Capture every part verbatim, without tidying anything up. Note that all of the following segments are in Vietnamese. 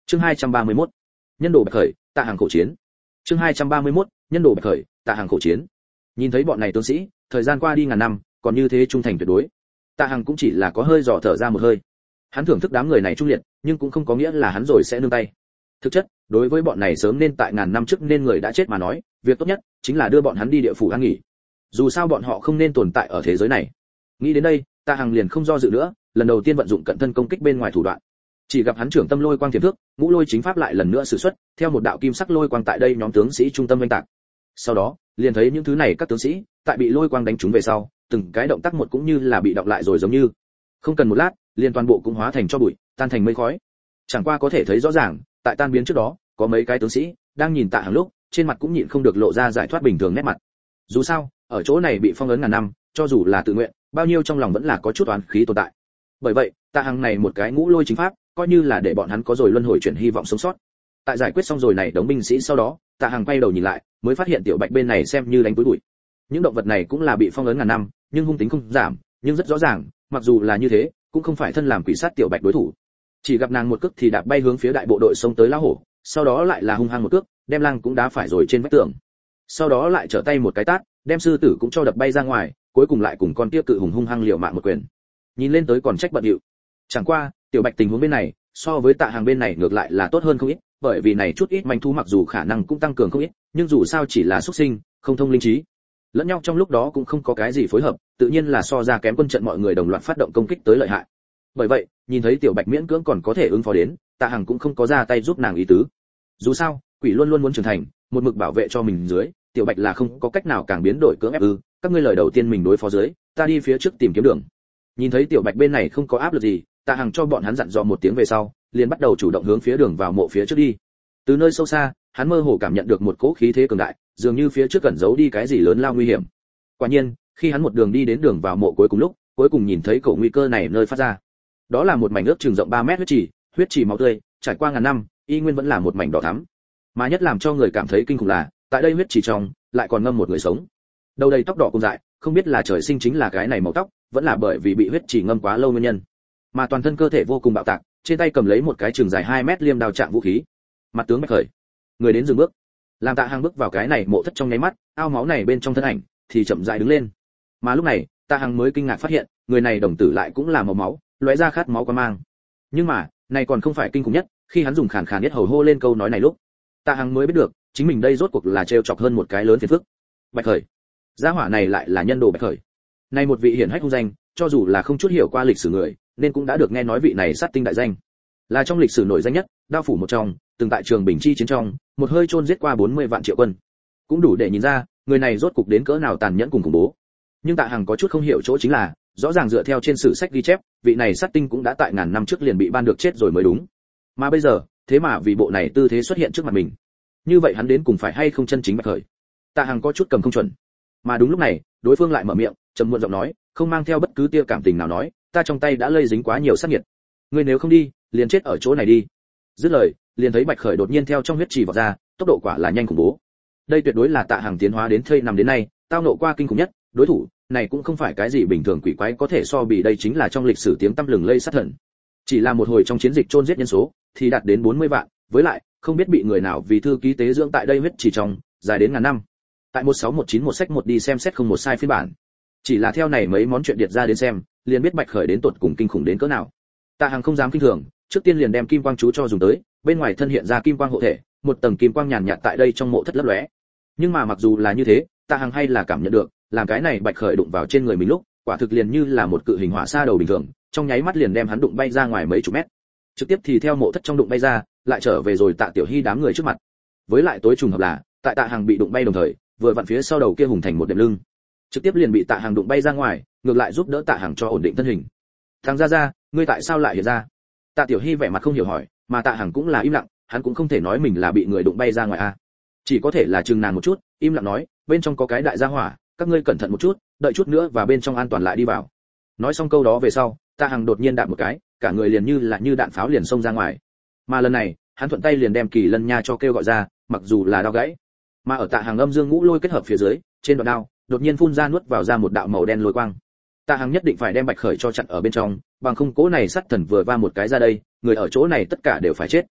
Chương hai trăm ba mươi mốt. Nhân đồ bạch khởi, Tạ Hàng khổ chiến. Chương hai trăm ba mươi mốt. Nhân đồ bạch khởi, Tạ Hàng khổ chiến. Nhìn thấy bọn này tướng sĩ, thời gian qua đi ngàn năm, còn như thế trung thành tuyệt đối. Tạ Hàng cũng chỉ là có hơi dò thở ra một hơi. Hắn thưởng thức đám người này trung liệt, nhưng cũng không có nghĩa là hắn rồi sẽ nương tay. Thực chất, đối với bọn này sớm nên tại ngàn năm trước nên người đã chết mà nói, việc tốt nhất chính là đưa bọn hắn đi địa phủ an nghỉ. Dù sao bọn họ không nên tồn tại ở thế giới này. Nghĩ đến đây, Tạ Hàng liền không do dự nữa, lần đầu tiên vận dụng cận thân công kích bên ngoài thủ đoạn. Chỉ gặp hắn trưởng tâm lôi quang tiềm thức, ngũ lôi chính pháp lại lần nữa sử xuất, theo một đạo kim sắc lôi quang tại đây nhóm tướng sĩ trung tâm vây tạc. Sau đó, liền thấy những thứ này các tướng sĩ, tại bị lôi quang đánh trúng về sau, từng cái động tác một cũng như là bị đọc lại rồi giống như. Không cần một lát, liền toàn bộ cũng hóa thành cho bụi, tan thành mây khói. Chẳng qua có thể thấy rõ ràng, tại tan biến trước đó, có mấy cái tướng sĩ đang nhìn Tạ Hàng lúc, trên mặt cũng nhịn không được lộ ra giải thoát bình thường nét mặt. Dù sao, ở chỗ này bị phong ấn ngàn năm, cho dù là tự nguyện, bao nhiêu trong lòng vẫn là có chút oán khí tồn tại. Bởi vậy, Tạ Hàng này một cái ngũ lôi chính pháp, coi như là để bọn hắn có rồi luân hồi chuyển hy vọng sống sót. Tại giải quyết xong rồi này đống binh sĩ sau đó, Tạ Hàng quay đầu nhìn lại, mới phát hiện tiểu bạch bên này xem như đánh túi bụi. Những động vật này cũng là bị phong ấn ngàn năm, nhưng hung tính không giảm, nhưng rất rõ ràng, mặc dù là như thế, cũng không phải thân làm quỷ sát tiểu bạch đối thủ. Chỉ gặp nàng một cước thì đạp bay hướng phía đại bộ đội xông tới lão hổ, sau đó lại là hung hăng một cước, đem lang cũng đá phải rồi trên vách tường. Sau đó lại trở tay một cái tát, đem sư tử cũng cho đập bay ra ngoài, cuối cùng lại cùng con kia cự hùng hung hăng liều mạng một quyền. Nhìn lên tới còn trách bận điệu. Chẳng qua, tiểu bạch tình huống bên này, so với Tạ Hàng bên này ngược lại là tốt hơn không ít, bởi vì này chút ít manh thú mặc dù khả năng cũng tăng cường không ít, nhưng dù sao chỉ là xuất sinh, không thông linh trí. Lẫn nhau trong lúc đó cũng không có cái gì phối hợp, tự nhiên là so ra kém quân trận mọi người đồng loạt phát động công kích tới lợi hại. Bởi vậy, nhìn thấy tiểu bạch miễn cưỡng còn có thể ứng phó đến, Tạ Hàng cũng không có ra tay giúp nàng ý tứ. Dù sao, quỷ luôn luôn muốn trưởng thành, một mực bảo vệ cho mình dưới, tiểu bạch là không có cách nào càng biến đổi cưỡng ép ư, các ngươi lời đầu tiên mình đối phó dưới, ta đi phía trước tìm kiếm đường. Nhìn thấy tiểu bạch bên này không có áp lực gì, Tạ Hàng cho bọn hắn dặn dò một tiếng về sau, liền bắt đầu chủ động hướng phía đường vào mộ phía trước đi. Từ nơi sâu xa, hắn mơ hồ cảm nhận được một cỗ khí thế cường đại, dường như phía trước cẩn giấu đi cái gì lớn lao nguy hiểm. Quả nhiên, khi hắn một đường đi đến đường vào mộ cuối cùng lúc, cuối cùng nhìn thấy cổ nguy cơ này nơi phát ra. Đó là một mảnh ước chừng rộng ba mét huyết trì, huyết trì máu tươi, trải qua ngàn năm, y nguyên vẫn là một mảnh đỏ thắm. Mà nhất làm cho người cảm thấy kinh khủng là, tại đây huyết trì trong, lại còn ngâm một người sống. Đầu đầy tóc đỏ cùng dại, không biết là trời sinh chính là cái này màu tóc, vẫn là bởi vì bị huyết trì ngâm quá lâu nguyên nhân. Mà toàn thân cơ thể vô cùng bạo tạc, trên tay cầm lấy một cái trường dài hai mét liêm đao trạng vũ khí. Mặt tướng bạch khởi, người đến dừng bước. Làm Tạ Hàng bước vào cái này mộ thất trong nháy mắt, ao máu này bên trong thân ảnh thì chậm rãi đứng lên. Mà lúc này, Tạ Hàng mới kinh ngạc phát hiện, người này đồng tử lại cũng là màu máu, lóe ra khát máu quan mang. Nhưng mà, này còn không phải kinh khủng nhất, khi hắn dùng khàn khàn nhất hầu hô lên câu nói này lúc, Tạ Hàng mới biết được, chính mình đây rốt cuộc là trêu chọc hơn một cái lớn phiền phức. Bạch khởi, gia hỏa này lại là nhân đồ bạch khởi. Này một vị hiển hách hung danh, cho dù là không chút hiểu qua lịch sử người, nên cũng đã được nghe nói vị này sát tinh đại danh. Là trong lịch sử nổi danh nhất, đao phủ một trong, từng tại trường Bình Chi chiến trong, một hơi chôn giết qua bốn mươi vạn triệu quân. Cũng đủ để nhìn ra, người này rốt cục đến cỡ nào tàn nhẫn cùng khủng bố. Nhưng Tạ Hàng có chút không hiểu chỗ chính là, rõ ràng dựa theo trên sử sách ghi chép, vị này sát tinh cũng đã tại ngàn năm trước liền bị ban được chết rồi mới đúng. Mà bây giờ, thế mà vì bộ này tư thế xuất hiện trước mặt mình. Như vậy hắn đến cùng phải hay không chân chính bạch khởi? Tạ Hàng có chút cầm không chuẩn. Mà đúng lúc này, đối phương lại mở miệng, trầm muộn giọng nói, không mang theo bất cứ tia cảm tình nào nói, ta trong tay đã lây dính quá nhiều sát nhiệt. Ngươi nếu không đi, liền chết ở chỗ này đi. Dứt lời, liền thấy bạch khởi đột nhiên theo trong huyết trì vọt ra, tốc độ quả là nhanh khủng bố. Đây tuyệt đối là Tạ Hàng tiến hóa đến thây năm đến nay, tao nộ qua kinh khủng nhất, đối thủ này cũng không phải cái gì bình thường quỷ quái có thể so bì, đây chính là trong lịch sử tiếng tăm lừng lây sát thần. Chỉ là một hồi trong chiến dịch chôn giết nhân số thì đạt đến bốn mươi vạn, với lại không biết bị người nào vì thư ký tế dưỡng tại đây huyết trì trong, dài đến ngàn năm. Tại một sáu một chín một sách một đi xem xét không một sai phiên bản. Chỉ là theo này mấy món chuyện điệt ra đến xem, liền biết bạch khởi đến tột cùng kinh khủng đến cỡ nào. Tạ Hàng không dám kinh thường, trước tiên liền đem kim quang chú cho dùng tới, bên ngoài thân hiện ra kim quang hộ thể, một tầng kim quang nhàn nhạt tại đây trong mộ thất lấp lóe. Nhưng mà mặc dù là như thế, Tạ Hàng hay là cảm nhận được, làm cái này bạch khởi đụng vào trên người mình lúc, quả thực liền như là một cự hình hỏa sa đầu bình thường, trong nháy mắt liền đem hắn đụng bay ra ngoài mấy chục mét. Trực tiếp thì theo mộ thất trong đụng bay ra, lại trở về rồi Tạ Tiểu Hy đám người trước mặt. Với lại tối trùng hợp là, tại Tạ Hàng bị đụng bay đồng thời, vừa vặn phía sau đầu kia hùng thành một đệm lưng, trực tiếp liền bị Tạ Hàng đụng bay ra ngoài, ngược lại giúp đỡ Tạ Hàng cho ổn định thân hình. Thằng ra ra, ngươi tại sao lại hiện ra? Tạ Tiểu Hy vẻ mặt không hiểu hỏi, mà Tạ Hàng cũng là im lặng, hắn cũng không thể nói mình là bị người đụng bay ra ngoài a, chỉ có thể là chừng nàng một chút, im lặng nói, bên trong có cái đại gia hỏa, các ngươi cẩn thận một chút, đợi chút nữa và bên trong an toàn lại đi vào. Nói xong câu đó về sau, Tạ Hàng đột nhiên đạp một cái, cả người liền như là như đạn pháo liền xông ra ngoài. Mà lần này, hắn thuận tay liền đem Kỳ Lân Nha cho kêu gọi ra, mặc dù là đao gãy, mà ở Tạ Hàng âm dương ngũ lôi kết hợp phía dưới, trên đoạn đao, đột nhiên phun ra nuốt vào ra một đạo màu đen lôi quang. Tạ Hàng nhất định phải đem bạch khởi cho chặn ở bên trong, bằng không cố này sát thần vừa va một cái ra đây, người ở chỗ này tất cả đều phải chết.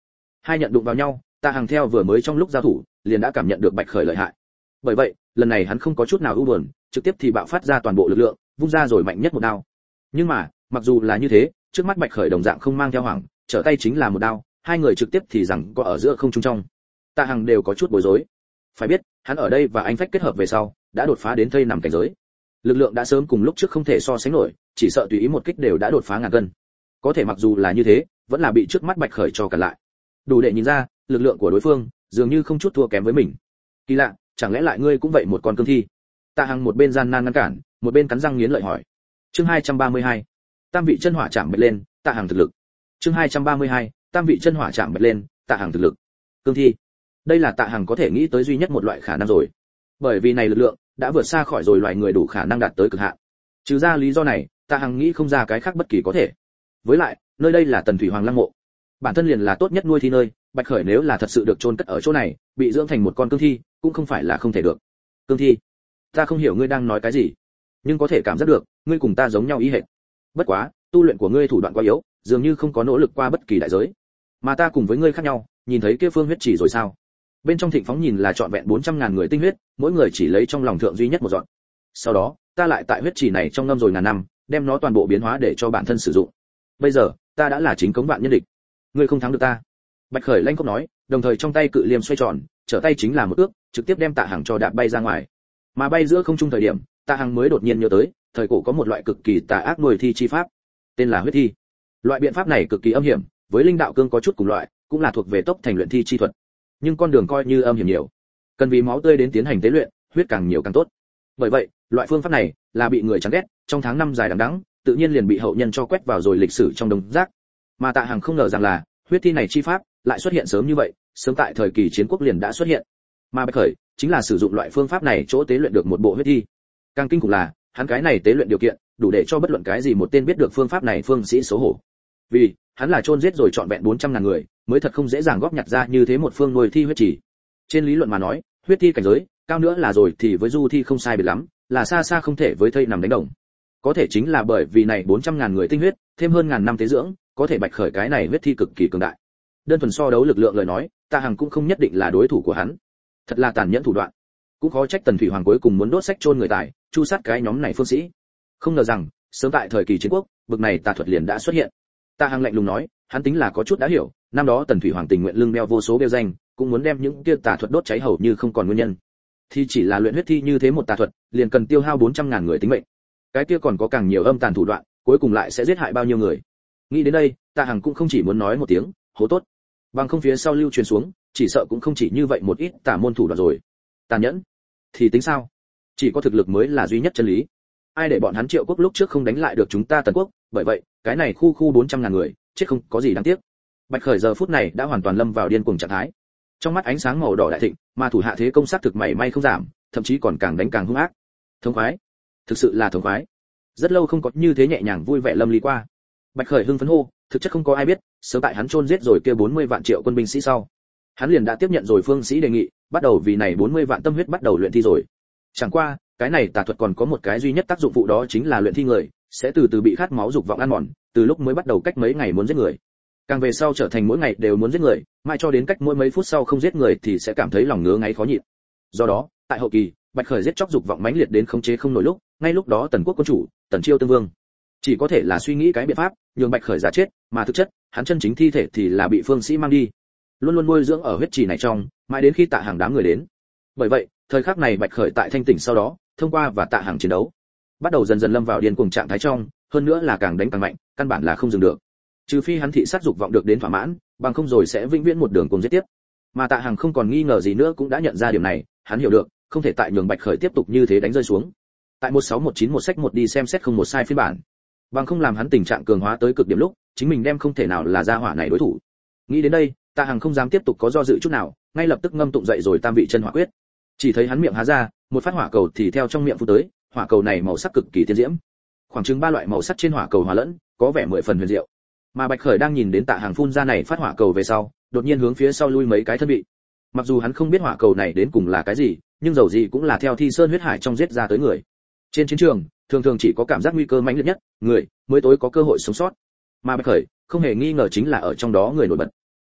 Hai nhận đụng vào nhau, Tạ Hằng theo vừa mới trong lúc giao thủ, liền đã cảm nhận được Bạch Khởi lợi hại. Bởi vậy, lần này hắn không có chút nào ưu buồn, trực tiếp thì bạo phát ra toàn bộ lực lượng, vung ra rồi mạnh nhất một đao. Nhưng mà, mặc dù là như thế, trước mắt Bạch Khởi đồng dạng không mang theo hoảng, trở tay chính là một đao, hai người trực tiếp thì rằng có ở giữa không trung trong. Tạ Hằng đều có chút bối rối. Phải biết, hắn ở đây và anh phách kết hợp về sau, đã đột phá đến thây nằm cảnh giới. Lực lượng đã sớm cùng lúc trước không thể so sánh nổi, chỉ sợ tùy ý một kích đều đã đột phá ngàn cân. Có thể mặc dù là như thế, vẫn là bị trước mắt Bạch Khởi cho cả lại. Đủ để nhìn ra, lực lượng của đối phương dường như không chút thua kém với mình. Kỳ lạ, chẳng lẽ lại ngươi cũng vậy một con cương thi? Tạ Hằng một bên gian nan ngăn cản, một bên cắn răng nghiến lợi hỏi. Chương hai trăm ba mươi hai, Tam vị chân hỏa chạm bật lên, Tạ Hằng thực lực. Chương hai trăm ba mươi hai, Tam vị chân hỏa chạm bật lên, Tạ Hằng thực lực. Cương thi. Đây là Tạ Hằng có thể nghĩ tới duy nhất một loại khả năng rồi. Bởi vì này lực lượng đã vượt xa khỏi rồi loài người đủ khả năng đạt tới cực hạn. Trừ ra lý do này, Tạ Hằng nghĩ không ra cái khác bất kỳ có thể. Với lại, nơi đây là Tần Thủy Hoàng Lăng mộ, bản thân liền là tốt nhất nuôi thi nơi, Bạch Khởi nếu là thật sự được chôn cất ở chỗ này, bị dưỡng thành một con cương thi, cũng không phải là không thể được. Cương thi? Ta không hiểu ngươi đang nói cái gì, nhưng có thể cảm giác được, ngươi cùng ta giống nhau ý hệt. Bất quá, tu luyện của ngươi thủ đoạn quá yếu, dường như không có nỗ lực qua bất kỳ đại giới. Mà ta cùng với ngươi khác nhau, nhìn thấy kia phương huyết chỉ rồi sao? Bên trong Thịnh Phóng nhìn là trọn vẹn bốn trăm ngàn người tinh huyết, mỗi người chỉ lấy trong lòng thượng duy nhất một giọt. Sau đó, ta lại tại huyết chỉ này trong ngâm rồi ngàn năm, đem nó toàn bộ biến hóa để cho bản thân sử dụng. Bây giờ, ta đã là chính cống vạn nhân địch. Ngươi không thắng được ta. Bạch Khởi lanh cốc nói, đồng thời trong tay cự liêm xoay tròn, trở tay chính là một ước, trực tiếp đem Tạ Hằng cho đạp bay ra ngoài. Mà bay giữa không trung thời điểm, Tạ Hằng mới đột nhiên nhớ tới, thời cổ có một loại cực kỳ tà ác nuôi thi chi pháp, tên là huyết thi. Loại biện pháp này cực kỳ âm hiểm, với linh đạo cương có chút cùng loại, cũng là thuộc về tốc thành luyện thi chi thuật. Nhưng con đường coi như âm hiểm nhiều, cần vì máu tươi đến tiến hành tế luyện, huyết càng nhiều càng tốt. Bởi vậy, loại phương pháp này là bị người chán ghét, trong tháng năm dài đằng đẵng, tự nhiên liền bị hậu nhân cho quét vào rồi lịch sử trong đống rác. Mà Tạ Hằng không ngờ rằng là huyết thi này chi pháp lại xuất hiện sớm như vậy, sớm tại thời kỳ chiến quốc liền đã xuất hiện. Mà Bạch Khởi chính là sử dụng loại phương pháp này chỗ tế luyện được một bộ huyết thi. Càng kinh khủng là, hắn cái này tế luyện điều kiện đủ để cho bất luận cái gì một tên biết được phương pháp này phương sĩ xấu hổ. Vì, hắn là chôn giết rồi trọn vẹn bốn trăm ngàn người, mới thật không dễ dàng góp nhặt ra như thế một phương nuôi thi huyết chỉ. Trên lý luận mà nói, huyết thi cảnh giới cao nữa là rồi thì với du thi không sai biệt lắm, là xa xa không thể với thây nằm đánh đồng. Có thể chính là bởi vì này bốn trăm ngàn người tinh huyết, thêm hơn ngàn năm tế dưỡng, có thể Bạch Khởi cái này huyết thi cực kỳ cường đại. Đơn thuần so đấu lực lượng lời nói, Tạ Hằng cũng không nhất định là đối thủ của hắn. Thật là tàn nhẫn thủ đoạn. Cũng khó trách Tần Thủy Hoàng cuối cùng muốn đốt sách chôn người tài, chu sát cái nhóm này phương sĩ. Không ngờ rằng, sớm tại thời kỳ chiến quốc, bực này tà thuật liền đã xuất hiện. Tạ Hằng lạnh lùng nói, hắn tính là có chút đã hiểu, năm đó Tần Thủy Hoàng tình nguyện lưng đeo vô số đeo danh, cũng muốn đem những kia tà thuật đốt cháy hầu như không còn nguyên nhân. Thì chỉ là luyện huyết thi như thế một tà thuật, liền cần tiêu hao bốn trăm ngàn người tính mệnh. Cái kia còn có càng nhiều âm tàn thủ đoạn, cuối cùng lại sẽ giết hại bao nhiêu người. Nghĩ đến đây, Tạ Hằng cũng không chỉ muốn nói một tiếng, hố tốt. Bằng không phía sau lưu truyền xuống, chỉ sợ cũng không chỉ như vậy một ít tà môn thủ đoạn rồi. Tàn nhẫn, thì tính sao? Chỉ có thực lực mới là duy nhất chân lý. Ai để bọn hắn Triệu Quốc lúc trước không đánh lại được chúng ta Tần Quốc, bởi vậy, cái này khu khu bốn trăm ngàn người, chết không có gì đáng tiếc. Bạch Khởi giờ phút này đã hoàn toàn lâm vào điên cuồng trạng thái. Trong mắt ánh sáng màu đỏ đại thịnh, mà thủ hạ thế công sát thực mảy may không giảm, thậm chí còn càng đánh càng hung ác. Thống khoái, thực sự là thống khoái. Rất lâu không có như thế nhẹ nhàng vui vẻ lâm ly qua. Bạch Khởi hưng phấn hô, thực chất không có ai biết, sớm tại hắn chôn giết rồi kia bốn mươi vạn Triệu quân binh sĩ sau, hắn liền đã tiếp nhận rồi phương sĩ đề nghị, bắt đầu vì này bốn mươi vạn tâm huyết bắt đầu luyện thi rồi. Chẳng qua, cái này tà thuật còn có một cái duy nhất tác dụng phụ, đó chính là luyện thi người sẽ từ từ bị khát máu dục vọng ăn mòn, từ lúc mới bắt đầu cách mấy ngày muốn giết người, càng về sau trở thành mỗi ngày đều muốn giết người, mãi cho đến cách mỗi mấy phút sau không giết người thì sẽ cảm thấy lòng ngứa ngáy khó nhịn. Do đó, tại hậu kỳ, Bạch Khởi giết chóc dục vọng mãnh liệt đến khống chế không nổi lúc, ngay lúc đó Tần Quốc quân chủ, Tần Chiêu Tương Vương, chỉ có thể là suy nghĩ cái biện pháp, nhường Bạch Khởi giả chết, mà thực chất, hắn chân chính thi thể thì là bị phương sĩ mang đi, luôn luôn nuôi dưỡng ở huyết trì này trong, mãi đến khi Tạ Hằng đám người đến. Bởi vậy, thời khắc này Bạch Khởi tại thanh tỉnh sau đó, thông qua và Tạ Hằng chiến đấu, bắt đầu dần dần lâm vào điên cuồng trạng thái trong, hơn nữa là càng đánh càng mạnh, căn bản là không dừng được. Trừ phi hắn thị sát dục vọng được đến thỏa mãn, bằng không rồi sẽ vĩnh viễn một đường cùng giết tiếp. Mà Tạ Hằng không còn nghi ngờ gì nữa cũng đã nhận ra điểm này, hắn hiểu được, không thể tại nhường Bạch Khởi tiếp tục như thế đánh rơi xuống. Tại một sáu một chín một sách một đi xem xét không một sai phiên bản, bằng không làm hắn tình trạng cường hóa tới cực điểm lúc, chính mình đem không thể nào là gia hỏa này đối thủ. Nghĩ đến đây, Tạ Hằng không dám tiếp tục có do dự chút nào, ngay lập tức ngâm tụng dậy rồi tam vị chân hỏa quyết. Chỉ thấy hắn miệng há ra, một phát hỏa cầu thì theo trong miệng phun tới, hỏa cầu này màu sắc cực kỳ tiên diễm, khoảng chừng ba loại màu sắc trên hỏa cầu hòa lẫn, có vẻ mười phần huyền diệu. Mà Bạch Khởi đang nhìn đến Tạ Hằng phun ra này phát hỏa cầu về sau, đột nhiên hướng phía sau lui mấy cái thân vị. Mặc dù hắn không biết hỏa cầu này đến cùng là cái gì, nhưng dầu gì cũng là theo thi sơn huyết hải trong giết ra tới người. Trên chiến trường, thường thường chỉ có cảm giác nguy cơ mãnh liệt nhất, người mới tối có cơ hội sống sót. Mà Bạch Khởi, không hề nghi ngờ chính là ở trong đó người nổi bật.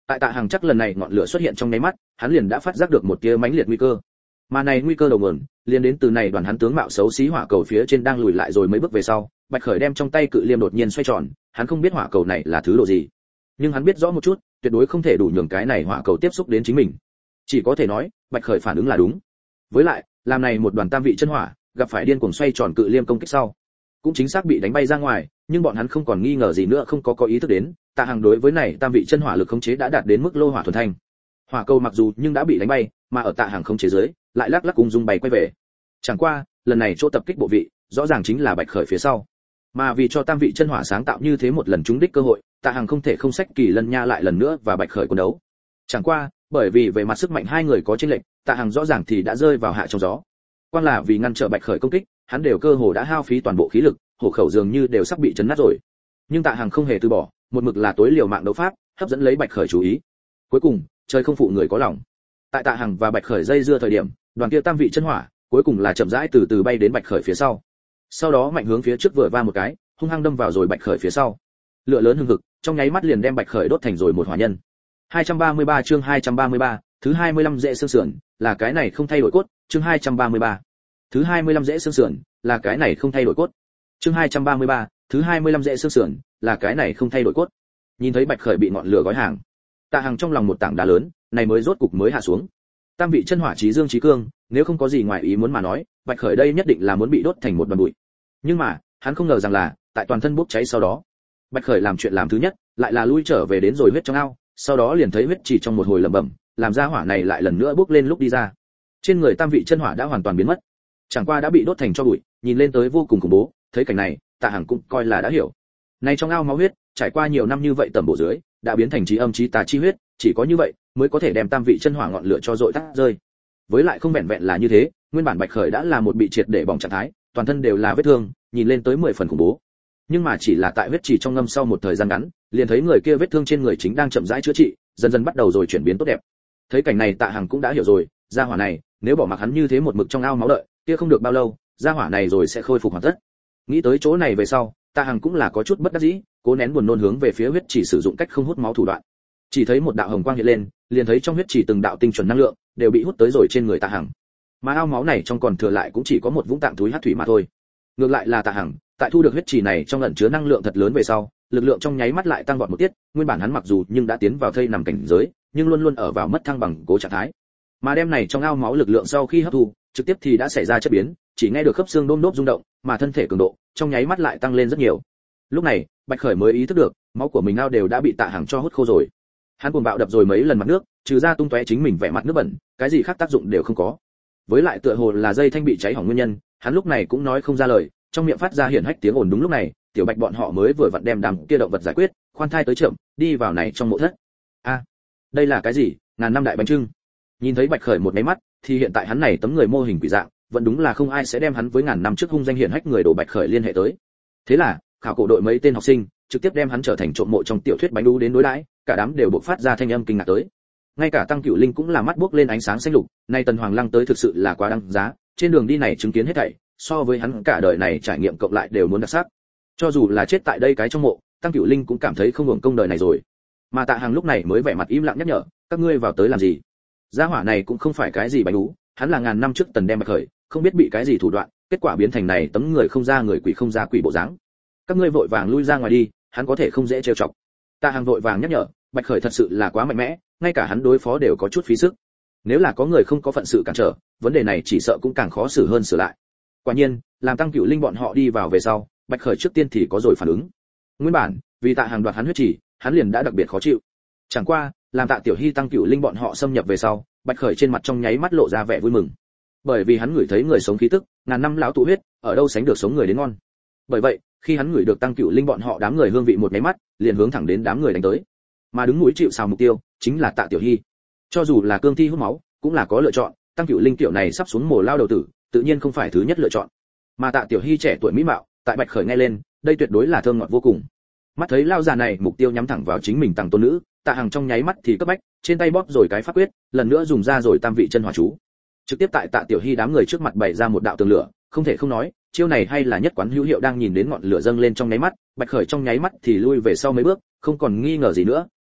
Tại Tạ Hằng chắc lần này ngọn lửa xuất hiện trong nháy mắt, hắn liền đã phát giác được một tia mãnh liệt nguy cơ. Mà này nguy cơ đầu nguồn, liền đến từ này đoàn hắn tướng mạo xấu xí hỏa cầu phía trên đang lùi lại rồi mấy bước về sau, Bạch Khởi đem trong tay cự liêm đột nhiên xoay tròn, hắn không biết hỏa cầu này là thứ độ gì, nhưng hắn biết rõ một chút, tuyệt đối không thể đủ nhường cái này hỏa cầu tiếp xúc đến chính mình. Chỉ có thể nói, Bạch Khởi phản ứng là đúng. Với lại, làm này một đoàn tam vị chân hỏa, gặp phải điên cuồng xoay tròn cự liêm công kích sau, cũng chính xác bị đánh bay ra ngoài, nhưng bọn hắn không còn nghi ngờ gì nữa, không có có ý thức đến, Tạ Hằng đối với này tam vị chân hỏa lực khống chế đã đạt đến mức lô hỏa thuần thanh. Hỏa cầu mặc dù nhưng đã bị đánh bay, mà ở Tạ Hằng khống chế dưới, lại lắc lắc cùng dung bay quay về. Chẳng qua, lần này chỗ tập kích bộ vị, rõ ràng chính là Bạch Khởi phía sau. Mà vì cho tam vị chân hỏa sáng tạo như thế một lần trúng đích cơ hội, Tạ Hằng không thể không sách Kỳ Lân Nha lại lần nữa và Bạch Khởi quân đấu. Chẳng qua, bởi vì về mặt sức mạnh hai người có chênh lệch, Tạ Hằng rõ ràng thì đã rơi vào hạ trong gió. Quan là vì ngăn trở Bạch Khởi công kích, hắn đều cơ hồ đã hao phí toàn bộ khí lực, hổ khẩu dường như đều sắp bị chấn nát rồi. Nhưng Tạ Hằng không hề từ bỏ, một mực là tối liều mạng đấu pháp, hấp dẫn lấy Bạch Khởi chú ý. Cuối cùng, trời không phụ người có lòng. Tại Tạ Hằng và Bạch Khởi dây dưa thời điểm, đoàn kia tam vị chân hỏa, cuối cùng là chậm rãi từ từ bay đến Bạch Khởi phía sau. Sau đó mạnh hướng phía trước vừa va một cái, hung hăng đâm vào rồi Bạch Khởi phía sau. Lửa lớn hừng hực, trong nháy mắt liền đem Bạch Khởi đốt thành rồi một hỏa nhân. hai trăm ba mươi ba chương hai trăm ba mươi ba, thứ hai mươi lăm dễ xương sườn, là cái này không thay đổi cốt, chương hai trăm ba mươi ba. Thứ hai mươi lăm dễ xương sườn, là cái này không thay đổi cốt. Chương hai trăm ba mươi ba, thứ hai mươi lăm dễ xương sườn, là cái này không thay đổi cốt. Nhìn thấy Bạch Khởi bị ngọn lửa gói hàng, Tạ Hằng trong lòng một tảng đá lớn, này mới rốt cục mới hạ xuống. Tam vị chân hỏa chí dương chí cương, nếu không có gì ngoài ý muốn mà nói, Bạch Khởi đây nhất định là muốn bị đốt thành một đoàn bụi. Nhưng mà, hắn không ngờ rằng là, tại toàn thân bốc cháy sau đó, Bạch Khởi làm chuyện làm thứ nhất, lại là lui trở về đến rồi huyết trong ao, sau đó liền thấy huyết chỉ trong một hồi lẩm bẩm, làm ra hỏa này lại lần nữa bốc lên lúc đi ra. Trên người tam vị chân hỏa đã hoàn toàn biến mất, chẳng qua đã bị đốt thành cho bụi, nhìn lên tới vô cùng khủng bố. Thấy cảnh này, Tạ Hằng cũng coi là đã hiểu. Này trong ao máu huyết, trải qua nhiều năm như vậy tẩm bổ dưới, đã biến thành trí âm trí tà chi huyết, chỉ có như vậy mới có thể đem tam vị chân hỏa ngọn lửa cho dội tắt rơi. Với lại không vẹn vẹn là như thế, nguyên bản Bạch Khởi đã là một bị triệt để bỏng trạng thái, toàn thân đều là vết thương, nhìn lên tới mười phần khủng bố. Nhưng mà chỉ là tại huyết chỉ trong ngâm sau một thời gian ngắn, liền thấy người kia vết thương trên người chính đang chậm rãi chữa trị, dần dần bắt đầu rồi chuyển biến tốt đẹp. Thấy cảnh này Tạ Hằng cũng đã hiểu rồi, gia hỏa này, nếu bỏ mặc hắn như thế một mực trong ao máu đợi, kia không được bao lâu, gia hỏa này rồi sẽ khôi phục hoàn tất. Nghĩ tới chỗ này về sau, Tạ Hằng cũng là có chút bất đắc dĩ, cố nén buồn nôn hướng về phía huyết chỉ sử dụng cách không hút máu thủ đoạn. Chỉ thấy một đạo hồng quang hiện lên, liền thấy trong huyết chỉ từng đạo tinh chuẩn năng lượng đều bị hút tới rồi trên người Tạ Hằng. Mà ao máu này trong còn thừa lại cũng chỉ có một vũng tạng túi hắc thủy mà thôi. Ngược lại là Tạ Hằng, tại thu được huyết chỉ này trong ẩn chứa năng lượng thật lớn về sau, lực lượng trong nháy mắt lại tăng vọt một tiết, nguyên bản hắn mặc dù nhưng đã tiến vào thây nằm cảnh giới, nhưng luôn luôn ở vào mất thăng bằng cố trạng thái. Mà đem này trong ao máu lực lượng sau khi hấp thu, trực tiếp thì đã xảy ra chất biến, chỉ nghe được khớp xương đôm đốp rung động, mà thân thể cường độ trong nháy mắt lại tăng lên rất nhiều. Lúc này, Bạch Khởi mới ý thức được, máu của mình ao đều đã bị Tạ Hằng cho hút khô rồi. Hắn cuồng bạo đập rồi mấy lần mặt nước, trừ ra tung tóe chính mình vẻ mặt nước bẩn, cái gì khác tác dụng đều không có. Với lại tựa hồ là dây thanh bị cháy hỏng nguyên nhân, hắn lúc này cũng nói không ra lời, trong miệng phát ra hiển hách tiếng ồn. Đúng lúc này, Tiểu Bạch bọn họ mới vừa vặn đem đám kia động vật giải quyết, khoan thai tới chậm, đi vào này trong mộ thất. A, đây là cái gì? Ngàn năm đại bánh trưng. Nhìn thấy Bạch Khởi một cái mắt, thì hiện tại hắn này tấm người mô hình quỷ dạng, vẫn đúng là không ai sẽ đem hắn với ngàn năm trước hung danh hiển hách người đồ Bạch Khởi liên hệ tới. Thế là, khảo cổ đội mấy tên học sinh trực tiếp đem hắn trở thành trộm mộ trong tiểu thuyết bánh đu đến đối đãi, cả đám đều bộc phát ra thanh âm kinh ngạc tới. Ngay cả Tăng Cửu Linh cũng là mắt buốc lên ánh sáng xanh lục, nay Tần Hoàng Lăng tới thực sự là quá đáng giá, trên đường đi này chứng kiến hết thảy, so với hắn cả đời này trải nghiệm cộng lại đều muốn đặc sắc. Cho dù là chết tại đây cái trong mộ, Tăng Cửu Linh cũng cảm thấy không hưởng công đời này rồi. Mà Tạ Hằng lúc này mới vẻ mặt im lặng nhắc nhở, các ngươi vào tới làm gì? Gia hỏa này cũng không phải cái gì bánh đú, hắn là ngàn năm trước Tần đem Bạch Khởi, không biết bị cái gì thủ đoạn, kết quả biến thành này tấm người không ra người quỷ không ra quỷ bộ dáng. Các ngươi vội vàng lui ra ngoài đi, hắn có thể không dễ trêu chọc. Tạ Hằng vội vàng nhắc nhở, Bạch Khởi thật sự là quá mạnh mẽ, ngay cả hắn đối phó đều có chút phí sức. Nếu là có người không có phận sự cản trở, vấn đề này chỉ sợ cũng càng khó xử hơn sửa lại. Quả nhiên, làm Tăng Cửu Linh bọn họ đi vào về sau, Bạch Khởi trước tiên thì có rồi phản ứng. Nguyên bản, vì Tạ Hằng đoạt hắn huyết chỉ, hắn liền đã đặc biệt khó chịu. Chẳng qua, làm Tạ Tiểu Hy Tăng Cửu Linh bọn họ xâm nhập về sau, Bạch Khởi trên mặt trong nháy mắt lộ ra vẻ vui mừng. Bởi vì hắn ngửi thấy người sống khí tức, ngàn năm lão tụ huyết, ở đâu sánh được sống người đến ngon. Bởi vậy, khi hắn ngửi được Tăng Cửu Linh bọn họ đám người hương vị một cái mắt, liền hướng thẳng đến đám người đánh tới. Mà đứng mũi chịu sào mục tiêu, chính là Tạ Tiểu Hy. Cho dù là cương thi hút máu, cũng là có lựa chọn, Tăng Cửu Linh tiểu này sắp xuống mồ lao đầu tử, tự nhiên không phải thứ nhất lựa chọn. Mà Tạ Tiểu Hy trẻ tuổi mỹ mạo, tại Bạch Khởi nghe lên, đây tuyệt đối là thơm ngọt vô cùng. Mắt thấy lao già này mục tiêu nhắm thẳng vào chính mình Tăng tôn nữ, Tạ Hằng trong nháy mắt thì cấp bách, trên tay bóp rồi cái pháp quyết, lần nữa dùng ra rồi tam vị chân hỏa chú. Trực tiếp tại Tạ Tiểu Hy đám người trước mặt bày ra một đạo tường lửa, không thể không nói, chiêu này hay là nhất quán hữu hiệu. Đang nhìn đến ngọn lửa dâng lên trong nháy mắt, Bạch Khởi trong nháy mắt thì lui về sau mấy bước, không còn nghi ngờ gì nữa,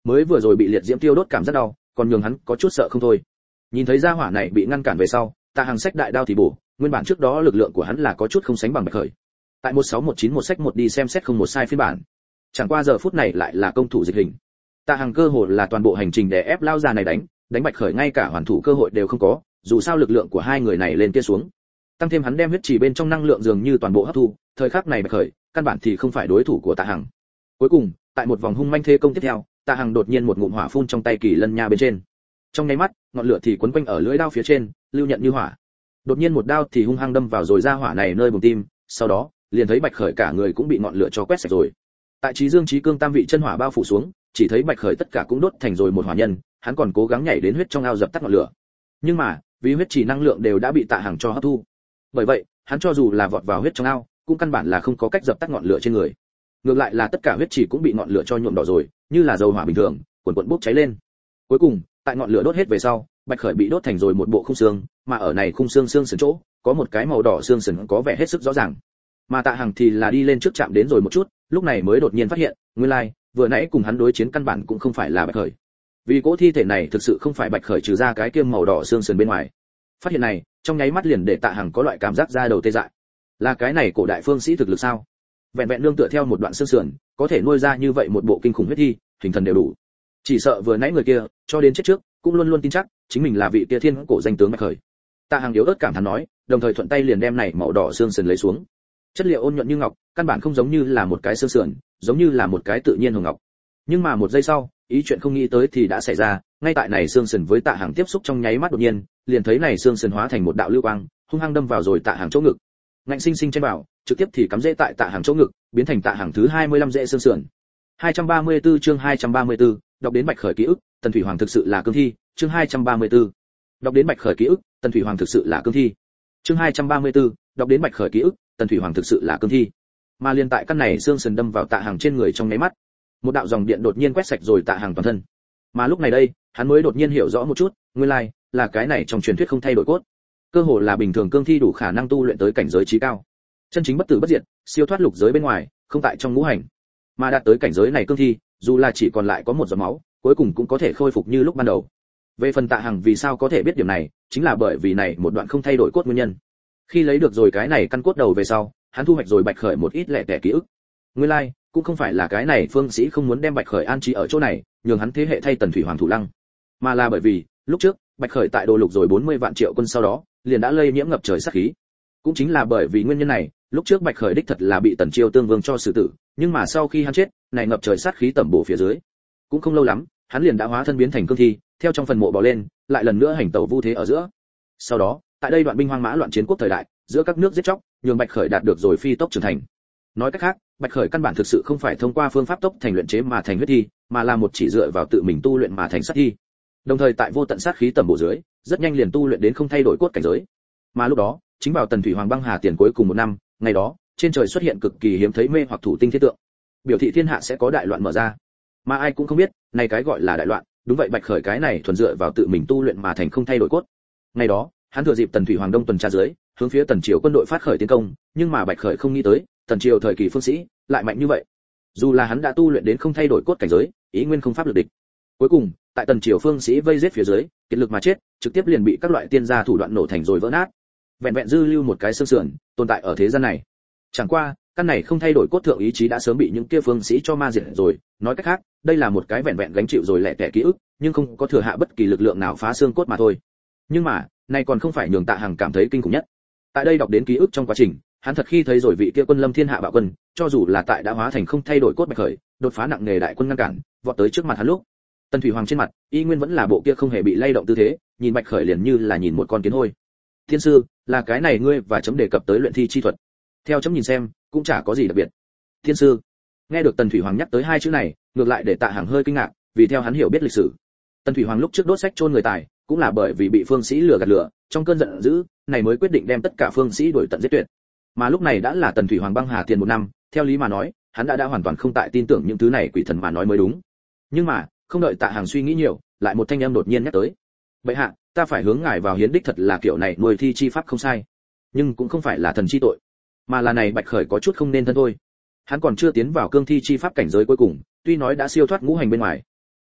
mới vừa rồi bị liệt diễm tiêu đốt cảm rất đau, còn nhường hắn có chút sợ không thôi. Nhìn thấy gia hỏa này bị ngăn cản về sau, Tạ Hằng sách đại đao thì bổ, nguyên bản trước đó lực lượng của hắn là có chút không sánh bằng Bạch Khởi. Tại một sáu một chín một sách một đi xem xét không một sai phiên bản. Chẳng qua giờ phút này lại là công thủ dịch hình. Tạ Hằng cơ hội là toàn bộ hành trình để ép lao già này đánh, đánh Bạch Khởi ngay cả hoàn thủ cơ hội đều không có, dù sao lực lượng của hai người này lên kia xuống. Tăng thêm hắn đem huyết chỉ bên trong năng lượng dường như toàn bộ hấp thu, thời khắc này Bạch Khởi, căn bản thì không phải đối thủ của Tạ Hằng. Cuối cùng, tại một vòng hung manh thế công tiếp theo, Tạ Hằng đột nhiên một ngụm hỏa phun trong tay Kỳ Lân Nha bên trên. Trong nháy mắt, ngọn lửa thì quấn quanh ở lưỡi đao phía trên, lưu nhận như hỏa. Đột nhiên một đao thì hung hăng đâm vào rồi ra hỏa này nơi bụng tim, sau đó, liền thấy Bạch Khởi cả người cũng bị ngọn lửa cho quét sạch rồi. Tại Chí Dương Chí Cương tam vị chân hỏa bao phủ xuống, chỉ thấy Bạch Khởi tất cả cũng đốt thành rồi một hỏa nhân, hắn còn cố gắng nhảy đến huyết trong ao dập tắt ngọn lửa. Nhưng mà, vì huyết chỉ năng lượng đều đã bị Tạ Hằng cho hấp thu. Bởi vậy, hắn cho dù là vọt vào huyết trong ao, cũng căn bản là không có cách dập tắt ngọn lửa trên người. Ngược lại là tất cả huyết chỉ cũng bị ngọn lửa cho nhuộm đỏ rồi, như là dầu hỏa bình thường, cuồn cuộn bốc cháy lên. Cuối cùng, tại ngọn lửa đốt hết về sau, Bạch Khởi bị đốt thành rồi một bộ khung xương, mà ở này khung xương xương sườn chỗ, có một cái màu đỏ xương sườn có vẻ hết sức rõ ràng. Mà Tạ Hằng thì là đi lên trước chạm đến rồi một chút, lúc này mới đột nhiên phát hiện, nguyên lai, like, vừa nãy cùng hắn đối chiến căn bản cũng không phải là Bạch Khởi. Vì cỗ thi thể này thực sự không phải Bạch Khởi trừ ra cái kiêm màu đỏ xương sườn bên ngoài. Phát hiện này, trong nháy mắt liền để Tạ Hằng có loại cảm giác da đầu tê dại. Là cái này cổ đại phương sĩ thực lực sao? Vẹn vẹn nương tựa theo một đoạn xương sườn, có thể nuôi ra như vậy một bộ kinh khủng huyết thi, hình thần đều đủ. Chỉ sợ vừa nãy người kia, cho đến chết trước, cũng luôn luôn tin chắc, chính mình là vị kia thiên cổ danh tướng Bạch Khởi. Tạ Hằng yếu ớt cảm thán nói, đồng thời thuận tay liền đem này màu đỏ xương sườn lấy xuống. Chất liệu ôn nhuận như ngọc, căn bản không giống như là một cái xương sườn, giống như là một cái tự nhiên hồng ngọc. Nhưng mà một giây sau, ý chuyện không nghĩ tới thì đã xảy ra, ngay tại này xương sườn với Tạ Hằng tiếp xúc trong nháy mắt đột nhiên, liền thấy này xương sườn hóa thành một đạo lưu quang, hung hăng đâm vào rồi Tạ Hằng chỗ ngực. Ngạnh sinh sinh trên vào, trực tiếp thì cắm rễ tại Tạ Hằng chỗ ngực, biến thành Tạ Hằng thứ hai mươi lăm rễ xương sườn. hai trăm ba mươi tư chương hai trăm ba mươi tư, đọc đến Bạch Khởi ký ức, Tần Thủy Hoàng thực sự là cương thi, chương hai trăm ba mươi tư. Đọc đến Bạch Khởi ký ức, Tần Thủy Hoàng thực sự là cương thi. Chương hai trăm ba mươi tư, đọc đến Bạch Khởi ký ức, Tần Thủy Hoàng thực sự là cương thi. Mà liên tại căn này xương sườn đâm vào Tạ Hằng trên người trong nháy mắt, một đạo dòng điện đột nhiên quét sạch rồi Tạ Hằng toàn thân. Mà lúc này đây, hắn mới đột nhiên hiểu rõ một chút, nguyên lai like, là cái này trong truyền thuyết không thay đổi cốt. Cơ hồ là bình thường cương thi đủ khả năng tu luyện tới cảnh giới chí cao. Chân chính bất tử bất diệt, siêu thoát lục giới bên ngoài, không tại trong ngũ hành. Mà đạt tới cảnh giới này cương thi, dù là chỉ còn lại có một giọt máu, cuối cùng cũng có thể khôi phục như lúc ban đầu. Về phần Tạ Hằng vì sao có thể biết điểm này, chính là bởi vì này một đoạn không thay đổi cốt nguyên nhân. Khi lấy được rồi cái này căn cốt đầu về sau, hắn thu hoạch rồi Bạch Khởi một ít lẻ tẻ ký ức. Nguyên lai, like, cũng không phải là cái này phương sĩ không muốn đem Bạch Khởi an trí ở chỗ này, nhường hắn thế hệ thay Tần Thủy Hoàng thủ lăng, mà là bởi vì, lúc trước, Bạch Khởi tại Đồ Lục rồi bốn mươi vạn triệu quân sau đó, liền đã lây nhiễm ngập trời sát khí. Cũng chính là bởi vì nguyên nhân này, lúc trước Bạch Khởi đích thật là bị Tần Chiêu Tương Vương cho xử tử, nhưng mà sau khi hắn chết, này ngập trời sát khí tẩm bổ phía dưới, cũng không lâu lắm, hắn liền đã hóa thân biến thành cương thi, theo trong phần mộ bò lên, lại lần nữa hành tẩu vu thế ở giữa. Sau đó, tại đây đoạn binh hoang mã loạn chiến quốc thời đại, giữa các nước giết chóc, nhường Bạch Khởi đạt được rồi phi tốc trưởng thành. Nói cách khác, Bạch Khởi căn bản thực sự không phải thông qua phương pháp tốc thành luyện chế mà thành huyết thi, mà là một chỉ dựa vào tự mình tu luyện mà thành sát thi. Đồng thời tại vô tận sát khí tẩm bổ dưới, rất nhanh liền tu luyện đến không thay đổi cốt cảnh giới. Mà lúc đó, chính vào Tần Thủy Hoàng băng hà tiền cuối cùng một năm, ngày đó, trên trời xuất hiện cực kỳ hiếm thấy mê hoặc thủ tinh thiên tượng, biểu thị thiên hạ sẽ có đại loạn mở ra. Mà ai cũng không biết, này cái gọi là đại loạn, đúng vậy Bạch Khởi cái này thuần dựa vào tự mình tu luyện mà thành không thay đổi cốt. Ngày đó, hắn thừa dịp Tần Thủy Hoàng đông tuần tra dưới, hướng phía Tần Triều quân đội phát khởi tiến công, nhưng mà Bạch Khởi không nghĩ tới, Tần Triều thời kỳ phương sĩ lại mạnh như vậy. Dù là hắn đã tu luyện đến không thay đổi cốt cảnh giới, ý nguyên không pháp lực địch. Cuối cùng, tại Tần Triều phương sĩ vây giết phía dưới, kiệt lực mà chết, trực tiếp liền bị các loại tiên gia thủ đoạn nổ thành rồi vỡ nát. Vẹn vẹn dư lưu một cái xương sườn, tồn tại ở thế gian này. Chẳng qua, căn này không thay đổi cốt thượng ý chí đã sớm bị những kia phương sĩ cho ma diệt rồi, nói cách khác, đây là một cái vẹn vẹn gánh chịu rồi lẻ tẻ ký ức, nhưng không có thừa hạ bất kỳ lực lượng nào phá xương cốt mà thôi. Nhưng mà, này còn không phải nhường Tạ Hằng cảm thấy kinh khủng nhất. Tại đây đọc đến ký ức trong quá trình, hắn thật khi thấy rồi vị kia quân lâm thiên hạ bạo quân, cho dù là tại đã hóa thành không thay đổi cốt Bạch Khởi, đột phá nặng nề đại quân ngăn cản, vọt tới trước mặt hắn lúc, Tần Thủy Hoàng trên mặt, y nguyên vẫn là bộ kia không hề bị lay động tư thế, nhìn Bạch Khởi liền như là nhìn một con kiến hôi. Thiên sư, là cái này ngươi và chấm đề cập tới luyện thi chi thuật. Theo chấm nhìn xem, cũng chả có gì đặc biệt. Thiên sư. Nghe được Tần Thủy Hoàng nhắc tới hai chữ này, ngược lại để Tạ Hằng hơi kinh ngạc, vì theo hắn hiểu biết lịch sử, Tần Thủy Hoàng lúc trước đốt sách chôn người tài, cũng là bởi vì bị phương sĩ lừa gạt lừa, trong cơn giận dữ, này mới quyết định đem tất cả phương sĩ đuổi tận giết tuyệt. Mà lúc này đã là Tần Thủy Hoàng băng hà tiền một năm, theo lý mà nói, hắn đã đã hoàn toàn không tại tin tưởng những thứ này quỷ thần mà nói mới đúng. Nhưng mà, không đợi Tạ Hằng suy nghĩ nhiều, lại một thanh âm đột nhiên nhắc tới. Bệ hạ, ta phải hướng ngài vào hiến đích thật là kiểu này nuôi thi chi pháp không sai, nhưng cũng không phải là thần chi tội, mà là này Bạch Khởi có chút không nên thân thôi. Hắn còn chưa tiến vào cương thi chi pháp cảnh giới cuối cùng, tuy nói đã siêu thoát ngũ hành bên ngoài,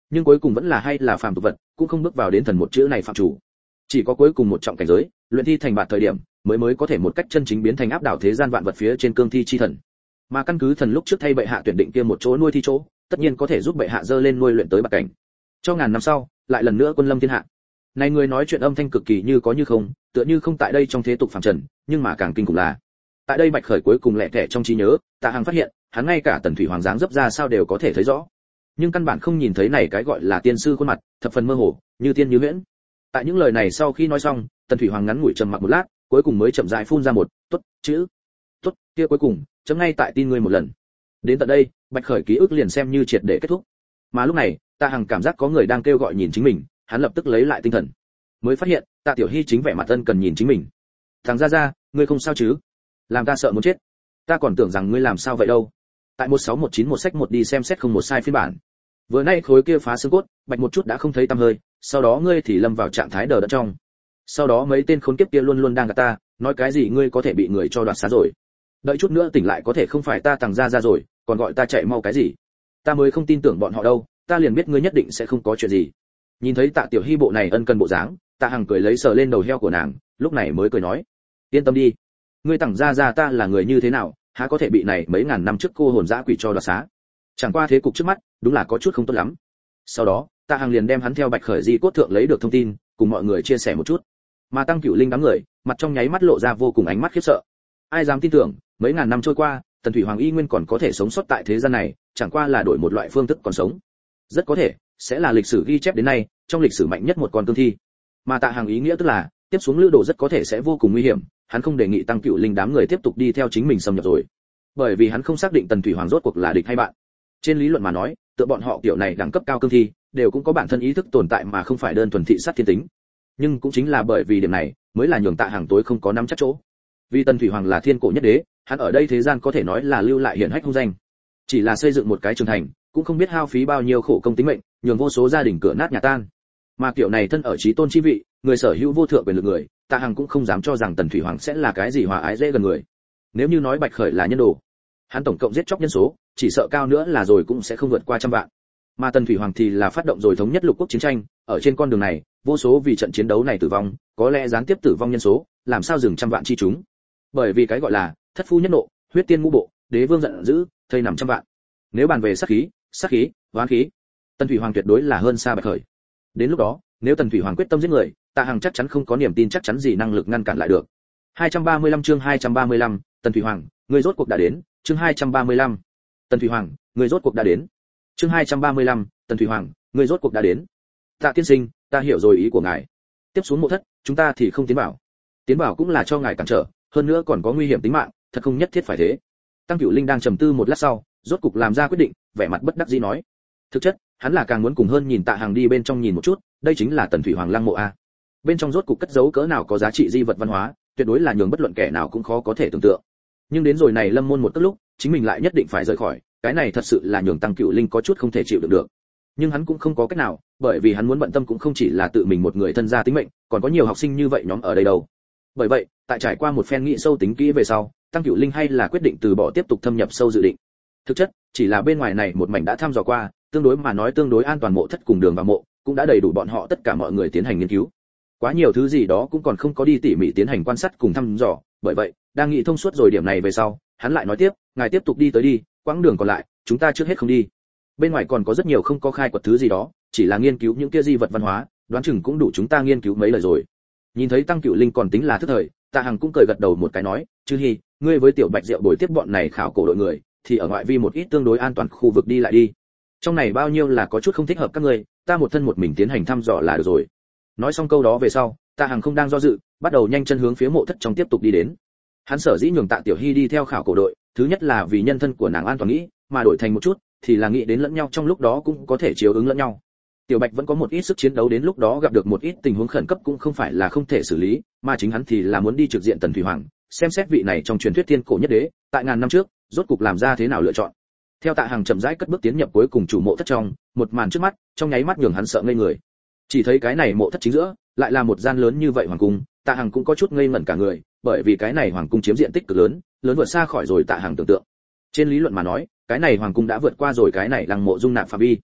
nhưng cuối cùng vẫn là hay là phàm tục vật, cũng không bước vào đến thần một chữ này phạm chủ. Chỉ có cuối cùng một trọng cảnh giới, luyện thi thành bạt thời điểm, mới mới có thể một cách chân chính biến thành áp đảo thế gian vạn vật phía trên cương thi chi thần. Mà căn cứ thần lúc trước thay bệ hạ tuyển định kia một chỗ nuôi thi chỗ, tất nhiên có thể giúp bệ hạ dơ lên nuôi luyện tới bạc cảnh. Cho ngàn năm sau, lại lần nữa quân lâm thiên hạ. Này người nói chuyện âm thanh cực kỳ như có như không, tựa như không tại đây trong thế tục phàm trần, nhưng mà càng kinh khủng là, tại đây Bạch Khởi cuối cùng lẻ thẻ trong trí nhớ, Tạ Hằng phát hiện, hắn ngay cả Tần Thủy Hoàng dáng dấp ra sao đều có thể thấy rõ. Nhưng căn bản không nhìn thấy này cái gọi là tiên sư khuôn mặt, thập phần mơ hồ, như tiên như huyễn. Tại những lời này sau khi nói xong, Tần Thủy Hoàng ngắn ngủi trầm mặc một lát, cuối cùng mới chậm rãi phun ra một tốt chữ. Tốt, kia cuối cùng, chấm ngay tại tin ngươi một lần. Đến tận đây, Bạch Khởi ký ức liền xem như triệt để kết thúc. Mà lúc này, Tạ Hằng cảm giác có người đang kêu gọi nhìn chính mình, hắn lập tức lấy lại tinh thần. Mới phát hiện, Tạ Tiểu Hy chính vẻ mặt ân cần nhìn chính mình. "Thằng gia gia, ngươi không sao chứ? Làm ta sợ muốn chết. Ta còn tưởng rằng ngươi làm sao vậy đâu." Tại một sáu một chín một sách một đi xem xét không một sai phiên bản. Vừa nay khối kia phá xương cốt, bạch một chút đã không thấy tăm hơi, sau đó ngươi thì lâm vào trạng thái đờ đẫn trong. Sau đó mấy tên khốn kiếp kia luôn luôn đang gạt ta, nói cái gì ngươi có thể bị người cho đoạt xá rồi. Đợi chút nữa tỉnh lại có thể không phải ta Tằng gia gia rồi, còn gọi ta chạy mau cái gì? Ta mới không tin tưởng bọn họ đâu, ta liền biết ngươi nhất định sẽ không có chuyện gì. Nhìn thấy Tạ Tiểu Hy bộ này ân cần bộ dáng, Tạ Hằng cười lấy sờ lên đầu heo của nàng, lúc này mới cười nói: "Yên tâm đi, ngươi Tằng gia gia ta là người như thế nào, há có thể bị này mấy ngàn năm trước cô hồn dã quỷ cho đoạt xá. Chẳng qua thế cục trước mắt, đúng là có chút không tốt lắm." Sau đó, Tạ Hằng liền đem hắn theo Bạch Khởi di cốt thượng lấy được thông tin, cùng mọi người chia sẻ một chút. Mà Tăng Cửu Linh đám người, mặt trong nháy mắt lộ ra vô cùng ánh mắt khiếp sợ. Ai dám tin tưởng, mấy ngàn năm trôi qua, Tần Thủy Hoàng y nguyên còn có thể sống sót tại thế gian này, chẳng qua là đổi một loại phương thức còn sống. Rất có thể sẽ là lịch sử ghi chép đến nay, trong lịch sử mạnh nhất một con cương thi. Mà Tạ Hằng ý nghĩa tức là, tiếp xuống lữ đồ rất có thể sẽ vô cùng nguy hiểm, hắn không đề nghị Tăng Cửu Linh đám người tiếp tục đi theo chính mình xâm nhập rồi. Bởi vì hắn không xác định Tần Thủy Hoàng rốt cuộc là địch hay bạn. Trên lý luận mà nói, tựa bọn họ kiểu này đẳng cấp cao cương thi, đều cũng có bản thân ý thức tồn tại mà không phải đơn thuần thị sát thiên tính. Nhưng cũng chính là bởi vì điểm này, mới là nhường Tạ Hằng tối không có nắm chắc chỗ. Vì Tần Thủy Hoàng là thiên cổ nhất đế, hắn ở đây thế gian có thể nói là lưu lại hiển hách hung danh. Chỉ là xây dựng một cái trường thành, cũng không biết hao phí bao nhiêu khổ công tính mệnh, nhường vô số gia đình cửa nát nhà tan. Mà kiểu này thân ở chí tôn chi vị, người sở hữu vô thượng quyền lực người, Tạ Hằng cũng không dám cho rằng Tần Thủy Hoàng sẽ là cái gì hòa ái dễ gần người. Nếu như nói Bạch Khởi là nhân đồ, hắn tổng cộng giết chóc nhân số, chỉ sợ cao nữa là rồi cũng sẽ không vượt qua trăm vạn. Mà Tần Thủy Hoàng thì là phát động rồi thống nhất lục quốc chiến tranh, ở trên con đường này, vô số vì trận chiến đấu này tử vong, có lẽ gián tiếp tử vong nhân số, làm sao dừng trăm vạn chi chúng. Bởi vì cái gọi là thất phu nhất nộ, huyết tiên ngũ bộ, đế vương giận dữ, thây nằm trăm vạn. Nếu bàn về sát khí, sát khí, oán khí, Tần Thủy Hoàng tuyệt đối là hơn xa Bạch Khởi. Đến lúc đó, nếu Tần Thủy Hoàng quyết tâm giết người, Tạ Hằng chắc chắn không có niềm tin chắc chắn gì năng lực ngăn cản lại được. hai trăm ba mươi lăm chương hai trăm ba mươi lăm, Tần Thủy Hoàng, người rốt cuộc đã đến, chương hai trăm ba mươi lăm. Tần Thủy Hoàng, người rốt cuộc đã đến. Chương hai trăm ba mươi lăm, Tần Thủy Hoàng, người rốt cuộc đã đến. Tạ tiên sinh, ta hiểu rồi ý của ngài. Tiếp xuống mộ thất, chúng ta thì không tiến vào. Tiến vào cũng là cho ngài cản trở, hơn nữa còn có nguy hiểm tính mạng, thật không nhất thiết phải thế. Tăng Cửu Linh đang trầm tư một lát sau, rốt cục làm ra quyết định, vẻ mặt bất đắc dĩ nói: thực chất, hắn là càng muốn cùng hơn nhìn Tạ Hằng đi bên trong nhìn một chút, đây chính là Tần Thủy Hoàng lăng mộ a. Bên trong rốt cục cất giấu cỡ nào có giá trị di vật văn hóa, tuyệt đối là nhường bất luận kẻ nào cũng khó có thể tưởng tượng. Nhưng đến rồi này lâm môn một tức lúc, chính mình lại nhất định phải rời khỏi, cái này thật sự là nhường Tăng Cửu Linh có chút không thể chịu đựng được. Nhưng hắn cũng không có cách nào, bởi vì hắn muốn bận tâm cũng không chỉ là tự mình một người thân gia tính mệnh, còn có nhiều học sinh như vậy nhóm ở đây đâu. Bởi vậy, tại trải qua một phen nghĩ sâu tính kỹ về sau, Tăng Cửu Linh hay là quyết định từ bỏ tiếp tục thâm nhập sâu dự định. Thực chất, chỉ là bên ngoài này một mảnh đã thăm dò qua, tương đối mà nói tương đối an toàn mộ thất cùng đường vào mộ, cũng đã đầy đủ bọn họ tất cả mọi người tiến hành nghiên cứu. Quá nhiều thứ gì đó cũng còn không có đi tỉ mỉ tiến hành quan sát cùng thăm dò, bởi vậy, đang nghĩ thông suốt rồi điểm này về sau, hắn lại nói tiếp, ngài tiếp tục đi tới đi, quãng đường còn lại, chúng ta trước hết không đi. Bên ngoài còn có rất nhiều không có khai quật thứ gì đó, chỉ là nghiên cứu những kia di vật văn hóa, đoán chừng cũng đủ chúng ta nghiên cứu mấy lời rồi. Nhìn thấy Tăng Cửu Linh còn tính là thức thời, Tạ Hằng cũng cười gật đầu một cái nói, "Chư Hi, ngươi với Tiểu Bạch Diệu bồi tiếp bọn này khảo cổ đội người, thì ở ngoại vi một ít tương đối an toàn khu vực đi lại đi. Trong này bao nhiêu là có chút không thích hợp các ngươi, ta một thân một mình tiến hành thăm dò là được rồi." Nói xong câu đó về sau, Tạ Hằng không đang do dự, bắt đầu nhanh chân hướng phía mộ thất trong tiếp tục đi đến. Hắn sở dĩ nhường Tạ Tiểu Hi đi theo khảo cổ đội, thứ nhất là vì nhân thân của nàng an toàn nghĩ, mà đổi thành một chút thì là nghĩ đến lẫn nhau trong lúc đó cũng có thể chiếu ứng lẫn nhau. Tiểu Bạch vẫn có một ít sức chiến đấu, đến lúc đó gặp được một ít tình huống khẩn cấp cũng không phải là không thể xử lý, mà chính hắn thì là muốn đi trực diện Tần Thủy Hoàng, xem xét vị này trong truyền thuyết thiên cổ nhất đế, tại ngàn năm trước, rốt cục làm ra thế nào lựa chọn. Theo Tạ Hằng chậm rãi cất bước tiến nhập cuối cùng chủ mộ thất trong, một màn trước mắt, trong nháy mắt nhường hắn sợ ngây người. Chỉ thấy cái này mộ thất chính giữa, lại là một gian lớn như vậy hoàng cung, Tạ Hằng cũng có chút ngây ngẩn cả người, bởi vì cái này hoàng cung chiếm diện tích cực lớn, lớn vượt xa khỏi rồi Tạ Hằng tưởng tượng. Trên lý luận mà nói, cái này hoàng cung đã vượt qua rồi cái này lăng mộ dung nạp phạm vi.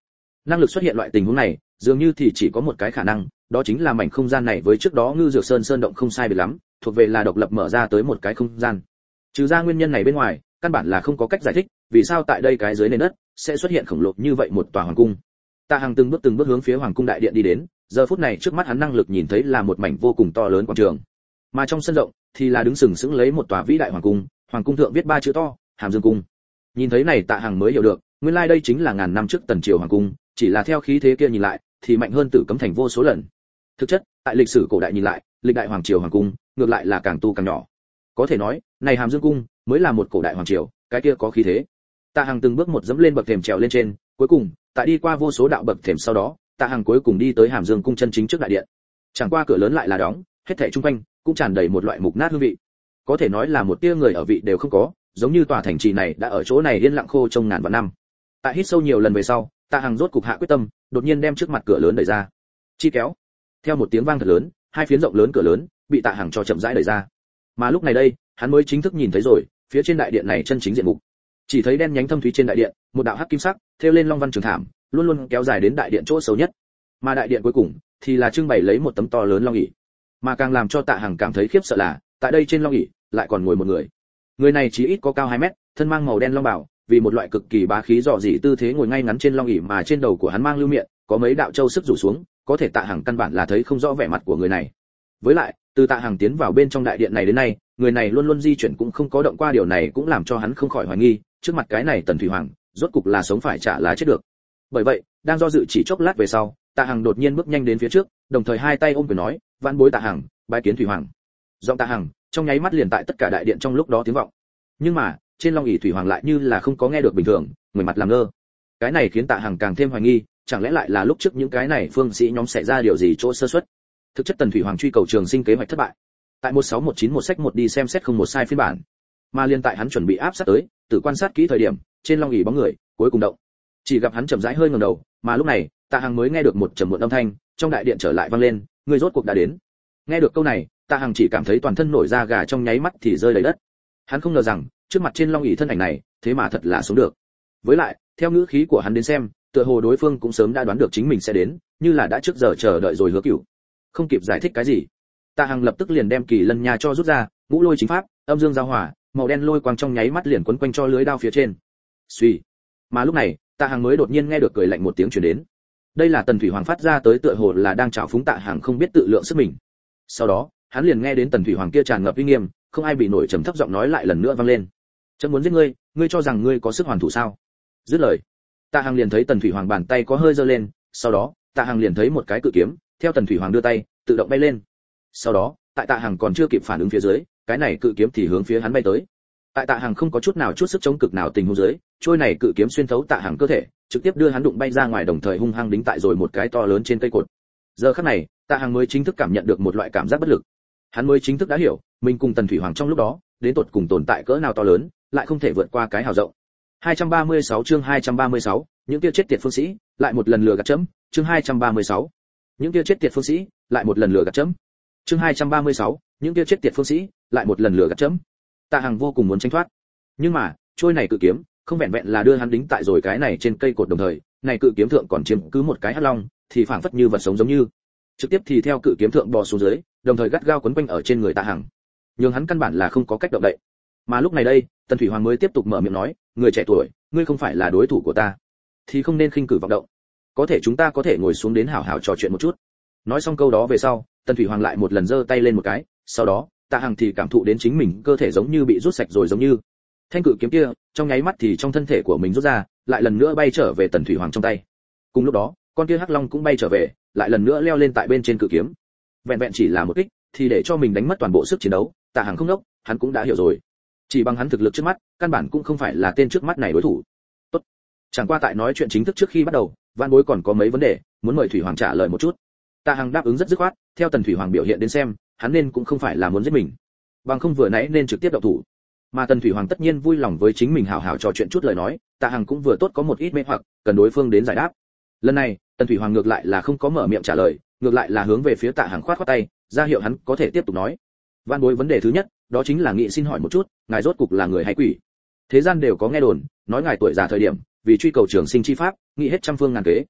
Năng lực xuất hiện loại tình huống này, dường như thì chỉ có một cái khả năng, đó chính là mảnh không gian này với trước đó Ngư Dược Sơn sơn động không sai biệt lắm, thuộc về là độc lập mở ra tới một cái không gian. Trừ ra nguyên nhân này bên ngoài, căn bản là không có cách giải thích, vì sao tại đây cái dưới nền đất sẽ xuất hiện khổng lồ như vậy một tòa hoàng cung. Tạ Hằng từng bước từng bước hướng phía hoàng cung đại điện đi đến, giờ phút này trước mắt hắn năng lực nhìn thấy là một mảnh vô cùng to lớn quảng trường, mà trong sân rộng thì là đứng sừng sững lấy một tòa vĩ đại hoàng cung, hoàng cung thượng viết ba chữ to, Hàm Dương cung. Nhìn thấy này Tạ Hằng mới hiểu được, nguyên lai like đây chính là ngàn năm trước Tần triều hoàng cung, chỉ là theo khí thế kia nhìn lại thì mạnh hơn Tử Cấm thành vô số lần. Thực chất, tại lịch sử cổ đại nhìn lại, lịch đại hoàng triều hoàng cung ngược lại là càng tu càng nhỏ. Có thể nói, này Hàm Dương cung mới là một cổ đại hoàng triều, cái kia có khí thế. Tạ Hằng từng bước một dẫm lên bậc thềm trèo lên trên, cuối cùng, tại đi qua vô số đạo bậc thềm sau đó, Tạ Hằng cuối cùng đi tới Hàm Dương cung chân chính trước đại điện. Chẳng qua cửa lớn lại là đóng, hết thảy xung quanh cũng tràn đầy một loại mục nát hương vị. Có thể nói là một tia người ở vị đều không có, giống như tòa thành trì này đã ở chỗ này yên lặng khô trong ngàn vạn năm. Tại hít sâu nhiều lần về sau, Tạ Hằng rốt cục hạ quyết tâm, đột nhiên đem trước mặt cửa lớn đẩy ra. Chi kéo. Theo một tiếng vang thật lớn, hai phiến rộng lớn cửa lớn bị Tạ Hằng cho chậm rãi đẩy ra. Mà lúc này đây, hắn mới chính thức nhìn thấy rồi, phía trên đại điện này chân chính diện mục. Chỉ thấy đen nhánh thâm thúy trên đại điện, một đạo hắc kim sắc, thêu lên long văn trường thảm, luôn luôn kéo dài đến đại điện chỗ xấu nhất. Mà đại điện cuối cùng thì là trưng bày lấy một tấm to lớn long ỷ. Mà càng làm cho Tạ Hằng cảm thấy khiếp sợ là, tại đây trên long ỷ lại còn ngồi một người. Người này chỉ ít có cao hai mét, thân mang màu đen long bào, vì một loại cực kỳ bá khí dọ dỉ tư thế ngồi ngay ngắn trên long ỷ, mà trên đầu của hắn mang lưu miệng, có mấy đạo châu sức rủ xuống, có thể Tạ Hằng căn bản là thấy không rõ vẻ mặt của người này. Với lại, từ Tạ Hằng tiến vào bên trong đại điện này đến nay, người này luôn luôn di chuyển cũng không có động qua, điều này cũng làm cho hắn không khỏi hoài nghi, trước mặt cái này Tần Thủy Hoàng, rốt cục là sống phải trả lá chết được. Bởi vậy, đang do dự chỉ chốc lát về sau, Tạ Hằng đột nhiên bước nhanh đến phía trước, đồng thời hai tay ôm quyền nói, "Vãn bối Tạ Hằng, bái kiến Thủy Hoàng." Giọng Tạ Hằng trong nháy mắt liền tại tất cả đại điện trong lúc đó tiếng vọng. Nhưng mà, trên long ỷ Thủy Hoàng lại như là không có nghe được bình thường, người mặt làm ngơ. Cái này khiến Tạ Hằng càng thêm hoài nghi, chẳng lẽ lại là lúc trước những cái này phương sĩ nhóm xảy ra điều gì chỗ sơ suất. Thực chất Tần Thủy Hoàng truy cầu trường sinh kế hoạch thất bại. Tại một sáu một chín một sách một đi xem xét không một sai phiên bản. Mà liên tại hắn chuẩn bị áp sát tới, tự quan sát kỹ thời điểm, trên long ỷ bóng người cuối cùng động. Chỉ gặp hắn chậm rãi hơi ngẩng đầu, mà lúc này, Tạ Hằng mới nghe được một trầm muộn âm thanh, trong đại điện trở lại vang lên, người rốt cuộc đã đến. Nghe được câu này, Tạ Hằng chỉ cảm thấy toàn thân nổi da gà trong nháy mắt thì rơi đầy đất. Hắn không ngờ rằng, trước mặt trên long ỷ thân ảnh này, thế mà thật là sống được. Với lại, theo ngữ khí của hắn đến xem, tựa hồ đối phương cũng sớm đã đoán được chính mình sẽ đến, như là đã trước giờ chờ đợi rồi hứa cửu. Không kịp giải thích cái gì, Tạ Hằng lập tức liền đem Kỳ Lân Nha cho rút ra, ngũ lôi chính pháp, âm dương giao hòa, màu đen lôi quang trong nháy mắt liền quấn quanh cho lưới đao phía trên. Suy. Mà lúc này, Tạ Hằng mới đột nhiên nghe được cười lạnh một tiếng truyền đến. Đây là Tần Thủy Hoàng phát ra tới, tựa hồ là đang trào phúng Tạ Hằng không biết tự lượng sức mình. Sau đó, hắn liền nghe đến Tần Thủy Hoàng kia tràn ngập uy nghiêm, không ai bị nổi trầm thấp giọng nói lại lần nữa vang lên. "Chấm muốn giết ngươi, ngươi cho rằng ngươi có sức hoàn thủ sao?" Dứt lời, Tạ Hằng liền thấy Tần Thủy Hoàng bàn tay có hơi giơ lên, sau đó, Tạ Hằng liền thấy một cái cự kiếm, theo Tần Thủy Hoàng đưa tay, tự động bay lên. Sau đó, tại Tạ Hằng còn chưa kịp phản ứng phía dưới, cái này cự kiếm thì hướng phía hắn bay tới. Tại Tạ Hằng không có chút nào chút sức chống cực nào tình huống dưới, trôi này cự kiếm xuyên thấu Tạ Hằng cơ thể, trực tiếp đưa hắn đụng bay ra ngoài, đồng thời hung hăng đính tại rồi một cái to lớn trên cây cột. Giờ khắc này, Tạ Hằng mới chính thức cảm nhận được một loại cảm giác bất lực. Hắn mới chính thức đã hiểu, mình cùng Tần Thủy Hoàng trong lúc đó, đến tột cùng tồn tại cỡ nào to lớn, lại không thể vượt qua cái hào rộng. hai trăm ba mươi sáu chương hai trăm ba mươi sáu, những kia chết tiệt phương sĩ, lại một lần lừa gạt chấm, chương hai trăm ba mươi sáu. Những kia chết tiệt phương sĩ, lại một lần lừa gạt chấm. Chương hai trăm ba mươi sáu, những kia chết tiệt phương sĩ, lại một lần lừa gạt chấm. Tạ Hằng vô cùng muốn tránh thoát. Nhưng mà, trôi này cự kiếm, không vẹn vẹn là đưa hắn đính tại rồi cái này trên cây cột, đồng thời, này cự kiếm thượng còn chiếm cứ một cái hắc long, thì phảng phất như vật sống giống như. Trực tiếp thì theo cự kiếm thượng bò xuống dưới, đồng thời gắt gao quấn quanh ở trên người Tạ Hằng. Nhưng hắn căn bản là không có cách động đậy. Mà lúc này đây, Tần Thủy Hoàng mới tiếp tục mở miệng nói, người trẻ tuổi, ngươi không phải là đối thủ của ta, thì không nên khinh cử vọng động. Có thể chúng ta có thể ngồi xuống đến hảo hảo trò chuyện một chút. Nói xong câu đó về sau, Tần Thủy Hoàng lại một lần giơ tay lên một cái, sau đó, Tạ Hằng thì cảm thụ đến chính mình cơ thể giống như bị rút sạch rồi giống như. Thanh cự kiếm kia, trong nháy mắt thì trong thân thể của mình rút ra, lại lần nữa bay trở về Tần Thủy Hoàng trong tay. Cùng lúc đó, con kia hắc long cũng bay trở về, lại lần nữa leo lên tại bên trên cự kiếm. Vẹn vẹn chỉ là một kích, thì để cho mình đánh mất toàn bộ sức chiến đấu, Tạ Hằng không đốc, hắn cũng đã hiểu rồi. Chỉ bằng hắn thực lực trước mắt, căn bản cũng không phải là tên trước mắt này đối thủ. Tốt. Chẳng qua tại nói chuyện chính thức trước khi bắt đầu, Vạn Bối còn có mấy vấn đề, muốn mời Thủy Hoàng trả lời một chút. Tạ Hằng đáp ứng rất dứt khoát, theo Tần Thủy Hoàng biểu hiện đến xem, hắn nên cũng không phải là muốn giết mình, bằng không vừa nãy nên trực tiếp động thủ. Mà Tần Thủy Hoàng tất nhiên vui lòng với chính mình hào hào trò chuyện chút lời nói, Tạ Hằng cũng vừa tốt có một ít mê hoặc, cần đối phương đến giải đáp. Lần này, Tần Thủy Hoàng ngược lại là không có mở miệng trả lời, ngược lại là hướng về phía Tạ Hằng khoát khoát tay, ra hiệu hắn có thể tiếp tục nói. Vạn Bối vấn đề thứ nhất, đó chính là nghị xin hỏi một chút, ngài rốt cục là người hay quỷ? Thế gian đều có nghe đồn, nói ngài tuổi già thời điểm, vì truy cầu trường sinh chi pháp, nghĩ hết trăm phương ngàn kế.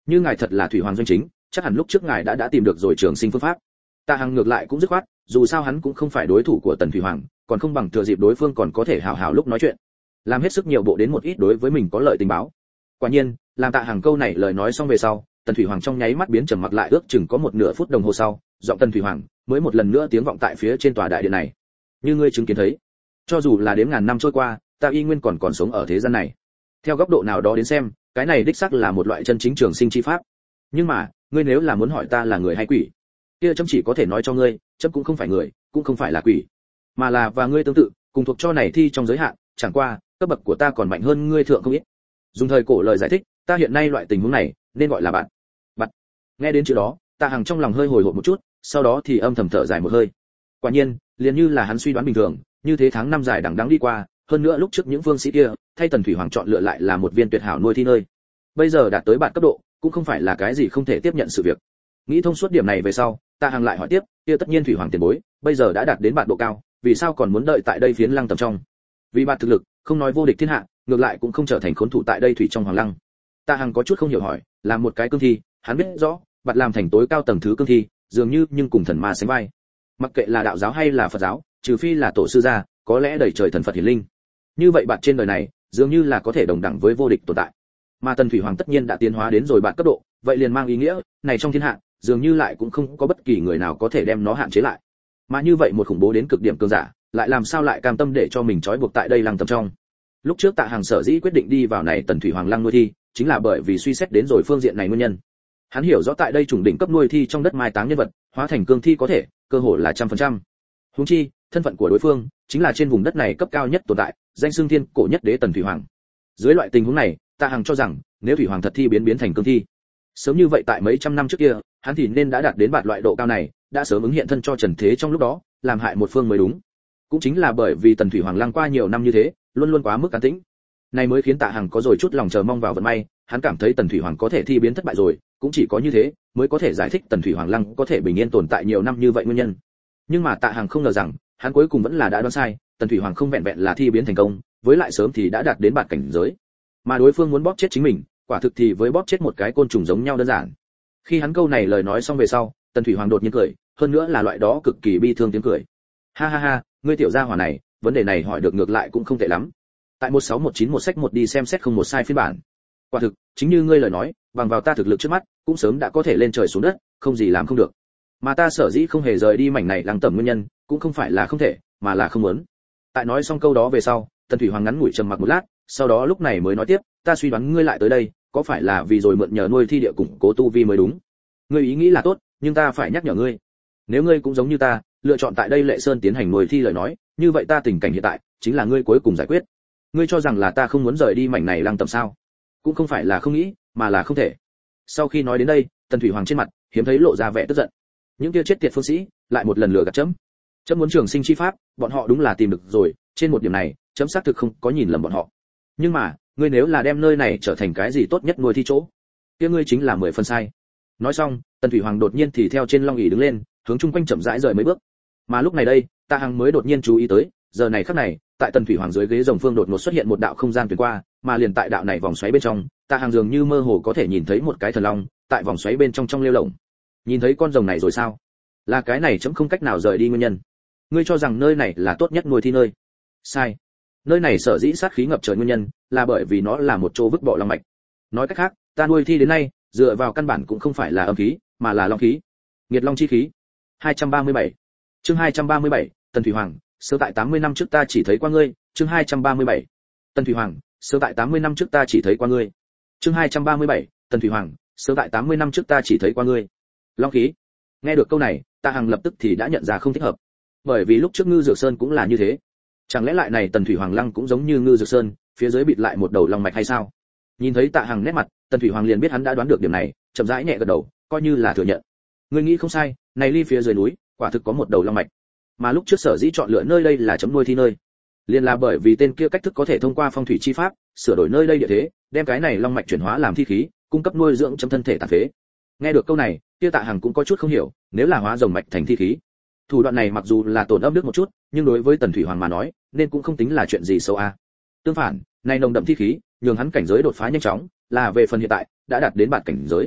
như ngài thật là thủy hoàng doanh chính, chắc hẳn lúc trước ngài đã đã tìm được rồi trường sinh phương pháp. Tạ Hằng ngược lại cũng dứt khoát, dù sao hắn cũng không phải đối thủ của Tần Thủy Hoàng, còn không bằng thừa dịp đối phương còn có thể hào hào lúc nói chuyện, làm hết sức nhiều bộ đến một ít đối với mình có lợi tình báo. Quả nhiên, làm Tạ Hằng câu này lời nói xong về sau, Tần Thủy Hoàng trong nháy mắt biến trầm mặc lại, ước chừng có một nửa phút đồng hồ sau, giọng Tần Thủy Hoàng mới một lần nữa tiếng vọng tại phía trên tòa đại điện này. Như ngươi chứng kiến thấy, cho dù là đếm ngàn năm trôi qua, ta y nguyên còn còn sống ở thế gian này. Theo góc độ nào đó đến xem, cái này đích xác là một loại chân chính trường sinh chi pháp. Nhưng mà, ngươi nếu là muốn hỏi ta là người hay quỷ, kia chấm chỉ có thể nói cho ngươi, chấm cũng không phải người, cũng không phải là quỷ, mà là và ngươi tương tự, cùng thuộc cho này thi trong giới hạn, chẳng qua, cấp bậc của ta còn mạnh hơn ngươi thượng không ít. Dùng thời cổ lời giải thích, ta hiện nay loại tình huống này, nên gọi là bạn. Bạn. Nghe đến chữ đó, Tạ Hằng trong lòng hơi hồi hộp một chút, sau đó thì âm thầm thở dài một hơi. Quả nhiên, liền như là hắn suy đoán bình thường, như thế tháng năm dài đằng đẵng đi qua, hơn nữa lúc trước những vương sĩ kia, thay Tần Thủy Hoàng chọn lựa lại là một viên tuyệt hảo nuôi thi nơi. Bây giờ đạt tới bạn cấp độ, cũng không phải là cái gì không thể tiếp nhận sự việc. Nghĩ thông suốt điểm này về sau, Tạ Hằng lại hỏi tiếp, kia tất nhiên Thủy Hoàng tiền bối, bây giờ đã đạt đến bạn độ cao, vì sao còn muốn đợi tại đây phiến lăng tầm trong? Vì bạn thực lực, không nói vô địch thiên hạ, ngược lại cũng không trở thành khốn thủ tại đây thủy trong hoàng lăng. Tạ Hằng có chút không hiểu hỏi, làm một cái cương thi, hắn biết rõ, bạn làm thành tối cao tầng thứ cương thi, dường như nhưng cùng thần ma sánh vai. Mặc kệ là đạo giáo hay là Phật giáo, trừ phi là tổ sư gia, có lẽ đầy trời thần Phật hiển linh. Như vậy bạn trên đời này, dường như là có thể đồng đẳng với vô địch tồn tại. Mà Tần Thủy Hoàng tất nhiên đã tiến hóa đến rồi bạn cấp độ, vậy liền mang ý nghĩa, này trong thiên hạ, dường như lại cũng không có bất kỳ người nào có thể đem nó hạn chế lại. Mà như vậy một khủng bố đến cực điểm cường giả, lại làm sao lại cam tâm để cho mình trói buộc tại đây lăng tâm trong. Lúc trước Tạ Hằng sở dĩ quyết định đi vào này Tần Thủy Hoàng lăng nuôi thi, chính là bởi vì suy xét đến rồi phương diện này nguyên nhân. Hắn hiểu rõ tại đây chủng đỉnh cấp nuôi thi trong đất mai táng nhân vật, hóa thành cương thi có thể, cơ hội là trăm phần trăm. Huống chi, thân phận của đối phương chính là trên vùng đất này cấp cao nhất tồn tại, danh xưng thiên cổ nhất đế Tần Thủy Hoàng. Dưới loại tình huống này, Tạ Hằng cho rằng, nếu Thủy Hoàng thật thi biến biến thành cương thi, sớm như vậy tại mấy trăm năm trước kia, hắn thì nên đã đạt đến bạt loại độ cao này, đã sớm ứng hiện thân cho trần thế trong lúc đó, làm hại một phương mới đúng. Cũng chính là bởi vì Tần Thủy Hoàng lăng qua nhiều năm như thế, luôn luôn quá mức an tĩnh, này mới khiến Tạ Hằng có rồi chút lòng chờ mong vào vận may, hắn cảm thấy Tần Thủy Hoàng có thể thi biến thất bại rồi, cũng chỉ có như thế mới có thể giải thích Tần Thủy Hoàng lăng có thể bình yên tồn tại nhiều năm như vậy nguyên nhân. Nhưng mà Tạ Hằng không ngờ rằng, hắn cuối cùng vẫn là đã đoán sai, Tần Thủy Hoàng không vẹn vẹn là thi biến thành công, với lại sớm thì đã đạt đến bạt cảnh giới, mà đối phương muốn bóp chết chính mình, quả thực thì với bóp chết một cái côn trùng giống nhau đơn giản. Khi hắn câu này lời nói xong về sau, Tần Thủy Hoàng đột nhiên cười, hơn nữa là loại đó cực kỳ bi thương tiếng cười. Ha ha ha, ngươi tiểu gia hỏa này, vấn đề này hỏi được ngược lại cũng không tệ lắm. Tại một sáu một chín một sách một đi xem xét không một sai phiên bản. Quả thực, chính như ngươi lời nói, bằng vào ta thực lực trước mắt, cũng sớm đã có thể lên trời xuống đất, không gì làm không được. Mà ta sở dĩ không hề rời đi mảnh này lăng tẩm nguyên nhân, cũng không phải là không thể, mà là không muốn. Tại nói xong câu đó về sau, Tần Thủy Hoàng ngắn ngủi trầm mặc một lát, sau đó lúc này mới nói tiếp, ta suy đoán ngươi lại tới đây, có phải là vì rồi mượn nhờ nuôi thi địa củng cố tu vi mới đúng? Ngươi ý nghĩ là tốt, nhưng ta phải nhắc nhở ngươi, nếu ngươi cũng giống như ta, lựa chọn tại đây Lệ Sơn tiến hành nuôi thi lời nói, như vậy ta tình cảnh hiện tại chính là ngươi cuối cùng giải quyết. Ngươi cho rằng là ta không muốn rời đi mảnh này lăng tẩm sao? Cũng không phải là không nghĩ, mà là không thể. Sau khi nói đến đây, Tần Thủy Hoàng trên mặt hiếm thấy lộ ra vẻ tức giận. Những kia chết tiệt phương sĩ, lại một lần lừa gạt chấm. Chấm muốn trường sinh chi pháp, bọn họ đúng là tìm được rồi, trên một điểm này, chấm xác thực không có nhìn lầm bọn họ. Nhưng mà, ngươi nếu là đem nơi này trở thành cái gì tốt nhất nuôi thi chỗ, kia ngươi chính là mười phần sai. Nói xong, Tần Thủy Hoàng đột nhiên thì theo trên long ỷ đứng lên, hướng chung quanh chậm rãi rời mấy bước. Mà lúc này đây, Tạ Hằng mới đột nhiên chú ý tới, giờ này khắc này, tại Tần Thủy Hoàng dưới ghế rồng phương đột ngột xuất hiện một đạo không gian tuyến qua, mà liền tại đạo này vòng xoáy bên trong, Tạ Hằng dường như mơ hồ có thể nhìn thấy một cái thần long, tại vòng xoáy bên trong trong lêu lổng. Nhìn thấy con rồng này rồi sao? Là cái này chấm không cách nào rời đi nguyên nhân. Ngươi cho rằng nơi này là tốt nhất nuôi thi nơi? Sai. Nơi này sở dĩ sát khí ngập trời nguyên nhân, là bởi vì nó là một chỗ vứt bỏ long mạch. Nói cách khác, ta nuôi thi đến nay, dựa vào căn bản cũng không phải là âm khí, mà là long khí. Nghiệt long chi khí. hai trăm ba mươi bảy. Chương hai trăm ba mươi bảy, Tần Thủy Hoàng, sớm tại tám mươi năm trước ta chỉ thấy qua ngươi, chương hai trăm ba mươi bảy. Tần Thủy Hoàng, sớm tại tám mươi năm trước ta chỉ thấy qua ngươi. Chương hai trăm ba mươi bảy, Tần Thủy Hoàng, sớm tại tám mươi năm trước ta chỉ thấy qua ngươi. Long khí. Nghe được câu này, Tạ Hằng lập tức thì đã nhận ra không thích hợp. Bởi vì lúc trước Ngư Dược Sơn cũng là như thế. Chẳng lẽ lại này Tần Thủy Hoàng lăng cũng giống như Ngư Dược Sơn, phía dưới bịt lại một đầu long mạch hay sao? Nhìn thấy Tạ Hằng nét mặt, Tần Thủy Hoàng liền biết hắn đã đoán được điểm này, chậm rãi nhẹ gật đầu, coi như là thừa nhận. Ngươi nghĩ không sai, này ly phía dưới núi, quả thực có một đầu long mạch. Mà lúc trước sở dĩ chọn lựa nơi đây là chấm nuôi thi nơi, liền là bởi vì tên kia cách thức có thể thông qua phong thủy chi pháp, sửa đổi nơi đây địa thế, đem cái này long mạch chuyển hóa làm thi khí, cung cấp nuôi dưỡng chấm thân thể tàn phế. Nghe được câu này, kia Tạ Hằng cũng có chút không hiểu, nếu là hóa rồng mạch thành thi khí, thủ đoạn này mặc dù là tổn âm đức một chút, nhưng đối với Tần Thủy Hoàng mà nói, nên cũng không tính là chuyện gì xấu a. Tương phản, này nồng đậm thi khí, nhường hắn cảnh giới đột phá nhanh chóng, là về phần hiện tại đã đạt đến bản cảnh giới,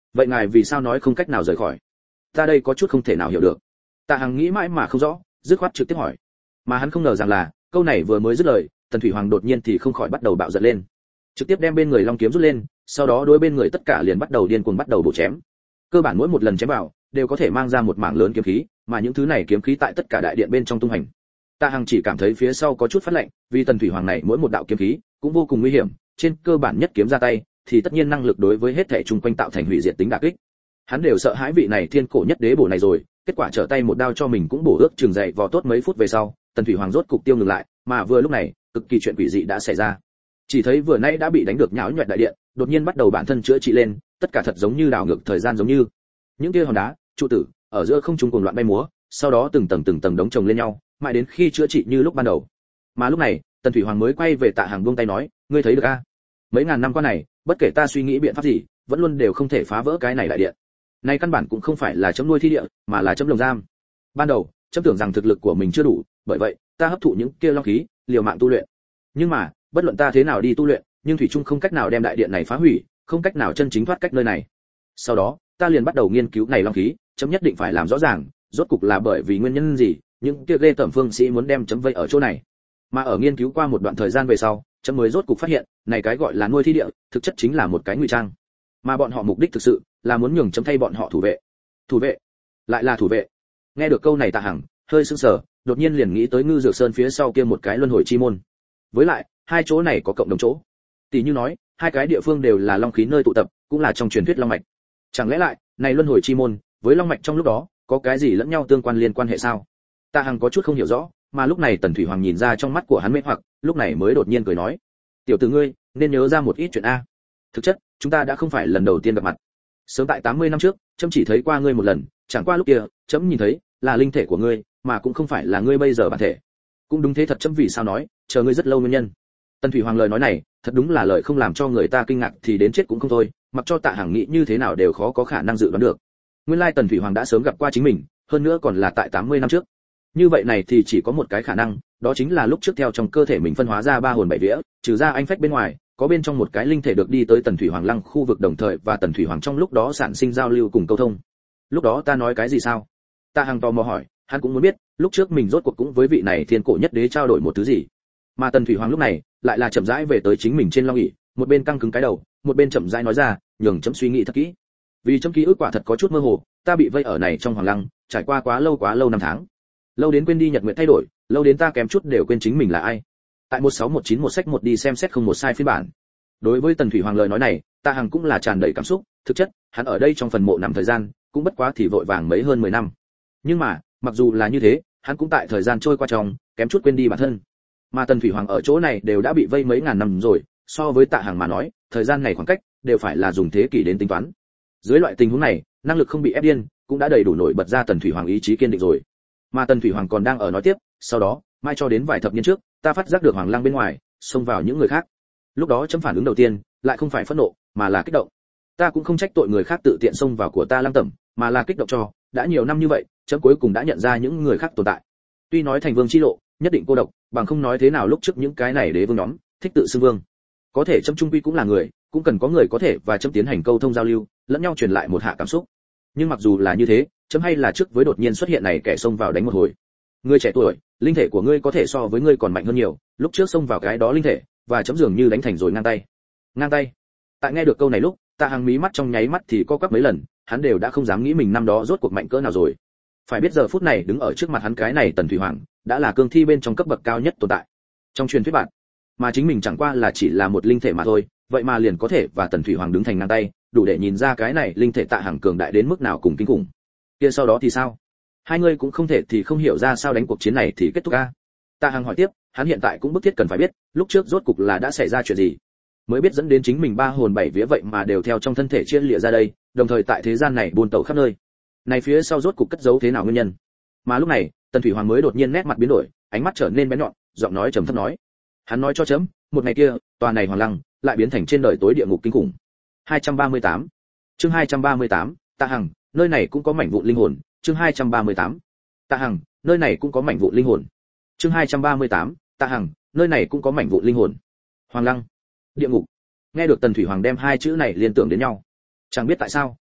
vậy ngài vì sao nói không cách nào rời khỏi? Ta đây có chút không thể nào hiểu được. Tạ Hằng nghĩ mãi mà không rõ, dứt khoát trực tiếp hỏi. Mà hắn không ngờ rằng là, câu này vừa mới dứt lời, Tần Thủy Hoàng đột nhiên thì không khỏi bắt đầu bạo giận lên, trực tiếp đem bên người long kiếm rút lên, sau đó đối bên người tất cả liền bắt đầu điên cuồng bắt đầu bổ chém. Cơ bản mỗi một lần chém vào, đều có thể mang ra một mảng lớn kiếm khí, mà những thứ này kiếm khí tại tất cả đại điện bên trong tung hành. Tạ Hằng chỉ cảm thấy phía sau có chút phát lạnh, vì Tần Thủy Hoàng này mỗi một đạo kiếm khí cũng vô cùng nguy hiểm, trên cơ bản nhất kiếm ra tay, thì tất nhiên năng lực đối với hết thảy chung quanh tạo thành hủy diệt tính đả kích. Hắn đều sợ hãi vị này thiên cổ nhất đế bổ này rồi, kết quả trở tay một đao cho mình cũng bổ ước chừng dậy vò tốt mấy phút về sau, Tần Thủy Hoàng rốt cục tiêu ngừng lại, mà vừa lúc này, cực kỳ chuyện quỷ dị đã xảy ra. Chỉ thấy vừa nãy đã bị đánh được nhão nhoẹt đại điện, đột nhiên bắt đầu bản thân chữa trị lên, tất cả thật giống như đảo ngược thời gian giống như. Những kia hòn đá, trụ tử, ở giữa không trung cuồng loạn bay múa, sau đó từng tầng từng tầng đống chồng lên nhau, mãi đến khi chữa trị như lúc ban đầu. Mà lúc này, Tần Thủy Hoàng mới quay về Tạ Hằng buông tay nói, ngươi thấy được a? Mấy ngàn năm qua này, bất kể ta suy nghĩ biện pháp gì, vẫn luôn đều không thể phá vỡ cái này đại điện. Này căn bản cũng không phải là chấm nuôi thi địa, mà là chấm lồng giam. Ban đầu, chấm tưởng rằng thực lực của mình chưa đủ, bởi vậy, ta hấp thụ những kia long khí, liều mạng tu luyện. Nhưng mà, bất luận ta thế nào đi tu luyện, nhưng thủy chung không cách nào đem đại điện này phá hủy, không cách nào chân chính thoát cách nơi này. Sau đó, ta liền bắt đầu nghiên cứu này long khí, chấm nhất định phải làm rõ ràng, rốt cục là bởi vì nguyên nhân gì, những kia ghê tởm phương sĩ muốn đem chấm vây ở chỗ này. Mà ở nghiên cứu qua một đoạn thời gian về sau, chấm mới rốt cục phát hiện, này cái gọi là nuôi thi địa, thực chất chính là một cái ngụy trang. Mà bọn họ mục đích thực sự là muốn nhường chấm thay bọn họ thủ vệ. Thủ vệ? Lại là thủ vệ? Nghe được câu này Tạ Hằng hơi sững sờ, đột nhiên liền nghĩ tới Ngư Dược Sơn phía sau kia một cái luân hồi chi môn. Với lại, hai chỗ này có cộng đồng chỗ. Tỷ như nói, hai cái địa phương đều là long khí nơi tụ tập, cũng là trong truyền thuyết long mạch. Chẳng lẽ lại, này luân hồi chi môn với long mạch trong lúc đó có cái gì lẫn nhau tương quan liên quan hệ sao? Tạ Hằng có chút không hiểu rõ, mà lúc này Tần Thủy Hoàng nhìn ra trong mắt của hắn mê hoặc, lúc này mới đột nhiên cười nói: "Tiểu tử ngươi, nên nhớ ra một ít chuyện a. Thực chất, chúng ta đã không phải lần đầu tiên gặp mặt. Sớm tại tám mươi năm trước, chấm chỉ thấy qua ngươi một lần, chẳng qua lúc kia, chấm nhìn thấy là linh thể của ngươi, mà cũng không phải là ngươi bây giờ bản thể." Cũng đúng thế thật, chấm vì sao nói, chờ ngươi rất lâu nguyên nhân. Tần Thủy Hoàng lời nói này, thật đúng là lời không làm cho người ta kinh ngạc thì đến chết cũng không thôi, mặc cho Tạ Hằng nghĩ như thế nào đều khó có khả năng dự đoán được. Nguyên lai Tần Thủy Hoàng đã sớm gặp qua chính mình, hơn nữa còn là tại tám mươi năm trước. Như vậy này thì chỉ có một cái khả năng, đó chính là lúc trước theo trong cơ thể mình phân hóa ra ba hồn bảy vía, trừ ra anh phách bên ngoài, có bên trong một cái linh thể được đi tới Tần Thủy Hoàng lăng khu vực đồng thời và Tần Thủy Hoàng trong lúc đó sản sinh giao lưu cùng câu thông. Lúc đó ta nói cái gì sao? Tạ Hằng tò mò hỏi, hắn cũng muốn biết, lúc trước mình rốt cuộc cũng với vị này thiên cổ nhất đế trao đổi một thứ gì. Mà Tần Thủy Hoàng lúc này lại là chậm rãi về tới chính mình trên long ỷ, một bên căng cứng cái đầu, một bên chậm rãi nói ra, nhường chấm suy nghĩ thật kỹ. Vì chấm ký ức quả thật có chút mơ hồ, ta bị vây ở này trong hoàng lăng, trải qua quá lâu quá lâu năm tháng. Lâu đến quên đi nhật nguyện thay đổi, lâu đến ta kém chút đều quên chính mình là ai. Tại một sáu một chín một sách một đi xem xét không một sai phiên bản. Đối với Tần Thủy Hoàng lời nói này, Tạ Hằng cũng là tràn đầy cảm xúc, thực chất, hắn ở đây trong phần mộ nằm thời gian, cũng bất quá thì vội vàng mấy hơn mười năm. Nhưng mà, mặc dù là như thế, hắn cũng tại thời gian trôi qua trong, kém chút quên đi bản thân. Mà Tần Thủy Hoàng ở chỗ này đều đã bị vây mấy ngàn năm rồi, so với Tạ Hằng mà nói, thời gian này khoảng cách đều phải là dùng thế kỷ đến tính toán. Dưới loại tình huống này, năng lực không bị ép điên, cũng đã đầy đủ nổi bật ra Tần Thủy Hoàng ý chí kiên định rồi. Mà Tần Thủy Hoàng còn đang ở nói tiếp, sau đó, mai cho đến vài thập niên trước, ta phát giác được hoàng lăng bên ngoài, xông vào những người khác. Lúc đó chấm phản ứng đầu tiên, lại không phải phẫn nộ, mà là kích động. Ta cũng không trách tội người khác tự tiện xông vào của ta lăng tẩm, mà là kích động cho, đã nhiều năm như vậy, chấm cuối cùng đã nhận ra những người khác tồn tại. Tuy nói thành vương chi lộ, nhất định cô độc, bằng không nói thế nào lúc trước những cái này đế vương nhóm, thích tự xưng vương. Có thể chấm trung quy cũng là người, cũng cần có người có thể và chấm tiến hành câu thông giao lưu, lẫn nhau truyền lại một hạ cảm xúc. Nhưng mặc dù là như thế, chấm hay là trước với đột nhiên xuất hiện này kẻ xông vào đánh một hồi. Ngươi trẻ tuổi, linh thể của ngươi có thể so với ngươi còn mạnh hơn nhiều, lúc trước xông vào cái đó linh thể, và chấm dường như đánh thành rồi ngang tay. Ngang tay. Tại nghe được câu này lúc, Tạ Hằng mí mắt trong nháy mắt thì co quắp mấy lần, hắn đều đã không dám nghĩ mình năm đó rốt cuộc mạnh cỡ nào rồi. Phải biết giờ phút này đứng ở trước mặt hắn cái này Tần Thủy Hoàng, đã là cương thi bên trong cấp bậc cao nhất tồn tại. Trong truyền thuyết bản, mà chính mình chẳng qua là chỉ là một linh thể mà thôi, vậy mà liền có thể và Tần Thủy Hoàng đứng thành ngang tay, đủ để nhìn ra cái này linh thể Tạ Hằng cường đại đến mức nào cùng kinh khủng. Kia sau đó thì sao? Hai người cũng không thể thì không hiểu ra sao đánh cuộc chiến này thì kết thúc a. Tạ Hằng hỏi tiếp, hắn hiện tại cũng bức thiết cần phải biết, lúc trước rốt cục là đã xảy ra chuyện gì, mới biết dẫn đến chính mình ba hồn bảy vía vậy mà đều theo trong thân thể chia lìa ra đây, đồng thời tại thế gian này buôn tẩu khắp nơi. Này phía sau rốt cục cất giấu thế nào nguyên nhân? Mà lúc này, Tần Thủy Hoàng mới đột nhiên nét mặt biến đổi, ánh mắt trở nên bén nhọn, giọng nói trầm thấp nói: hắn nói cho chấm, một ngày kia, tòa này hoàng lăng lại biến thành trên đời tối địa ngục kinh khủng. hai trăm ba mươi tám Chương hai trăm ba mươi tám Tạ Hằng, nơi này cũng có mảnh vụn linh hồn. Chương hai trăm ba mươi tám Tạ Hằng, nơi này cũng có mảnh vụn linh hồn. Chương hai trăm ba mươi tám Tạ Hằng, nơi này cũng có mảnh vụn linh hồn. Hoàng lăng, địa ngục. Nghe được Tần Thủy Hoàng đem hai chữ này liên tưởng đến nhau, chẳng biết tại sao,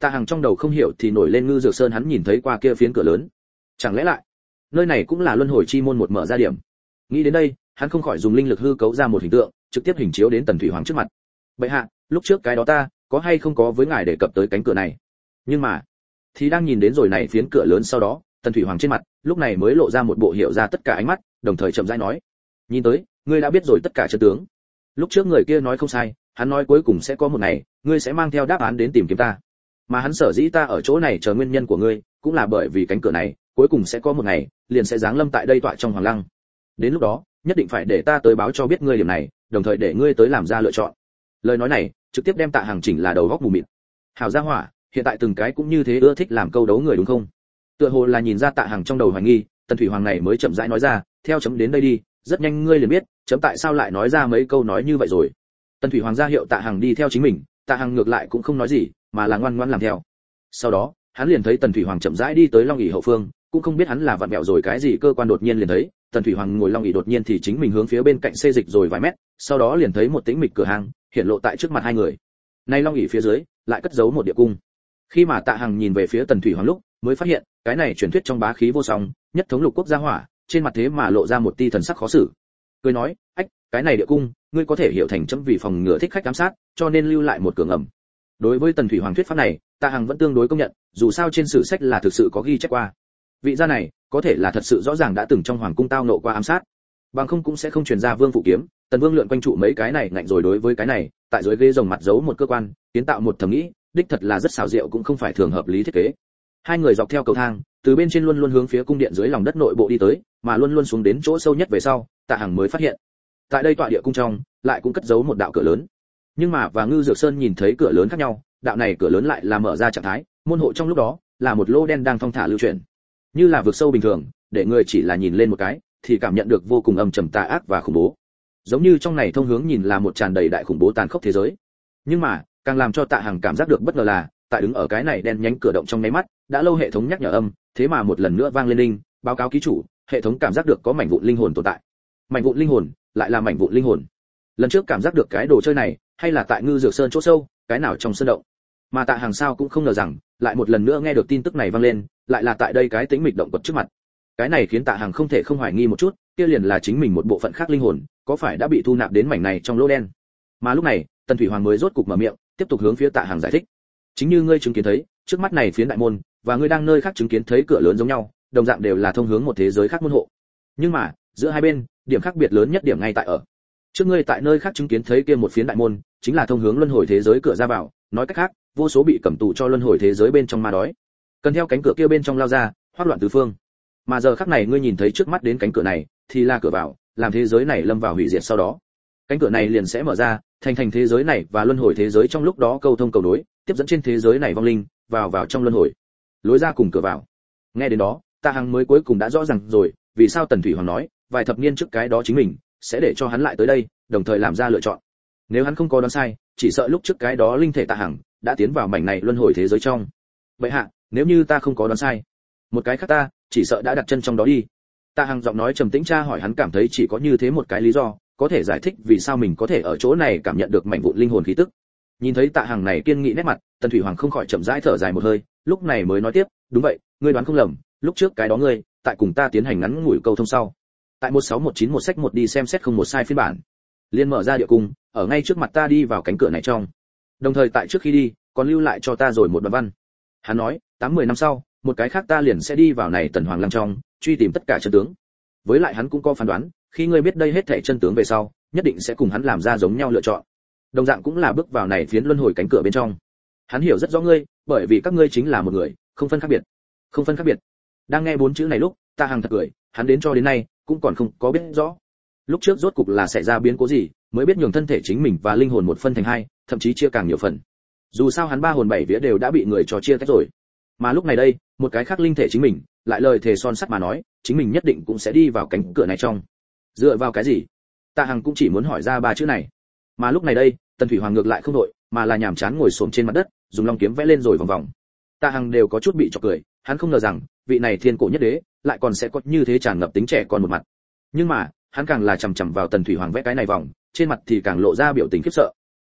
Tạ Hằng trong đầu không hiểu thì nổi lên Ngư Dược Sơn hắn nhìn thấy qua kia phiến cửa lớn. Chẳng lẽ lại, nơi này cũng là luân hồi chi môn một mở ra điểm. Nghĩ đến đây, hắn không khỏi dùng linh lực hư cấu ra một hình tượng, trực tiếp hình chiếu đến Tần Thủy Hoàng trước mặt. Bệ hạ, lúc trước cái đó ta, có hay không có với ngài đề cập tới cánh cửa này? Nhưng mà, thì đang nhìn đến rồi này phiến cửa lớn sau đó, Tần Thủy Hoàng trên mặt, lúc này mới lộ ra một bộ hiểu ra tất cả ánh mắt, đồng thời chậm rãi nói: "Nhìn tới, ngươi đã biết rồi tất cả chân tướng. Lúc trước người kia nói không sai, hắn nói cuối cùng sẽ có một ngày, ngươi sẽ mang theo đáp án đến tìm kiếm ta. Mà hắn sở dĩ ta ở chỗ này chờ nguyên nhân của ngươi, cũng là bởi vì cánh cửa này, cuối cùng sẽ có một ngày, liền sẽ giáng lâm tại đây tọa trong hoàng lăng. Đến lúc đó, nhất định phải để ta tới báo cho biết ngươi điểm này, đồng thời để ngươi tới làm ra lựa chọn." Lời nói này, trực tiếp đem Tạ Hằng chỉnh là đầu góc mù mịt. Hảo gia hỏa, hiện tại từng cái cũng như thế ưa thích làm câu đấu người đúng không? Tựa hồ là nhìn ra Tạ Hằng trong đầu hoài nghi, Tần Thủy Hoàng này mới chậm rãi nói ra, theo chấm đến đây đi, rất nhanh ngươi liền biết, chấm tại sao lại nói ra mấy câu nói như vậy rồi. Tần Thủy Hoàng ra hiệu Tạ Hằng đi theo chính mình, Tạ Hằng ngược lại cũng không nói gì, mà là ngoan ngoãn làm theo. Sau đó, hắn liền thấy Tần Thủy Hoàng chậm rãi đi tới Long ỷ hậu phương, cũng không biết hắn là vặn vẹo rồi cái gì cơ quan đột nhiên liền thấy, Tần Thủy Hoàng ngồi Long ỷ đột nhiên thì chính mình hướng phía bên cạnh xê dịch rồi vài mét, sau đó liền thấy một tĩnh mịch cửa hang hiện lộ tại trước mặt hai người. Nay Long ỷ phía dưới lại cất giấu một địa cung. Khi mà Tạ Hằng nhìn về phía Tần Thủy Hoàng lúc, mới phát hiện, cái này truyền thuyết trong bá khí vô song, nhất thống lục quốc gia hỏa, trên mặt thế mà lộ ra một tia thần sắc khó xử. Cười nói, "Ách, cái này địa cung, ngươi có thể hiểu thành chấm vì phòng ngừa thích khách giám sát, cho nên lưu lại một cửa ngầm." Đối với Tần Thủy Hoàng thuyết pháp này, Tạ Hằng vẫn tương đối công nhận, dù sao trên sử sách là thực sự có ghi chép qua. Vị gia này, có thể là thật sự rõ ràng đã từng trong hoàng cung tao nộ qua ám sát. Bằng không cũng sẽ không truyền ra Vương phụ kiếm, Tần Vương lượn quanh trụ mấy cái này ngạnh rồi đối với cái này, tại dưới ghế rồng mặt giấu một cơ quan, kiến tạo một thẩm nghĩ, đích thật là rất xảo diệu cũng không phải thường hợp lý thiết kế. Hai người dọc theo cầu thang, từ bên trên luôn luôn hướng phía cung điện dưới lòng đất nội bộ đi tới, mà luôn luôn xuống đến chỗ sâu nhất về sau, Tạ Hằng mới phát hiện, tại đây tọa địa cung trong, lại cũng cất giấu một đạo cửa lớn. Nhưng mà và Ngư Dược Sơn nhìn thấy cửa lớn khác nhau, đạo này cửa lớn lại là mở ra trạng thái, môn hộ trong lúc đó là một lô đen đang thong thả lưu chuyển, như là vực sâu bình thường, để người chỉ là nhìn lên một cái, thì cảm nhận được vô cùng âm trầm tà ác và khủng bố. Giống như trong này thông hướng nhìn là một tràn đầy đại khủng bố tàn khốc thế giới. Nhưng mà, càng làm cho Tạ Hằng cảm giác được bất ngờ là, tại đứng ở cái này đen nhánh cửa động trong mấy mắt, đã lâu hệ thống nhắc nhở âm, thế mà một lần nữa vang lên linh, báo cáo ký chủ, hệ thống cảm giác được có mảnh vụn linh hồn tồn tại. Mảnh vụn linh hồn, lại là mảnh vụn linh hồn. Lần trước cảm giác được cái đồ chơi này, hay là tại Ngư Dược Sơn chỗ sâu, cái nào trong sơn động. Mà Tạ Hằng sao cũng không ngờ rằng, lại một lần nữa nghe được tin tức này vang lên, lại là tại đây cái tĩnh mịch động quật trước mặt. Cái này khiến Tạ Hằng không thể không hoài nghi một chút, kia liền là chính mình một bộ phận khác linh hồn, có phải đã bị thu nạp đến mảnh này trong lỗ đen. Mà lúc này, Tần Thủy Hoàng mới rốt cục mở miệng, tiếp tục hướng phía Tạ Hằng giải thích. Chính như ngươi chứng kiến thấy, trước mắt này phiến đại môn, và ngươi đang nơi khác chứng kiến thấy cửa lớn giống nhau, đồng dạng đều là thông hướng một thế giới khác môn hộ. Nhưng mà, giữa hai bên, điểm khác biệt lớn nhất điểm ngay tại ở. Trước ngươi tại nơi khác chứng kiến thấy kia một phiến đại môn, chính là thông hướng luân hồi thế giới cửa ra vào, nói cách khác, vô số bị cầm tù cho luân hồi thế giới bên trong ma đói, cần theo cánh cửa kia bên trong lao ra, hoắc loạn tứ phương. Mà giờ khắc này ngươi nhìn thấy trước mắt đến cánh cửa này, thì là cửa vào, làm thế giới này lâm vào hủy diệt sau đó. Cánh cửa này liền sẽ mở ra, thành thành thế giới này và luân hồi thế giới trong lúc đó câu thông cầu nối, tiếp dẫn trên thế giới này vong linh, vào vào trong luân hồi. Lối ra cùng cửa vào. Nghe đến đó, Tạ Hằng mới cuối cùng đã rõ ràng rồi, vì sao Tần Thủy Hoàng nói, vài thập niên trước cái đó chính mình sẽ để cho hắn lại tới đây, đồng thời làm ra lựa chọn. Nếu hắn không có đoán sai, chỉ sợ lúc trước cái đó linh thể Tạ Hằng đã tiến vào mảnh này luân hồi thế giới trong. Vậy hạ, nếu như ta không có đoán sai, một cái khác ta, chỉ sợ đã đặt chân trong đó đi. Tạ Hằng giọng nói trầm tĩnh tra hỏi hắn cảm thấy chỉ có như thế một cái lý do, có thể giải thích vì sao mình có thể ở chỗ này cảm nhận được mảnh vụn linh hồn khí tức. Nhìn thấy Tạ Hằng này kiên nghị nét mặt, Tần Thủy Hoàng không khỏi chậm rãi thở dài một hơi, lúc này mới nói tiếp, đúng vậy, ngươi đoán không lầm, lúc trước cái đó ngươi, tại cùng ta tiến hành ngắn ngủi câu thông sau. Tại một sáu một chín một sách một đi xem xét không một sai phiên bản. Liên mở ra địa cung, ở ngay trước mặt ta đi vào cánh cửa này trong. Đồng thời tại trước khi đi, còn lưu lại cho ta rồi một đoạn văn. Hắn nói, tám mười năm sau, một cái khác ta liền sẽ đi vào này Tần Hoàng Lăng trong, truy tìm tất cả chân tướng. Với lại hắn cũng có phán đoán, khi ngươi biết đây hết thảy chân tướng về sau, nhất định sẽ cùng hắn làm ra giống nhau lựa chọn. Đồng dạng cũng là bước vào này phiến luân hồi cánh cửa bên trong. Hắn hiểu rất rõ ngươi, bởi vì các ngươi chính là một người, không phân khác biệt. Không phân khác biệt. Đang nghe bốn chữ này lúc, Tạ Hằng thật cười, hắn đến cho đến nay cũng còn không có biết rõ. Lúc trước rốt cục là xảy ra biến cố gì, mới biết nhường thân thể chính mình và linh hồn một phân thành hai, thậm chí chia càng nhiều phần. Dù sao hắn ba hồn bảy vía đều đã bị người cho chia tách rồi. Mà lúc này đây, một cái khác linh thể chính mình, lại lời thề son sắt mà nói, chính mình nhất định cũng sẽ đi vào cánh cửa này trong. Dựa vào cái gì? Tạ Hằng cũng chỉ muốn hỏi ra ba chữ này. Mà lúc này đây, Tần Thủy Hoàng ngược lại không đội, mà là nhàm chán ngồi xổm trên mặt đất, dùng long kiếm vẽ lên rồi vòng vòng. Tạ Hằng đều có chút bị chọc cười, hắn không ngờ rằng, vị này thiên cổ nhất đế, lại còn sẽ có như thế tràn ngập tính trẻ con một mặt. Nhưng mà, hắn càng là chằm chằm vào Tần Thủy Hoàng vẽ cái này vòng, trên mặt thì càng lộ ra biểu tình khiếp sợ.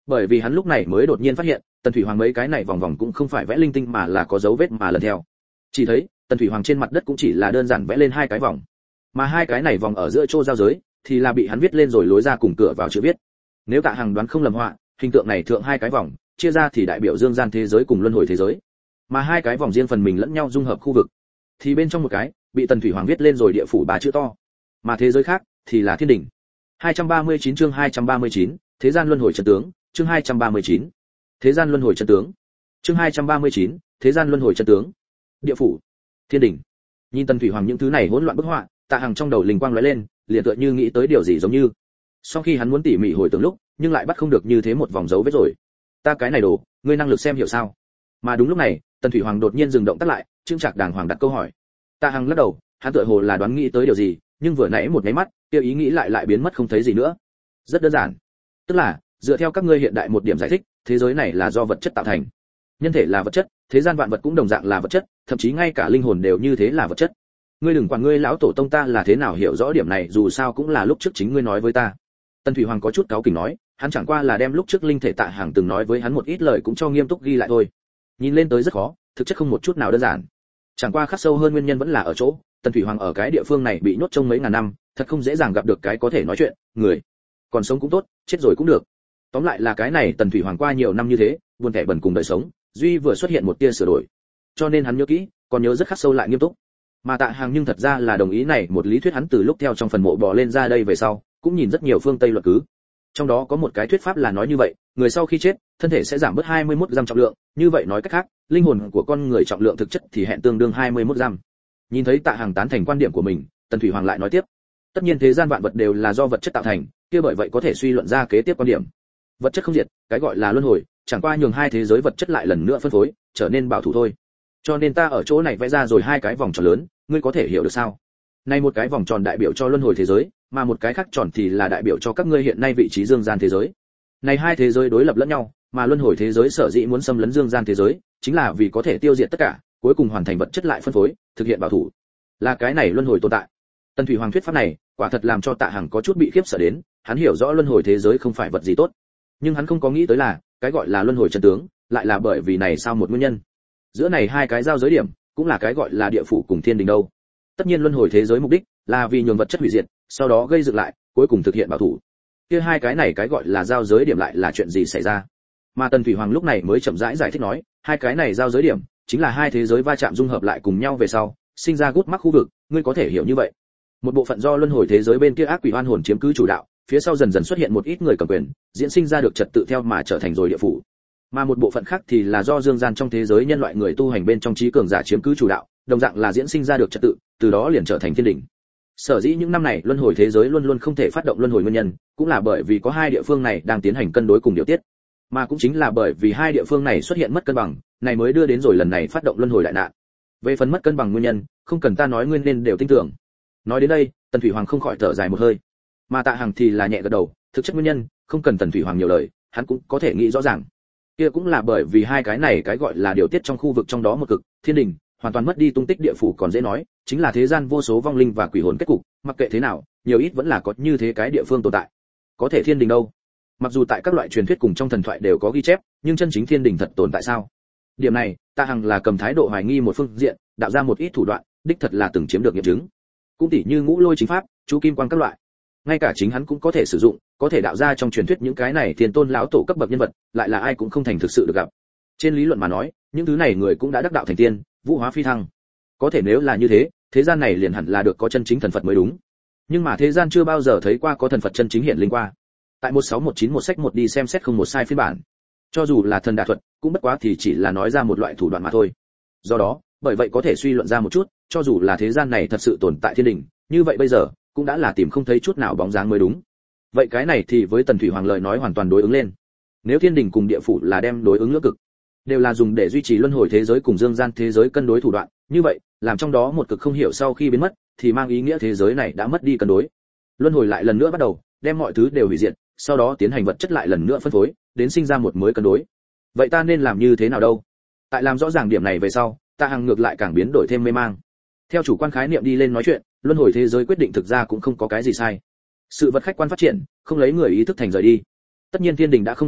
Bởi vì hắn lúc này mới đột nhiên phát hiện, Tần Thủy Hoàng mấy cái này vòng vòng cũng không phải vẽ linh tinh mà là có dấu vết mà lần theo. Chỉ thấy, Tần Thủy Hoàng trên mặt đất cũng chỉ là đơn giản vẽ lên hai cái vòng, mà hai cái này vòng ở giữa chỗ giao giới thì là bị hắn viết lên rồi lối ra cùng cửa vào chữ viết. Nếu Tạ Hằng đoán không lầm họa, hình tượng này thượng hai cái vòng, chia ra thì đại biểu dương gian thế giới cùng luân hồi thế giới, mà hai cái vòng riêng phần mình lẫn nhau dung hợp khu vực, thì bên trong một cái bị Tần Thủy Hoàng viết lên rồi địa phủ ba chữ to, mà thế giới khác thì là thiên đỉnh. hai trăm ba mươi chín chương hai trăm ba mươi chín, thế gian luân hồi chân tướng, chương hai trăm ba mươi chín, thế gian luân hồi chân tướng, chương hai trăm ba mươi chín, thế gian luân hồi chân tướng. Địa phủ, thiên đỉnh. Nhìn Tần Thủy Hoàng những thứ này hỗn loạn bức họa, Tạ Hằng trong đầu linh quang lóe lên, liền tựa như nghĩ tới điều gì giống như. Sau khi hắn muốn tỉ mỉ hồi tưởng lúc, nhưng lại bắt không được như thế một vòng dấu vết rồi. Ta cái này đồ, ngươi năng lực xem hiểu sao? Mà đúng lúc này, Tần Thủy Hoàng đột nhiên dừng động tác lại, trương trạc đàng hoàng đặt câu hỏi. Tạ Hằng lắc đầu, hắn tựa hồ là đoán nghĩ tới điều gì, nhưng vừa nãy một cái mắt, kia ý nghĩ lại lại biến mất không thấy gì nữa. Rất đơn giản, tức là dựa theo các ngươi hiện đại một điểm giải thích, thế giới này là do vật chất tạo thành. Nhân thể là vật chất, thế gian vạn vật cũng đồng dạng là vật chất, thậm chí ngay cả linh hồn đều như thế là vật chất. Ngươi đừng quản ngươi lão tổ tông ta là thế nào hiểu rõ điểm này, dù sao cũng là lúc trước chính ngươi nói với ta. Tần Thủy Hoàng có chút cáu kỉnh nói, hắn chẳng qua là đem lúc trước linh thể Tạ Hằng từng nói với hắn một ít lời cũng cho nghiêm túc ghi lại thôi. Nhìn lên tới rất khó, thực chất không một chút nào đơn giản. Chẳng qua khắc sâu hơn nguyên nhân vẫn là ở chỗ, Tần Thủy Hoàng ở cái địa phương này bị nhốt trong mấy ngàn năm, thật không dễ dàng gặp được cái có thể nói chuyện, người. Còn sống cũng tốt, chết rồi cũng được. Tóm lại là cái này Tần Thủy Hoàng qua nhiều năm như thế, buồn thẻ bần cùng đời sống, duy vừa xuất hiện một tia sửa đổi. Cho nên hắn nhớ kỹ, còn nhớ rất khắc sâu lại nghiêm túc. Mà Tạ Hằng nhưng thật ra là đồng ý này một lý thuyết, hắn từ lúc theo trong phần mộ bò lên ra đây về sau, cũng nhìn rất nhiều phương Tây luật cứ. Trong đó có một cái thuyết pháp là nói như vậy, người sau khi chết, thân thể sẽ giảm bớt hai mươi mốt gam trọng lượng, như vậy nói cách khác, linh hồn của con người trọng lượng thực chất thì hẹn tương đương hai mươi mốt gam. Nhìn thấy Tạ Hằng tán thành quan điểm của mình, Tần Thủy Hoàng lại nói tiếp, tất nhiên thế gian vạn vật đều là do vật chất tạo thành, kia bởi vậy có thể suy luận ra kế tiếp quan điểm. Vật chất không diệt, cái gọi là luân hồi, chẳng qua nhường hai thế giới vật chất lại lần nữa phân phối, trở nên bảo thủ thôi. Cho nên ta ở chỗ này vẽ ra rồi hai cái vòng tròn lớn, ngươi có thể hiểu được sao? Này một cái vòng tròn đại biểu cho luân hồi thế giới, mà một cái khác tròn thì là đại biểu cho các ngươi hiện nay vị trí dương gian thế giới. Này hai thế giới đối lập lẫn nhau, mà luân hồi thế giới sở dĩ muốn xâm lấn dương gian thế giới, chính là vì có thể tiêu diệt tất cả, cuối cùng hoàn thành vật chất lại phân phối, thực hiện bảo thủ. Là cái này luân hồi tồn tại. Tần Thủy Hoàng thuyết pháp này, quả thật làm cho Tạ Hằng có chút bị khiếp sợ đến, hắn hiểu rõ luân hồi thế giới không phải vật gì tốt, nhưng hắn không có nghĩ tới là, cái gọi là luân hồi chân tướng, lại là bởi vì này sao một nguyên nhân. Giữa này hai cái giao giới điểm, cũng là cái gọi là địa phủ cùng thiên đình đâu. Tất nhiên luân hồi thế giới mục đích là vì nhường vật chất hủy diệt, sau đó gây dựng lại, cuối cùng thực hiện bảo thủ. Kia hai cái này cái gọi là giao giới điểm lại là chuyện gì xảy ra? Mà Tần Thủy Hoàng lúc này mới chậm rãi giải, giải thích nói, hai cái này giao giới điểm chính là hai thế giới va chạm dung hợp lại cùng nhau về sau, sinh ra gút mắc khu vực, ngươi có thể hiểu như vậy. Một bộ phận do luân hồi thế giới bên kia ác quỷ oan hồn chiếm cứ chủ đạo, phía sau dần dần xuất hiện một ít người cầm quyền, diễn sinh ra được trật tự theo mà trở thành rồi địa phủ. Mà một bộ phận khác thì là do dương gian trong thế giới nhân loại người tu hành bên trong trí cường giả chiếm cứ chủ đạo, đồng dạng là diễn sinh ra được trật tự, từ đó liền trở thành thiên đỉnh. Sở dĩ những năm này luân hồi thế giới luôn luôn không thể phát động luân hồi nguyên nhân, cũng là bởi vì có hai địa phương này đang tiến hành cân đối cùng điều tiết. Mà cũng chính là bởi vì hai địa phương này xuất hiện mất cân bằng, này mới đưa đến rồi lần này phát động luân hồi đại nạn. Về phần mất cân bằng nguyên nhân, không cần ta nói nguyên nên đều tin tưởng. Nói đến đây, Tần Thủy Hoàng không khỏi thở dài một hơi. Mà Tạ Hằng thì là nhẹ gật đầu, thực chất nguyên nhân, không cần Tần Thủy Hoàng nhiều lời, hắn cũng có thể nghĩ rõ ràng. Kia cũng là bởi vì hai cái này cái gọi là điều tiết trong khu vực trong đó một cực, thiên đình, hoàn toàn mất đi tung tích địa phủ còn dễ nói, chính là thế gian vô số vong linh và quỷ hồn kết cục, mặc kệ thế nào, nhiều ít vẫn là có như thế cái địa phương tồn tại. Có thể thiên đình đâu? Mặc dù tại các loại truyền thuyết cùng trong thần thoại đều có ghi chép, nhưng chân chính thiên đình thật tồn tại sao? Điểm này, Tạ Hằng là cầm thái độ hoài nghi một phương diện, đạo ra một ít thủ đoạn, đích thật là từng chiếm được nghiệm chứng. Cũng tỉ như ngũ lôi chính pháp, chú kim quang các loại. Ngay cả chính hắn cũng có thể sử dụng, có thể đạo ra trong truyền thuyết những cái này thiên tôn lão tổ cấp bậc nhân vật, lại là ai cũng không thành thực sự được gặp. Trên lý luận mà nói, những thứ này người cũng đã đắc đạo thành tiên, vũ hóa phi thăng. Có thể nếu là như thế, thế gian này liền hẳn là được có chân chính thần Phật mới đúng. Nhưng mà thế gian chưa bao giờ thấy qua có thần Phật chân chính hiện linh qua. Tại một sáu một chín một sách một đi xem xét không một sai phiên bản. Cho dù là thần đả thuật, cũng bất quá thì chỉ là nói ra một loại thủ đoạn mà thôi. Do đó, bởi vậy có thể suy luận ra một chút, cho dù là thế gian này thật sự tồn tại thiên đình, như vậy bây giờ cũng đã là tìm không thấy chút nào bóng dáng mới đúng. Vậy cái này thì với Tần Thủy Hoàng lời nói hoàn toàn đối ứng lên. Nếu thiên đình cùng địa phủ là đem đối ứng lưỡng cực, đều là dùng để duy trì luân hồi thế giới cùng dương gian thế giới cân đối thủ đoạn, như vậy, làm trong đó một cực không hiểu sau khi biến mất, thì mang ý nghĩa thế giới này đã mất đi cân đối. Luân hồi lại lần nữa bắt đầu, đem mọi thứ đều hủy diệt, sau đó tiến hành vật chất lại lần nữa phân phối, đến sinh ra một mới cân đối. Vậy ta nên làm như thế nào đâu? Tại làm rõ ràng điểm này về sau, Tạ Hằng ngược lại càng biến đổi thêm mê mang. Theo chủ quan khái niệm đi lên nói chuyện, luân hồi thế giới quyết định thực ra cũng không có cái gì sai. Sự vật khách quan phát triển, không lấy người ý thức thành rời đi. Tất nhiên thiên đình đã không tồn tại,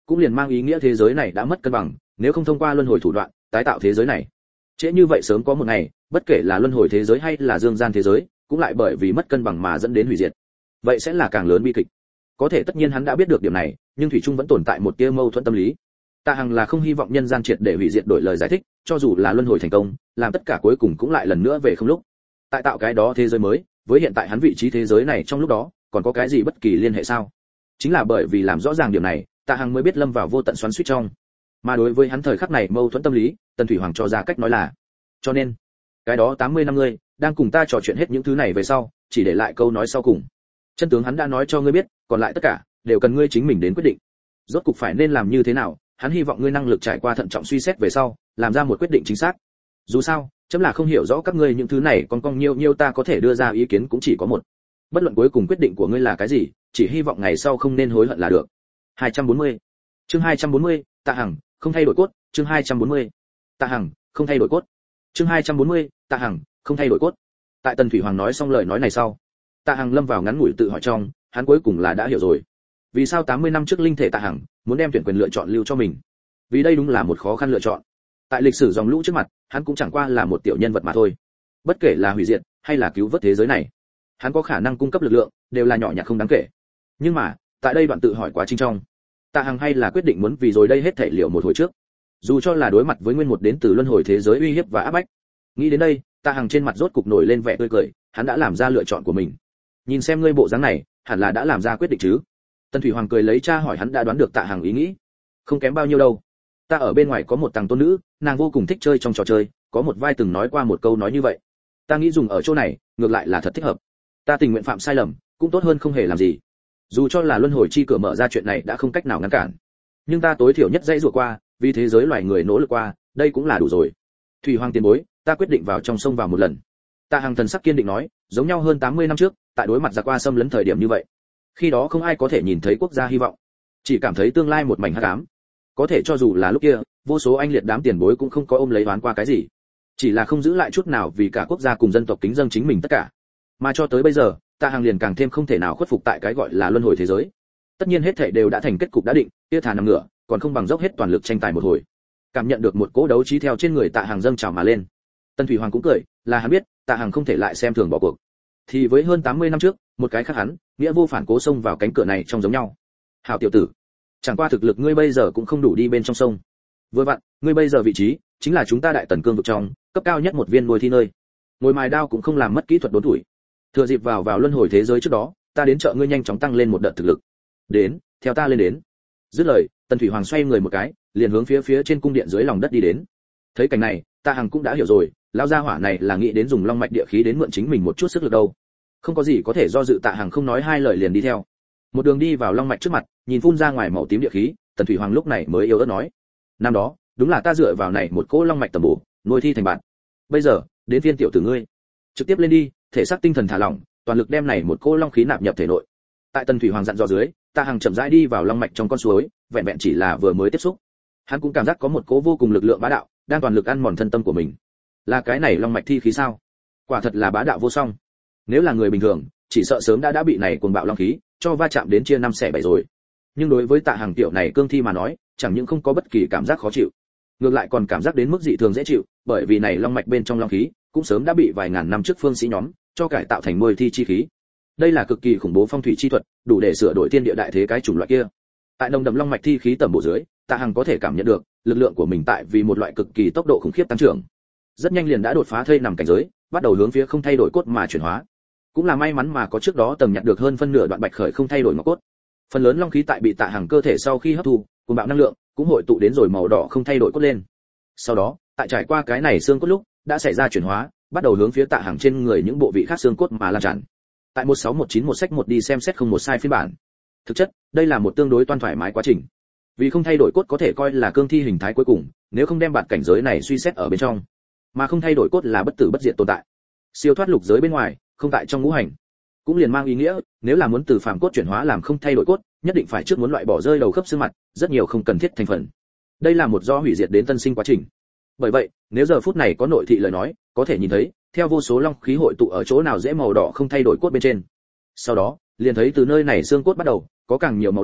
cũng liền mang ý nghĩa thế giới này đã mất cân bằng, nếu không thông qua luân hồi thủ đoạn tái tạo thế giới này, trễ như vậy sớm có một ngày, bất kể là luân hồi thế giới hay là dương gian thế giới, cũng lại bởi vì mất cân bằng mà dẫn đến hủy diệt. Vậy sẽ là càng lớn bi kịch. Có thể tất nhiên hắn đã biết được điểm này, nhưng thủy trung vẫn tồn tại một tia mâu thuẫn tâm lý. Tạ Hằng là không hy vọng nhân gian triệt để hủy diệt đổi lời giải thích, cho dù là luân hồi thành công, làm tất cả cuối cùng cũng lại lần nữa về không lúc. Tại tạo cái đó thế giới mới, với hiện tại hắn vị trí thế giới này trong lúc đó, còn có cái gì bất kỳ liên hệ sao? Chính là bởi vì làm rõ ràng điểm này, Tạ Hằng mới biết lâm vào vô tận xoắn xuýt trong. Mà đối với hắn thời khắc này mâu thuẫn tâm lý, Tần Thủy Hoàng cho ra cách nói là: cho nên, cái đó tám mươi năm ngươi đang cùng ta trò chuyện hết những thứ này về sau, chỉ để lại câu nói sau cùng. Chân tướng hắn đã nói cho ngươi biết, còn lại tất cả đều cần ngươi chính mình đến quyết định. Rốt cục phải nên làm như thế nào, hắn hy vọng ngươi năng lực trải qua thận trọng suy xét về sau, làm ra một quyết định chính xác. Dù sao, chấm là không hiểu rõ các ngươi những thứ này, còn con nhiêu nhiêu ta có thể đưa ra ý kiến cũng chỉ có một. Bất luận cuối cùng quyết định của ngươi là cái gì, chỉ hy vọng ngày sau không nên hối hận là được. hai trăm bốn mươi. Chương hai trăm bốn mươi, Tạ Hằng, không thay đổi cốt, chương hai trăm bốn mươi. Tạ Hằng, không thay đổi cốt. Chương hai trăm bốn mươi, Tạ Hằng, không thay đổi cốt. Tại Tần Thủy Hoàng nói xong lời nói này sau, Tạ Hằng lâm vào ngắn ngủi tự hỏi trong, hắn cuối cùng là đã hiểu rồi. Vì sao tám mươi năm trước linh thể Tạ Hằng muốn đem tuyển quyền lựa chọn lưu cho mình? Vì đây đúng là một khó khăn lựa chọn. Tại lịch sử dòng lũ trước mặt, hắn cũng chẳng qua là một tiểu nhân vật mà thôi. Bất kể là hủy diệt hay là cứu vớt thế giới này, hắn có khả năng cung cấp lực lượng, đều là nhỏ nhặt không đáng kể. Nhưng mà, tại đây đoạn tự hỏi quá trình trong, Tạ Hằng hay là quyết định muốn vì rồi đây hết thảy liệu một hồi trước. Dù cho là đối mặt với nguyên một đến từ luân hồi thế giới uy hiếp và áp bách. Nghĩ đến đây, Tạ Hằng trên mặt rốt cục nổi lên vẻ tươi cười, hắn đã làm ra lựa chọn của mình. Nhìn xem ngươi bộ dáng này, hẳn là đã làm ra quyết định chứ? Tần Thủy Hoàng cười lấy tra hỏi hắn đã đoán được Tạ Hằng ý nghĩ. Không kém bao nhiêu đâu. Ta ở bên ngoài có một tàng tôn nữ, nàng vô cùng thích chơi trong trò chơi, có một vai từng nói qua một câu nói như vậy. Ta nghĩ dùng ở chỗ này, ngược lại là thật thích hợp. Ta tình nguyện phạm sai lầm, cũng tốt hơn không hề làm gì. Dù cho là luân hồi chi cửa mở ra chuyện này đã không cách nào ngăn cản, nhưng ta tối thiểu nhất dãy rủa qua, vì thế giới loài người nỗ lực qua, đây cũng là đủ rồi. Thủy Hoàng tiền bối, ta quyết định vào trong sông vào một lần. Tạ Hằng thần sắc kiên định nói, giống nhau hơn tám mươi năm trước, tại đối mặt giặc qua xâm lấn thời điểm như vậy. Khi đó không ai có thể nhìn thấy quốc gia hy vọng, chỉ cảm thấy tương lai một mảnh hắc ám. Có thể cho dù là lúc kia, vô số anh liệt đám tiền bối cũng không có ôm lấy đoán qua cái gì, chỉ là không giữ lại chút nào vì cả quốc gia cùng dân tộc kính dâng chính mình tất cả. Mà cho tới bây giờ, Tạ Hằng liền càng thêm không thể nào khuất phục tại cái gọi là luân hồi thế giới. Tất nhiên hết thảy đều đã thành kết cục đã định, kia thà nằm ngửa, còn không bằng dốc hết toàn lực tranh tài một hồi. Cảm nhận được một cỗ đấu trí theo trên người Tạ Hằng dâng trào mà lên. Tần Thủy Hoàng cũng cười, là hắn biết, Tạ Hằng không thể lại xem thường bỏ cuộc. Thì với hơn tám mươi năm trước, một cái khác hắn, nghĩa vô phản cố xông vào cánh cửa này trong giống nhau. Hảo tiểu tử, chẳng qua thực lực ngươi bây giờ cũng không đủ đi bên trong sông. Vừa vặn, ngươi bây giờ vị trí chính là chúng ta Đại Tần cương vực trong, cấp cao nhất một viên nuôi thi nơi. Ngồi mài đao cũng không làm mất kỹ thuật đốn tuổi. Thừa dịp vào vào luân hồi thế giới trước đó, ta đến trợ ngươi nhanh chóng tăng lên một đợt thực lực. Đến, theo ta lên đến. Dứt lời, Tần Thủy Hoàng xoay người một cái, liền hướng phía phía trên cung điện dưới lòng đất đi đến. Thấy cảnh này, Tạ Hằng cũng đã hiểu rồi, lão gia hỏa này là nghĩ đến dùng long mạch địa khí đến mượn chính mình một chút sức lực đâu. Không có gì có thể do dự, Tạ Hằng không nói hai lời liền đi theo. Một đường đi vào long mạch trước mặt, nhìn phun ra ngoài màu tím địa khí, Tần Thủy Hoàng lúc này mới yếu ớt nói: năm đó, đúng là ta dựa vào này một cỗ long mạch tầm bổ, nuôi thi thành bạn. Bây giờ, đến phiên tiểu tử ngươi, trực tiếp lên đi, thể xác tinh thần thả lỏng, toàn lực đem này một cỗ long khí nạp nhập thể nội. Tại Tần Thủy Hoàng dặn dò dưới, Tạ Hằng chậm rãi đi vào long mạch trong con suối, vẹn vẹn chỉ là vừa mới tiếp xúc, hắn cũng cảm giác có một cỗ vô cùng lực lượng bá đạo đang toàn lực ăn mòn thân tâm của mình. Là cái này long mạch thi khí sao? Quả thật là bá đạo vô song. Nếu là người bình thường, chỉ sợ sớm đã đã bị này cuồng bạo long khí cho va chạm đến chia năm xẻ bảy rồi. Nhưng đối với Tạ Hằng tiểu này cương thi mà nói, chẳng những không có bất kỳ cảm giác khó chịu, ngược lại còn cảm giác đến mức dị thường dễ chịu, bởi vì này long mạch bên trong long khí cũng sớm đã bị vài ngàn năm trước phương sĩ nhóm cho cải tạo thành nuôi thi chi khí. Đây là cực kỳ khủng bố phong thủy chi thuật, đủ để sửa đổi thiên địa đại thế cái chủng loại kia. Tại nồng đậm long mạch thi khí tầm bổ dưới, Tạ Hằng có thể cảm nhận được lực lượng của mình tại vì một loại cực kỳ tốc độ khủng khiếp tăng trưởng. Rất nhanh liền đã đột phá thây nằm cảnh giới, bắt đầu hướng phía không thay đổi cốt mà chuyển hóa. Cũng là may mắn mà có trước đó tầm nhặt được hơn phân nửa đoạn bạch khởi không thay đổi ngọc cốt. Phần lớn long khí tại bị Tạ Hằng cơ thể sau khi hấp thu, cuồng bạo năng lượng cũng hội tụ đến rồi màu đỏ không thay đổi cốt lên. Sau đó, tại trải qua cái này xương cốt lúc, đã xảy ra chuyển hóa, bắt đầu hướng phía Tạ Hằng trên người những bộ vị khác xương cốt mà lan tràn. Tại một sáu một chín một sách một đi xem xét không một sai phiên bản. Thực chất, đây là một tương đối toan thoải mái quá trình. Vì không thay đổi cốt có thể coi là cương thi hình thái cuối cùng, nếu không đem bản cảnh giới này suy xét ở bên trong, mà không thay đổi cốt là bất tử bất diệt tồn tại, siêu thoát lục giới bên ngoài, không tại trong ngũ hành, cũng liền mang ý nghĩa, nếu là muốn từ phàm cốt chuyển hóa làm không thay đổi cốt, nhất định phải trước muốn loại bỏ rơi đầu khớp xương mặt, rất nhiều không cần thiết thành phần. Đây là một do hủy diệt đến tân sinh quá trình. Bởi vậy, nếu giờ phút này có nội thị lời nói, có thể nhìn thấy, theo vô số long khí hội tụ ở chỗ nào dễ màu đỏ không thay đổi cốt bên trên. Sau đó, liền thấy từ nơi này xương cốt bắt đầu, có càng nhiều màu đỏ,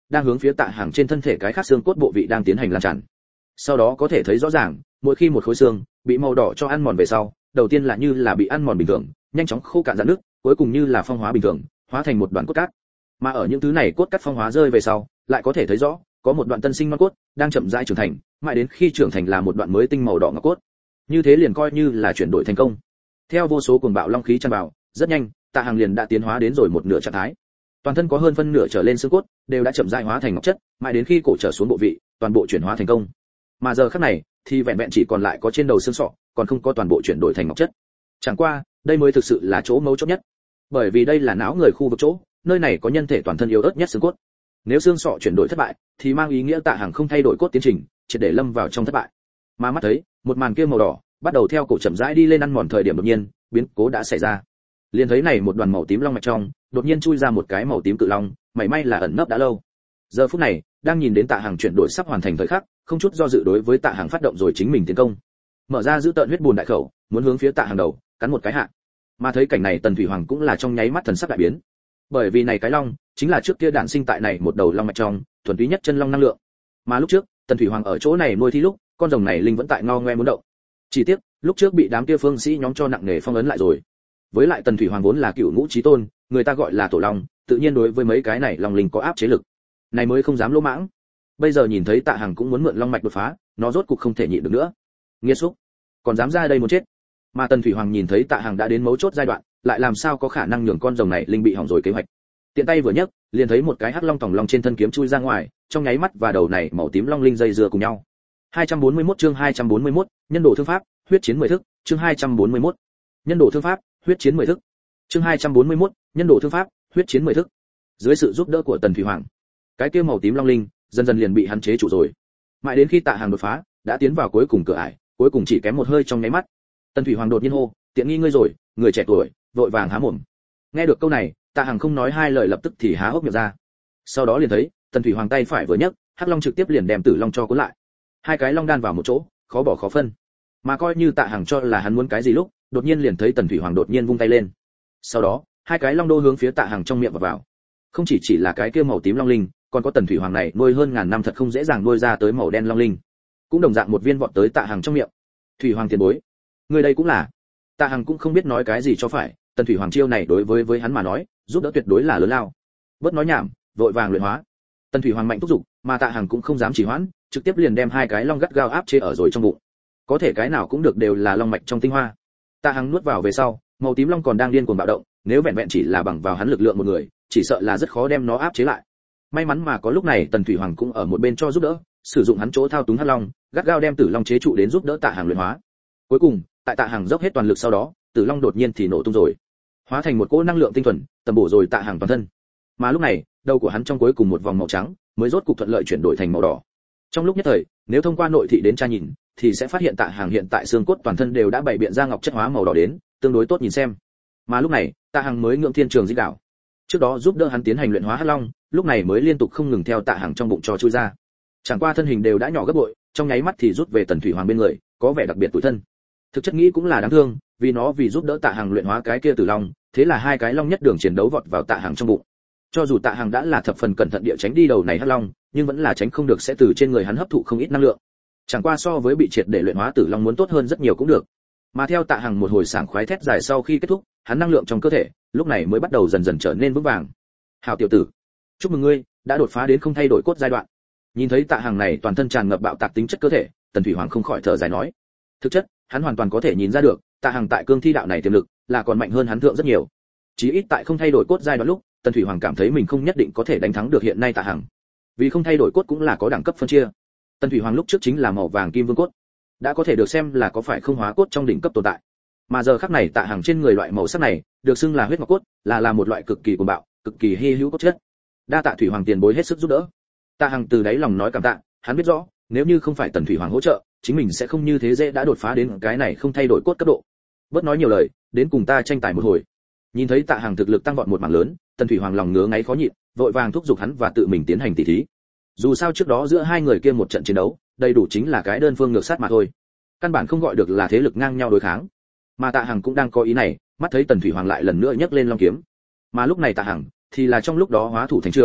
đang hướng phía Tạ Hằng trên thân thể cái khác xương cốt bộ vị đang tiến hành lan tràn. Sau đó có thể thấy rõ ràng, mỗi khi một khối xương bị màu đỏ cho ăn mòn về sau, đầu tiên là như là bị ăn mòn bình thường, nhanh chóng khô cạn rạn nước, cuối cùng như là phong hóa bình thường, hóa thành một đoạn cốt cát. Mà ở những thứ này cốt cát phong hóa rơi về sau, lại có thể thấy rõ, có một đoạn tân sinh non cốt đang chậm rãi trưởng thành, mãi đến khi trưởng thành là một đoạn mới tinh màu đỏ ngọc cốt. Như thế liền coi như là chuyển đổi thành công. Theo vô số cuồng bạo long khí tràn vào, rất nhanh, Tạ Hằng liền đã tiến hóa đến rồi một nửa trạng thái. Toàn thân có hơn phân nửa trở lên xương cốt đều đã chậm rãi hóa thành ngọc chất, mãi đến khi cổ trở xuống bộ vị, toàn bộ chuyển hóa thành công. Mà giờ khắc này, thì vẹn vẹn chỉ còn lại có trên đầu xương sọ, còn không có toàn bộ chuyển đổi thành ngọc chất. Chẳng qua, đây mới thực sự là chỗ mấu chốt nhất. Bởi vì đây là não người khu vực chỗ, nơi này có nhân thể toàn thân yếu ớt nhất xương cốt. Nếu xương sọ chuyển đổi thất bại, thì mang ý nghĩa Tạ Hằng không thay đổi cốt tiến trình, chỉ để lâm vào trong thất bại. Mà mắt thấy, một màn kia màu đỏ, bắt đầu theo cổ chậm rãi đi lên ăn mòn thời điểm đột nhiên, biến cố đã xảy ra. Liền thấy này một đoàn màu tím long mạch trong, đột nhiên chui ra một cái màu tím cự long, mảy may là ẩn nấp đã lâu. Giờ phút này, đang nhìn đến Tạ Hằng chuyển đổi sắp hoàn thành thời khắc, không chút do dự đối với Tạ Hằng phát động rồi chính mình tiến công. Mở ra giữ tợn huyết bùn đại khẩu, muốn hướng phía Tạ Hằng đầu cắn một cái hạ. Mà thấy cảnh này Tần Thủy Hoàng cũng là trong nháy mắt thần sắc đại biến. Bởi vì này cái long, chính là trước kia đản sinh tại này một đầu long mạch trong, thuần túy nhất chân long năng lượng. Mà lúc trước, Tần Thủy Hoàng ở chỗ này nuôi thi lúc, con rồng này linh vẫn tại ngo ngoe muốn động. Chỉ tiếc, lúc trước bị đám kia phương sĩ nhóm cho nặng nề phong ấn lại rồi. Với lại Tần Thủy Hoàng vốn là cựu ngũ chí tôn, người ta gọi là tổ long, tự nhiên đối với mấy cái này long linh có áp chế lực. Này mới không dám lỗ mãng. Bây giờ nhìn thấy Tạ Hằng cũng muốn mượn long mạch đột phá, nó rốt cục không thể nhịn được nữa. Nghiệt xúc, còn dám ra đây muốn chết. Mà Tần Thủy Hoàng nhìn thấy Tạ Hằng đã đến mấu chốt giai đoạn, lại làm sao có khả năng nhường con rồng này linh bị hỏng rồi kế hoạch. Tiện tay vừa nhấc, liền thấy một cái hắc long tòng long trên thân kiếm chui ra ngoài, trong nháy mắt và đầu này màu tím long linh dây dưa cùng nhau. hai trăm bốn mươi mốt chương hai trăm bốn mươi mốt, nhân đồ thương pháp, huyết chiến mười thức, chương hai trăm bốn mươi mốt. Nhân đồ thương pháp, huyết chiến mười thức. Chương hai trăm bốn mươi mốt, nhân đồ thương pháp, huyết chiến mười thức. Dưới sự giúp đỡ của Tần Thủy Hoàng, cái kia màu tím long linh dần dần liền bị hắn chế trụ rồi. Mãi đến khi Tạ Hằng đột phá, đã tiến vào cuối cùng cửa ải, cuối cùng chỉ kém một hơi trong nháy mắt. Tần Thủy Hoàng đột nhiên hô, tiện nghi ngươi rồi, người trẻ tuổi, vội vàng há mồm. Nghe được câu này, Tạ Hằng không nói hai lời lập tức thì há hốc miệng ra. Sau đó liền thấy, Tần Thủy Hoàng tay phải vừa nhấc, hắc long trực tiếp liền đem Tử Long cho cuốn lại. Hai cái long đan vào một chỗ, khó bỏ khó phân. Mà coi như Tạ Hằng cho là hắn muốn cái gì lúc, đột nhiên liền thấy Tần Thủy Hoàng đột nhiên vung tay lên. Sau đó, hai cái long đô hướng phía Tạ Hằng trong miệng vào vào. Không chỉ chỉ là cái kia màu tím long linh, còn có Tần Thủy Hoàng này nuôi hơn ngàn năm thật không dễ dàng nuôi ra tới màu đen long linh, cũng đồng dạng một viên vọt tới Tạ Hằng trong miệng. Thủy Hoàng tiền bối, người đây cũng là. Tạ Hằng cũng không biết nói cái gì cho phải, Tần Thủy Hoàng chiêu này đối với với hắn mà nói, giúp đỡ tuyệt đối là lớn lao. Bớt nói nhảm, vội vàng luyện hóa. Tần Thủy Hoàng mạnh thúc giục, mà Tạ Hằng cũng không dám trì hoãn, trực tiếp liền đem hai cái long gắt gao áp chế ở rồi trong bụng. Có thể cái nào cũng được đều là long mạch trong tinh hoa. Tạ Hằng nuốt vào về sau, màu tím long còn đang điên cuồng bạo động, nếu vẹn vẹn chỉ là bằng vào hắn lực lượng một người, chỉ sợ là rất khó đem nó áp chế lại. May mắn mà có lúc này Tần Thủy Hoàng cũng ở một bên cho giúp đỡ, sử dụng hắn chỗ thao túng hắc long, gắt gao đem Tử Long chế trụ đến giúp đỡ Tạ Hằng luyện hóa. Cuối cùng, tại Tạ Hằng dốc hết toàn lực sau đó, Tử Long đột nhiên thì nổ tung rồi, hóa thành một cỗ năng lượng tinh thuần, tầm bổ rồi Tạ Hằng toàn thân. Mà lúc này, đầu của hắn trong cuối cùng một vòng màu trắng, mới rốt cục thuận lợi chuyển đổi thành màu đỏ. Trong lúc nhất thời, nếu thông qua nội thị đến tra nhìn, thì sẽ phát hiện Tạ Hằng hiện tại xương cốt toàn thân đều đã bày biện ra ngọc chất hóa màu đỏ đến, tương đối tốt nhìn xem. Mà lúc này, Tạ Hằng mới ngưỡng thiên trường dĩ đảo. Trước đó giúp đỡ hắn tiến hành luyện hóa hắc long, lúc này mới liên tục không ngừng theo Tạ Hằng trong bụng cho chui ra. Chẳng qua thân hình đều đã nhỏ gấp bội, trong nháy mắt thì rút về Tần Thủy Hoàng bên người, có vẻ đặc biệt tủi thân. Thực chất nghĩ cũng là đáng thương, vì nó vì giúp đỡ Tạ Hằng luyện hóa cái kia Tử Long, thế là hai cái long nhất đường chiến đấu vọt vào Tạ Hằng trong bụng. Cho dù Tạ Hằng đã là thập phần cẩn thận địa tránh đi đầu này hắc long, nhưng vẫn là tránh không được sẽ từ trên người hắn hấp thụ không ít năng lượng. Chẳng qua so với bị triệt để luyện hóa Tử Long muốn tốt hơn rất nhiều cũng được. Mà theo Tạ Hằng một hồi sảng khoái thét dài sau khi kết thúc, hắn năng lượng trong cơ thể lúc này mới bắt đầu dần dần trở nên vững vàng. Hảo tiểu tử, chúc mừng ngươi đã đột phá đến không thay đổi cốt giai đoạn. Nhìn thấy Tạ Hằng này toàn thân tràn ngập bạo tạc tính chất cơ thể, Tần Thủy Hoàng không khỏi thở dài nói. Thực chất, hắn hoàn toàn có thể nhìn ra được, Tạ Hằng tại cương thi đạo này tiềm lực là còn mạnh hơn hắn thượng rất nhiều. Chí ít tại không thay đổi cốt giai đoạn lúc, Tần Thủy Hoàng cảm thấy mình không nhất định có thể đánh thắng được hiện nay Tạ Hằng. Vì không thay đổi cốt cũng là có đẳng cấp phân chia. Tần Thủy Hoàng lúc trước chính là màu vàng kim vương cốt, đã có thể được xem là có phải không hóa cốt trong đỉnh cấp tồn tại. Mà giờ khắc này Tạ Hằng trên người loại màu sắc này, được xưng là huyết ngọc cốt, là là một loại cực kỳ cuồng bạo, cực kỳ hi hữu cốt chất. Đa tạ Thủy Hoàng tiền bối hết sức giúp đỡ. Tạ Hằng từ đáy lòng nói cảm tạ, hắn biết rõ, nếu như không phải Tần Thủy Hoàng hỗ trợ, chính mình sẽ không như thế dễ đã đột phá đến cái này không thay đổi cốt cấp độ. Bớt nói nhiều lời, đến cùng ta tranh tài một hồi. Nhìn thấy Tạ Hằng thực lực tăng vọt một mảng lớn, Tần Thủy Hoàng lòng ngứa ngáy khó nhịn, vội vàng thúc giục hắn và tự mình tiến hành tỉ thí. Dù sao trước đó giữa hai người kia một trận chiến đấu, đầy đủ chính là cái đơn phương ngược sát mà thôi, căn bản không gọi được là thế lực ngang nhau đối kháng. Mà Tạ Hằng cũng đang có ý này, mắt thấy Tần Thủy Hoàng lại lần nữa nhấc lên long kiếm. Mà lúc này Tạ Hằng thì là trong lúc đó hóa thủ thành trưởng,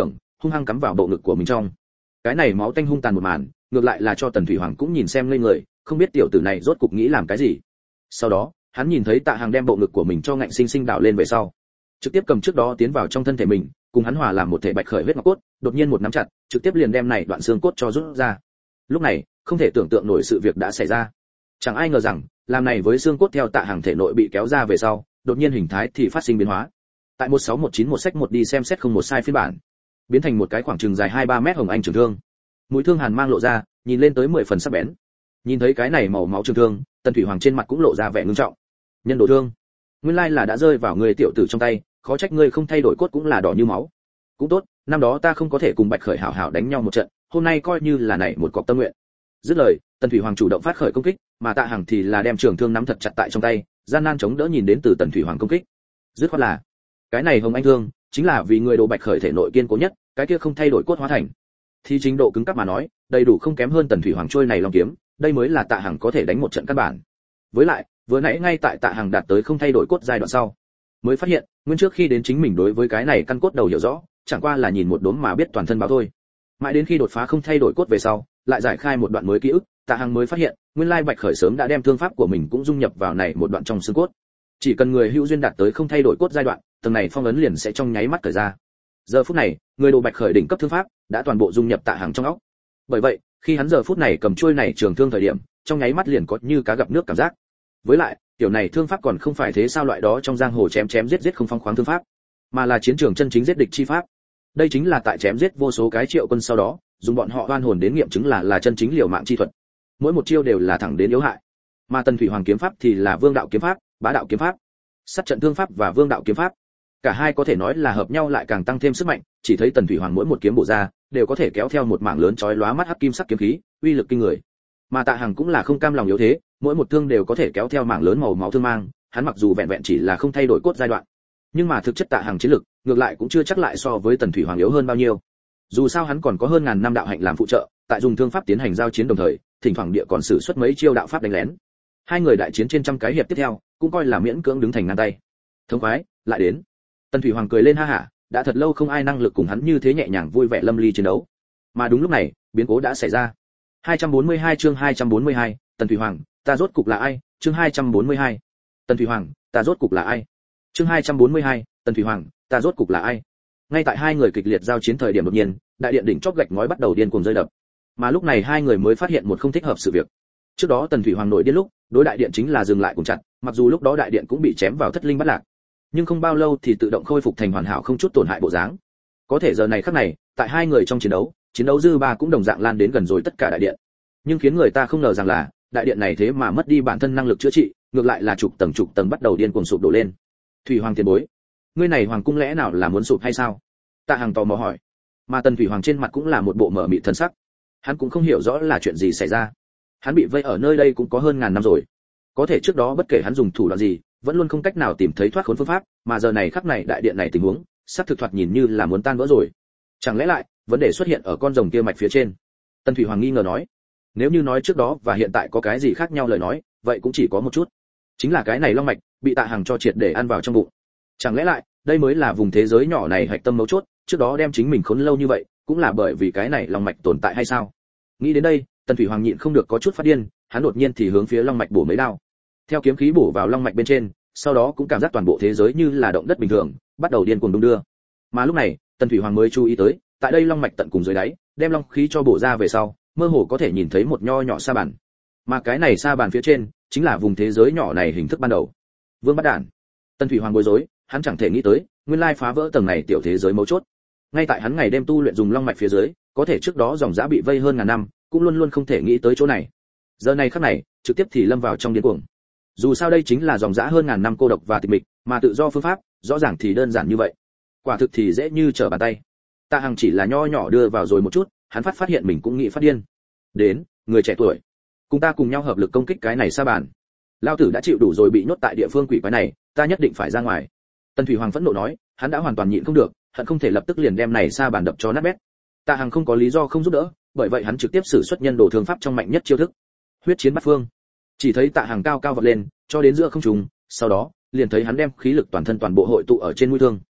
hung hăng cắm vào bộ ngực của mình trong. Cái này máu tanh hung tàn một màn, ngược lại là cho Tần Thủy Hoàng cũng nhìn xem ngây người, không biết tiểu tử này rốt cục nghĩ làm cái gì. Sau đó, hắn nhìn thấy Tạ Hằng đem bộ ngực của mình cho ngạnh sinh sinh đảo lên về sau, trực tiếp cầm trước đó tiến vào trong thân thể mình, cùng hắn hòa làm một thể bạch khởi huyết ngọc cốt, đột nhiên một nắm chặt, trực tiếp liền đem này đoạn xương cốt cho rút ra. Lúc này, không thể tưởng tượng nổi sự việc đã xảy ra. Chẳng ai ngờ rằng, làm này với xương cốt theo Tạ Hằng thể nội bị kéo ra về sau, đột nhiên hình thái thì phát sinh biến hóa. Tại một sáu một chín một sách một đi xem xét không một sai phiên bản, biến thành một cái khoảng chừng dài hai ba mét hồng anh trường thương. Mũi thương hàn mang lộ ra, nhìn lên tới mười phần sắc bén. Nhìn thấy cái này màu máu trường thương, Tần Thủy Hoàng trên mặt cũng lộ ra vẻ ngưng trọng. Nhân đồ thương, nguyên lai là đã rơi vào người tiểu tử trong tay, khó trách ngươi không thay đổi cốt cũng là đỏ như máu. Cũng tốt, năm đó ta không có thể cùng Bạch Khởi hảo hảo đánh nhau một trận, hôm nay coi như là này một cọc tâm nguyện. Dứt lời, Tần Thủy Hoàng chủ động phát khởi công kích, mà Tạ Hằng thì là đem trường thương nắm thật chặt tại trong tay, gian nan chống đỡ nhìn đến từ Tần Thủy Hoàng công kích. Dứt khoát là, cái này hồng anh thương, chính là vì người đồ Bạch Khởi thể nội kiên cố nhất, cái kia không thay đổi cốt hóa thành. Thì trình độ cứng cáp mà nói, đầy đủ không kém hơn Tần Thủy Hoàng trôi này long kiếm, đây mới là Tạ Hằng có thể đánh một trận căn bản. Với lại, vừa nãy ngay tại Tạ Hằng đạt tới không thay đổi cốt giai đoạn sau, mới phát hiện, nguyên trước khi đến chính mình đối với cái này căn cốt đầu hiểu rõ, chẳng qua là nhìn một đốm mà biết toàn thân báo thôi. Mãi đến khi đột phá không thay đổi cốt về sau, lại giải khai một đoạn mới ký ức, Tạ Hằng mới phát hiện, nguyên lai Bạch Khởi sớm đã đem thương pháp của mình cũng dung nhập vào này một đoạn trong xương cốt. Chỉ cần người hữu duyên đạt tới không thay đổi cốt giai đoạn, tầng này phong ấn liền sẽ trong nháy mắt cởi ra. Giờ phút này, người đồ Bạch Khởi đỉnh cấp thương pháp đã toàn bộ dung nhập Tạ Hằng trong óc. Bởi vậy, khi hắn giờ phút này cầm chuôi này trường thương thời điểm, trong nháy mắt liền có như cá gặp nước cảm giác. Với lại, kiểu này thương pháp còn không phải thế sao loại đó trong giang hồ chém chém giết giết không phong khoáng thương pháp, mà là chiến trường chân chính giết địch chi pháp. Đây chính là tại chém giết vô số cái triệu quân sau đó, dùng bọn họ oan hồn đến nghiệm chứng là là chân chính liều mạng chi thuật. Mỗi một chiêu đều là thẳng đến yếu hại. Mà Tần Thủy Hoàng kiếm pháp thì là vương đạo kiếm pháp, bá đạo kiếm pháp. Sát trận thương pháp và vương đạo kiếm pháp, cả hai có thể nói là hợp nhau lại càng tăng thêm sức mạnh, chỉ thấy Tần Thủy Hoàng mỗi một kiếm bổ ra, đều có thể kéo theo một mảng lớn chói lóa mắt hắc kim sắc kiếm khí, uy lực kinh người. Mà Tạ Hằng cũng là không cam lòng yếu thế, mỗi một thương đều có thể kéo theo mảng lớn màu máu thương mang, hắn mặc dù vẹn vẹn chỉ là không thay đổi cốt giai đoạn, nhưng mà thực chất Tạ Hằng chiến lực, ngược lại cũng chưa chắc lại so với Tần Thủy Hoàng yếu hơn bao nhiêu. Dù sao hắn còn có hơn ngàn năm đạo hạnh làm phụ trợ, tại dùng thương pháp tiến hành giao chiến đồng thời, thỉnh thoảng địa còn sử xuất mấy chiêu đạo pháp đánh lén. Hai người đại chiến trên trăm cái hiệp tiếp theo, cũng coi là miễn cưỡng đứng thành ngang tay. Thống khoái, lại đến. Tần Thủy Hoàng cười lên ha hả, đã thật lâu không ai năng lực cùng hắn như thế nhẹ nhàng vui vẻ lâm ly chiến đấu. Mà đúng lúc này, biến cố đã xảy ra. hai trăm bốn mươi hai chương hai trăm bốn mươi hai, Tần Thủy Hoàng, ta rốt cục là ai? Chương hai trăm bốn mươi hai. Tần Thủy Hoàng, ta rốt cục là ai? Chương hai trăm bốn mươi hai, Tần Thủy Hoàng, ta rốt cục là ai? Ngay tại hai người kịch liệt giao chiến thời điểm đột nhiên, đại điện đỉnh chóp gạch ngói bắt đầu điên cuồng rơi đập. Mà lúc này hai người mới phát hiện một không thích hợp sự việc. Trước đó Tần Thủy Hoàng nổi điên lúc, đối đại điện chính là dừng lại cùng chặt, mặc dù lúc đó đại điện cũng bị chém vào thất linh bất lạc, nhưng không bao lâu thì tự động khôi phục thành hoàn hảo không chút tổn hại bộ dáng. Có thể giờ này khắc này, tại hai người trong chiến đấu, chiến đấu dư ba cũng đồng dạng lan đến gần rồi tất cả đại điện. Nhưng khiến người ta không ngờ rằng là, đại điện này thế mà mất đi bản thân năng lực chữa trị, ngược lại là trục tầng trục tầng bắt đầu điên cuồng sụp đổ lên. Thủy Hoàng tiền bối, ngươi này hoàng cung lẽ nào là muốn sụp hay sao? Tạ Hằng tò mò hỏi. Mà Tần Thủy Hoàng trên mặt cũng là một bộ mở mịt thần sắc. Hắn cũng không hiểu rõ là chuyện gì xảy ra. Hắn bị vây ở nơi đây cũng có hơn ngàn năm rồi. Có thể trước đó bất kể hắn dùng thủ đoạn gì, vẫn luôn không cách nào tìm thấy thoát khốn phương pháp, mà giờ này khắc này đại điện này tình huống, sắp thực thoạt nhìn như là muốn tan vỡ rồi. Chẳng lẽ lại, vấn đề xuất hiện ở con rồng kia mạch phía trên? Tần Thủy Hoàng nghi ngờ nói. Nếu như nói trước đó và hiện tại có cái gì khác nhau lời nói, vậy cũng chỉ có một chút. Chính là cái này long mạch bị Tạ Hằng cho triệt để ăn vào trong bụng. Chẳng lẽ lại, đây mới là vùng thế giới nhỏ này hạch tâm mấu chốt, trước đó đem chính mình khốn lâu như vậy, cũng là bởi vì cái này long mạch tồn tại hay sao? Nghĩ đến đây, Tần Thủy Hoàng nhịn không được có chút phát điên, hắn đột nhiên thì hướng phía long mạch bổ mấy đao. Theo kiếm khí bổ vào long mạch bên trên, sau đó cũng cảm giác toàn bộ thế giới như là động đất bình thường, bắt đầu điên cuồng đung đưa. Mà lúc này, Tần Thủy Hoàng mới chú ý tới, tại đây long mạch tận cùng dưới đáy, đem long khí cho bổ ra về sau, mơ hồ có thể nhìn thấy một nho nhỏ sa bàn. Mà cái này sa bàn phía trên, chính là vùng thế giới nhỏ này hình thức ban đầu. Vương Bát Đản. Tần Thủy Hoàng bối rối, hắn chẳng thể nghĩ tới, nguyên lai phá vỡ tầng này tiểu thế giới mấu chốt. Ngay tại hắn ngày đêm tu luyện dùng long mạch phía dưới, có thể trước đó dòng dã bị vây hơn ngàn năm, cũng luôn luôn không thể nghĩ tới chỗ này. Giờ này khắc này, trực tiếp thì lâm vào trong điên cuồng. Dù sao đây chính là dòng dã hơn ngàn năm cô độc và tịch mịch, mà tự do phương pháp, rõ ràng thì đơn giản như vậy. Quả thực thì dễ như trở bàn tay. Tạ Hằng chỉ là nho nhỏ đưa vào rồi một chút, hắn phát phát hiện mình cũng nghĩ phát điên. Đến, người trẻ tuổi, cùng ta cùng nhau hợp lực công kích cái này sa bàn. Lao tử đã chịu đủ rồi bị nhốt tại địa phương quỷ quái này, ta nhất định phải ra ngoài. Tần Thủy Hoàng phẫn nộ nói, hắn đã hoàn toàn nhịn không được, hận không thể lập tức liền đem này sa bàn đập cho nát bét. Tạ Hằng không có lý do không giúp đỡ, bởi vậy hắn trực tiếp sử xuất nhân đồ thương pháp trong mạnh nhất chiêu thức, huyết chiến bát phương. Chỉ thấy Tạ Hằng cao cao vọt lên, cho đến giữa không trung, sau đó, liền thấy hắn đem khí lực toàn thân toàn bộ hội tụ ở trên mũi thương.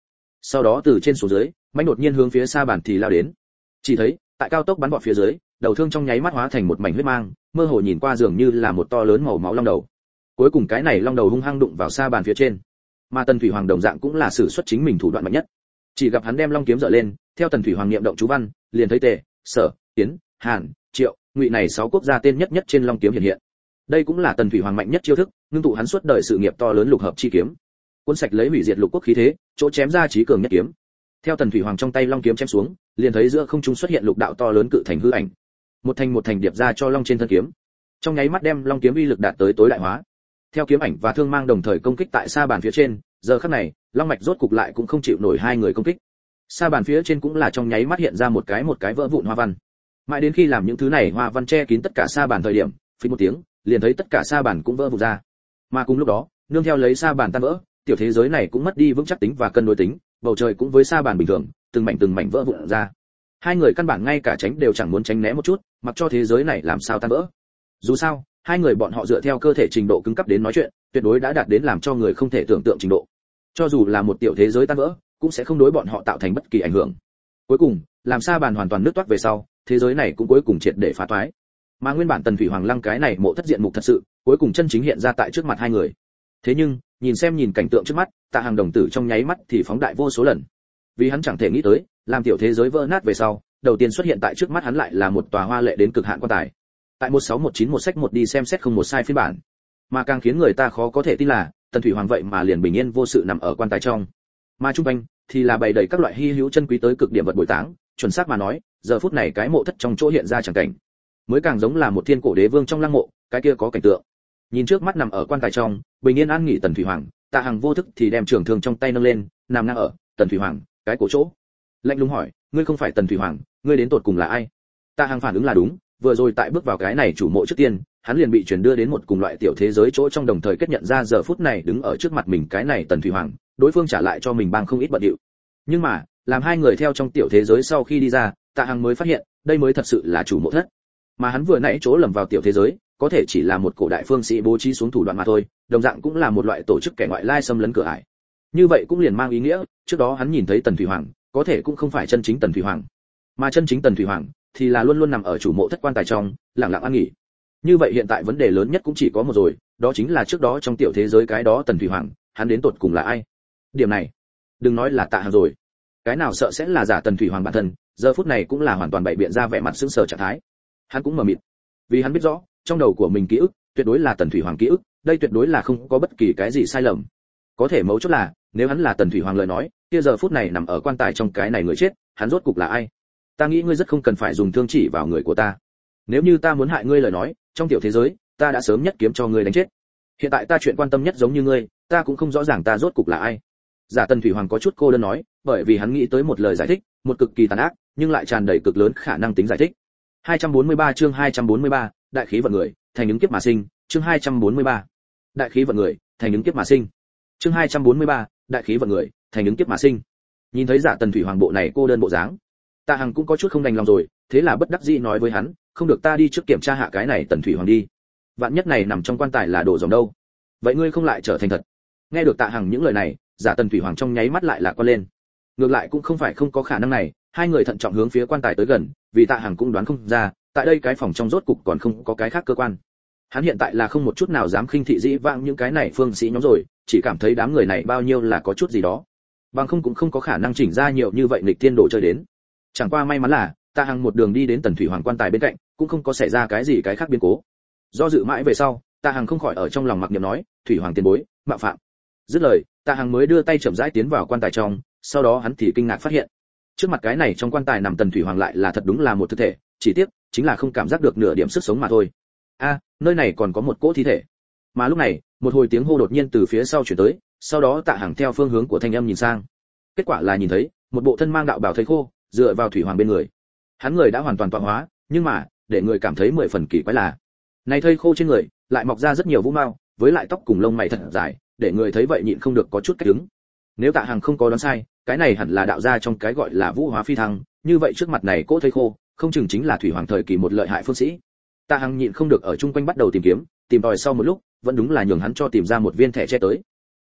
sau đó từ trên xuống dưới mạnh đột nhiên hướng phía Sa Bàn thì lao đến. Chỉ thấy tại cao tốc bắn vọt phía dưới, đầu thương trong nháy mắt hóa thành một mảnh huyết mang, mơ hồ nhìn qua dường như là một to lớn màu máu long đầu. Cuối cùng cái này long đầu hung hăng đụng vào Sa Bàn phía trên. Mà Tần Thủy Hoàng đồng dạng cũng là sử xuất chính mình thủ đoạn mạnh nhất. Chỉ gặp hắn đem long kiếm dở lên, theo Tần Thủy Hoàng niệm động chú văn, liền thấy Tề, Sở, Tiến, Hàn, Triệu, Ngụy này sáu quốc gia tên nhất nhất trên long kiếm hiện hiện. Đây cũng là Tần Thủy Hoàng mạnh nhất chiêu thức, ngưng tụ hắn suốt đời sự nghiệp to lớn lục hợp chi kiếm. Cuốn sạch lấy hủy diệt lục quốc khí thế, chỗ chém ra chí cường nhất kiếm. Theo Tần Thủy Hoàng trong tay long kiếm chém xuống, liền thấy giữa không trung xuất hiện lục đạo to lớn cự thành hư ảnh. Một thành một thành điệp ra cho long trên thân kiếm. Trong nháy mắt đem long kiếm uy lực đạt tới tối đại hóa. Theo kiếm ảnh và thương mang đồng thời công kích tại Sa Bàn phía trên, giờ khắc này, long mạch rốt cục lại cũng không chịu nổi hai người công kích. Sa Bàn phía trên cũng là trong nháy mắt hiện ra một cái một cái vỡ vụn hoa văn. Mãi đến khi làm những thứ này hoa văn che kín tất cả Sa Bàn thời điểm, phình một tiếng, liền thấy tất cả Sa Bàn cũng vỡ vụn ra. Mà cùng lúc đó, nương theo lấy Sa Bàn tan vỡ, tiểu thế giới này cũng mất đi vững chắc tính và cân đối tính, bầu trời cũng với Sa Bàn bình thường, từng mảnh từng mảnh vỡ vụn ra. Hai người căn bản ngay cả tránh đều chẳng muốn tránh né một chút, mặc cho thế giới này làm sao tan vỡ. Dù sao, hai người bọn họ dựa theo cơ thể trình độ cứng cấp đến nói chuyện, tuyệt đối đã đạt đến làm cho người không thể tưởng tượng trình độ. Cho dù là một tiểu thế giới tan vỡ, cũng sẽ không đối bọn họ tạo thành bất kỳ ảnh hưởng. Cuối cùng, làm Sa Bàn hoàn toàn nứt toát về sau, thế giới này cũng cuối cùng triệt để phá toái. Mà nguyên bản Tần Thủy Hoàng Lăng cái này mộ thất diện mục thật sự, cuối cùng chân chính hiện ra tại trước mặt hai người. Thế nhưng, nhìn xem nhìn cảnh tượng trước mắt, Tạ Hàng đồng tử trong nháy mắt thì phóng đại vô số lần. Vì hắn chẳng thể nghĩ tới, làm tiểu thế giới vỡ nát về sau, đầu tiên xuất hiện tại trước mắt hắn lại là một tòa hoa lệ đến cực hạn quan tài. Tại một sáu một chín một sách một đi xem xét không một sai phiên bản. Mà càng khiến người ta khó có thể tin là, Tần Thủy Hoàng vậy mà liền bình yên vô sự nằm ở quan tài trong. Mà trung quanh thì là bày đầy các loại hi hữu chân quý tới cực điểm vật bồi táng, chuẩn xác mà nói, giờ phút này cái mộ thất trong chỗ hiện ra chẳng cảnh, mới càng giống là một thiên cổ đế vương trong lăng mộ, cái kia có cảnh tượng. Nhìn trước mắt nằm ở quan tài trong, bình yên an nghỉ Tần Thủy Hoàng, Tạ Hằng vô thức thì đem trường thương trong tay nâng lên, nằm ngang ở Tần Thủy Hoàng cái cổ chỗ. Lạnh lùng hỏi, ngươi không phải Tần Thủy Hoàng, ngươi đến tột cùng là ai? Tạ Hằng phản ứng là đúng, vừa rồi tại bước vào cái này chủ mộ trước tiên, hắn liền bị chuyển đưa đến một cùng loại tiểu thế giới chỗ trong, đồng thời kết nhận ra giờ phút này đứng ở trước mặt mình cái này Tần Thủy Hoàng, đối phương trả lại cho mình bang không ít bận điệu. Nhưng mà, làm hai người theo trong tiểu thế giới sau khi đi ra, Tạ Hằng mới phát hiện, đây mới thật sự là chủ mộ thất. Mà hắn vừa nãy chỗ lầm vào tiểu thế giới, có thể chỉ là một cổ đại phương sĩ bố trí xuống thủ đoạn mà thôi, đồng dạng cũng là một loại tổ chức kẻ ngoại lai xâm lấn cửa ải. Như vậy cũng liền mang ý nghĩa, trước đó hắn nhìn thấy Tần Thủy Hoàng, có thể cũng không phải chân chính Tần Thủy Hoàng, mà chân chính Tần Thủy Hoàng thì là luôn luôn nằm ở chủ mộ thất quan tài trong, lặng lặng an nghỉ. Như vậy hiện tại vấn đề lớn nhất cũng chỉ có một rồi, đó chính là trước đó trong tiểu thế giới cái đó Tần Thủy Hoàng, hắn đến tột cùng là ai? Điểm này, đừng nói là Tạ Hằng rồi, cái nào sợ sẽ là giả Tần Thủy Hoàng bản thân, giờ phút này cũng là hoàn toàn bày biện ra vẻ mặt sững sờ trạng thái. Hắn cũng mờ mịt, vì hắn biết rõ, trong đầu của mình ký ức, tuyệt đối là Tần Thủy Hoàng ký ức, đây tuyệt đối là không có bất kỳ cái gì sai lầm. Có thể mấu chốt là, nếu hắn là Tần Thủy Hoàng lời nói, kia giờ phút này nằm ở quan tài trong cái này người chết, hắn rốt cục là ai? Ta nghĩ ngươi rất không cần phải dùng thương chỉ vào người của ta. Nếu như ta muốn hại ngươi lời nói, trong tiểu thế giới, ta đã sớm nhất kiếm cho ngươi đánh chết. Hiện tại ta chuyện quan tâm nhất giống như ngươi, ta cũng không rõ ràng ta rốt cục là ai. Giả Tần Thủy Hoàng có chút cô đơn nói, bởi vì hắn nghĩ tới một lời giải thích, một cực kỳ tàn ác, nhưng lại tràn đầy cực lớn khả năng tính giải thích. hai trăm bốn mươi ba chương hai trăm bốn mươi ba, đại khí vận người, thành ứng kiếp mà sinh, chương hai trăm bốn mươi ba. Đại khí vận người, thành ứng kiếp mà sinh. Chương hai trăm bốn mươi ba, đại khí vận người, thành ứng kiếp mà sinh. Nhìn thấy Giả Tần Thủy Hoàng bộ này cô đơn bộ dáng, Tạ Hằng cũng có chút không đành lòng rồi, thế là bất đắc dĩ nói với hắn, không được ta đi trước kiểm tra hạ cái này Tần Thủy Hoàng đi. Vạn nhất này nằm trong quan tài là đồ rồng đâu. Vậy ngươi không lại trở thành thật. Nghe được Tạ Hằng những lời này, Giả Tần Thủy Hoàng trong nháy mắt lại lạc quan lên. Ngược lại cũng không phải không có khả năng này, hai người thận trọng hướng phía quan tài tới gần, vì Tạ Hằng cũng đoán không ra, tại đây cái phòng trong rốt cục còn không có cái khác cơ quan. Hắn hiện tại là không một chút nào dám khinh thị dĩ vãng những cái này phương sĩ nhóm rồi, chỉ cảm thấy đám người này bao nhiêu là có chút gì đó. Bằng không cũng không có khả năng chỉnh ra nhiều như vậy nghịch thiên đồ chơi đến. Chẳng qua may mắn là, Tạ Hằng một đường đi đến Tần Thủy Hoàng quan tài bên cạnh, cũng không có xảy ra cái gì cái khác biến cố. Do dự mãi về sau, Tạ Hằng không khỏi ở trong lòng mặc niệm nói, Thủy Hoàng tiền bối, mạo phạm. Dứt lời, Tạ Hằng mới đưa tay chậm rãi tiến vào quan tài trong, sau đó hắn thì kinh ngạc phát hiện, trước mặt cái này trong quan tài nằm Tần Thủy Hoàng lại là thật đúng là một thực thể, chỉ tiếc chính là không cảm giác được nửa điểm sức sống mà thôi. A, nơi này còn có một cỗ thi thể. Mà lúc này, một hồi tiếng hô đột nhiên từ phía sau truyền tới, sau đó Tạ Hằng theo phương hướng của thanh âm nhìn sang. Kết quả là nhìn thấy một bộ thân mang đạo bào thây khô, dựa vào Thủy Hoàng bên người. Hắn người đã hoàn toàn tọa hóa, nhưng mà, để người cảm thấy mười phần kỳ quái là, này thây khô trên người lại mọc ra rất nhiều vũ mao, với lại tóc cùng lông mày thật dài, để người thấy vậy nhịn không được có chút cách đứng. Nếu Tạ Hằng không có đoán sai, cái này hẳn là đạo gia trong cái gọi là vũ hóa phi thăng, như vậy trước mặt này cỗ thây khô, không chừng chính là Thủy Hoàng thời kỳ một lợi hại phương sĩ. Tạ Hằng nhịn không được ở chung quanh bắt đầu tìm kiếm, tìm tòi sau một lúc, vẫn đúng là nhường hắn cho tìm ra một viên thẻ che tới.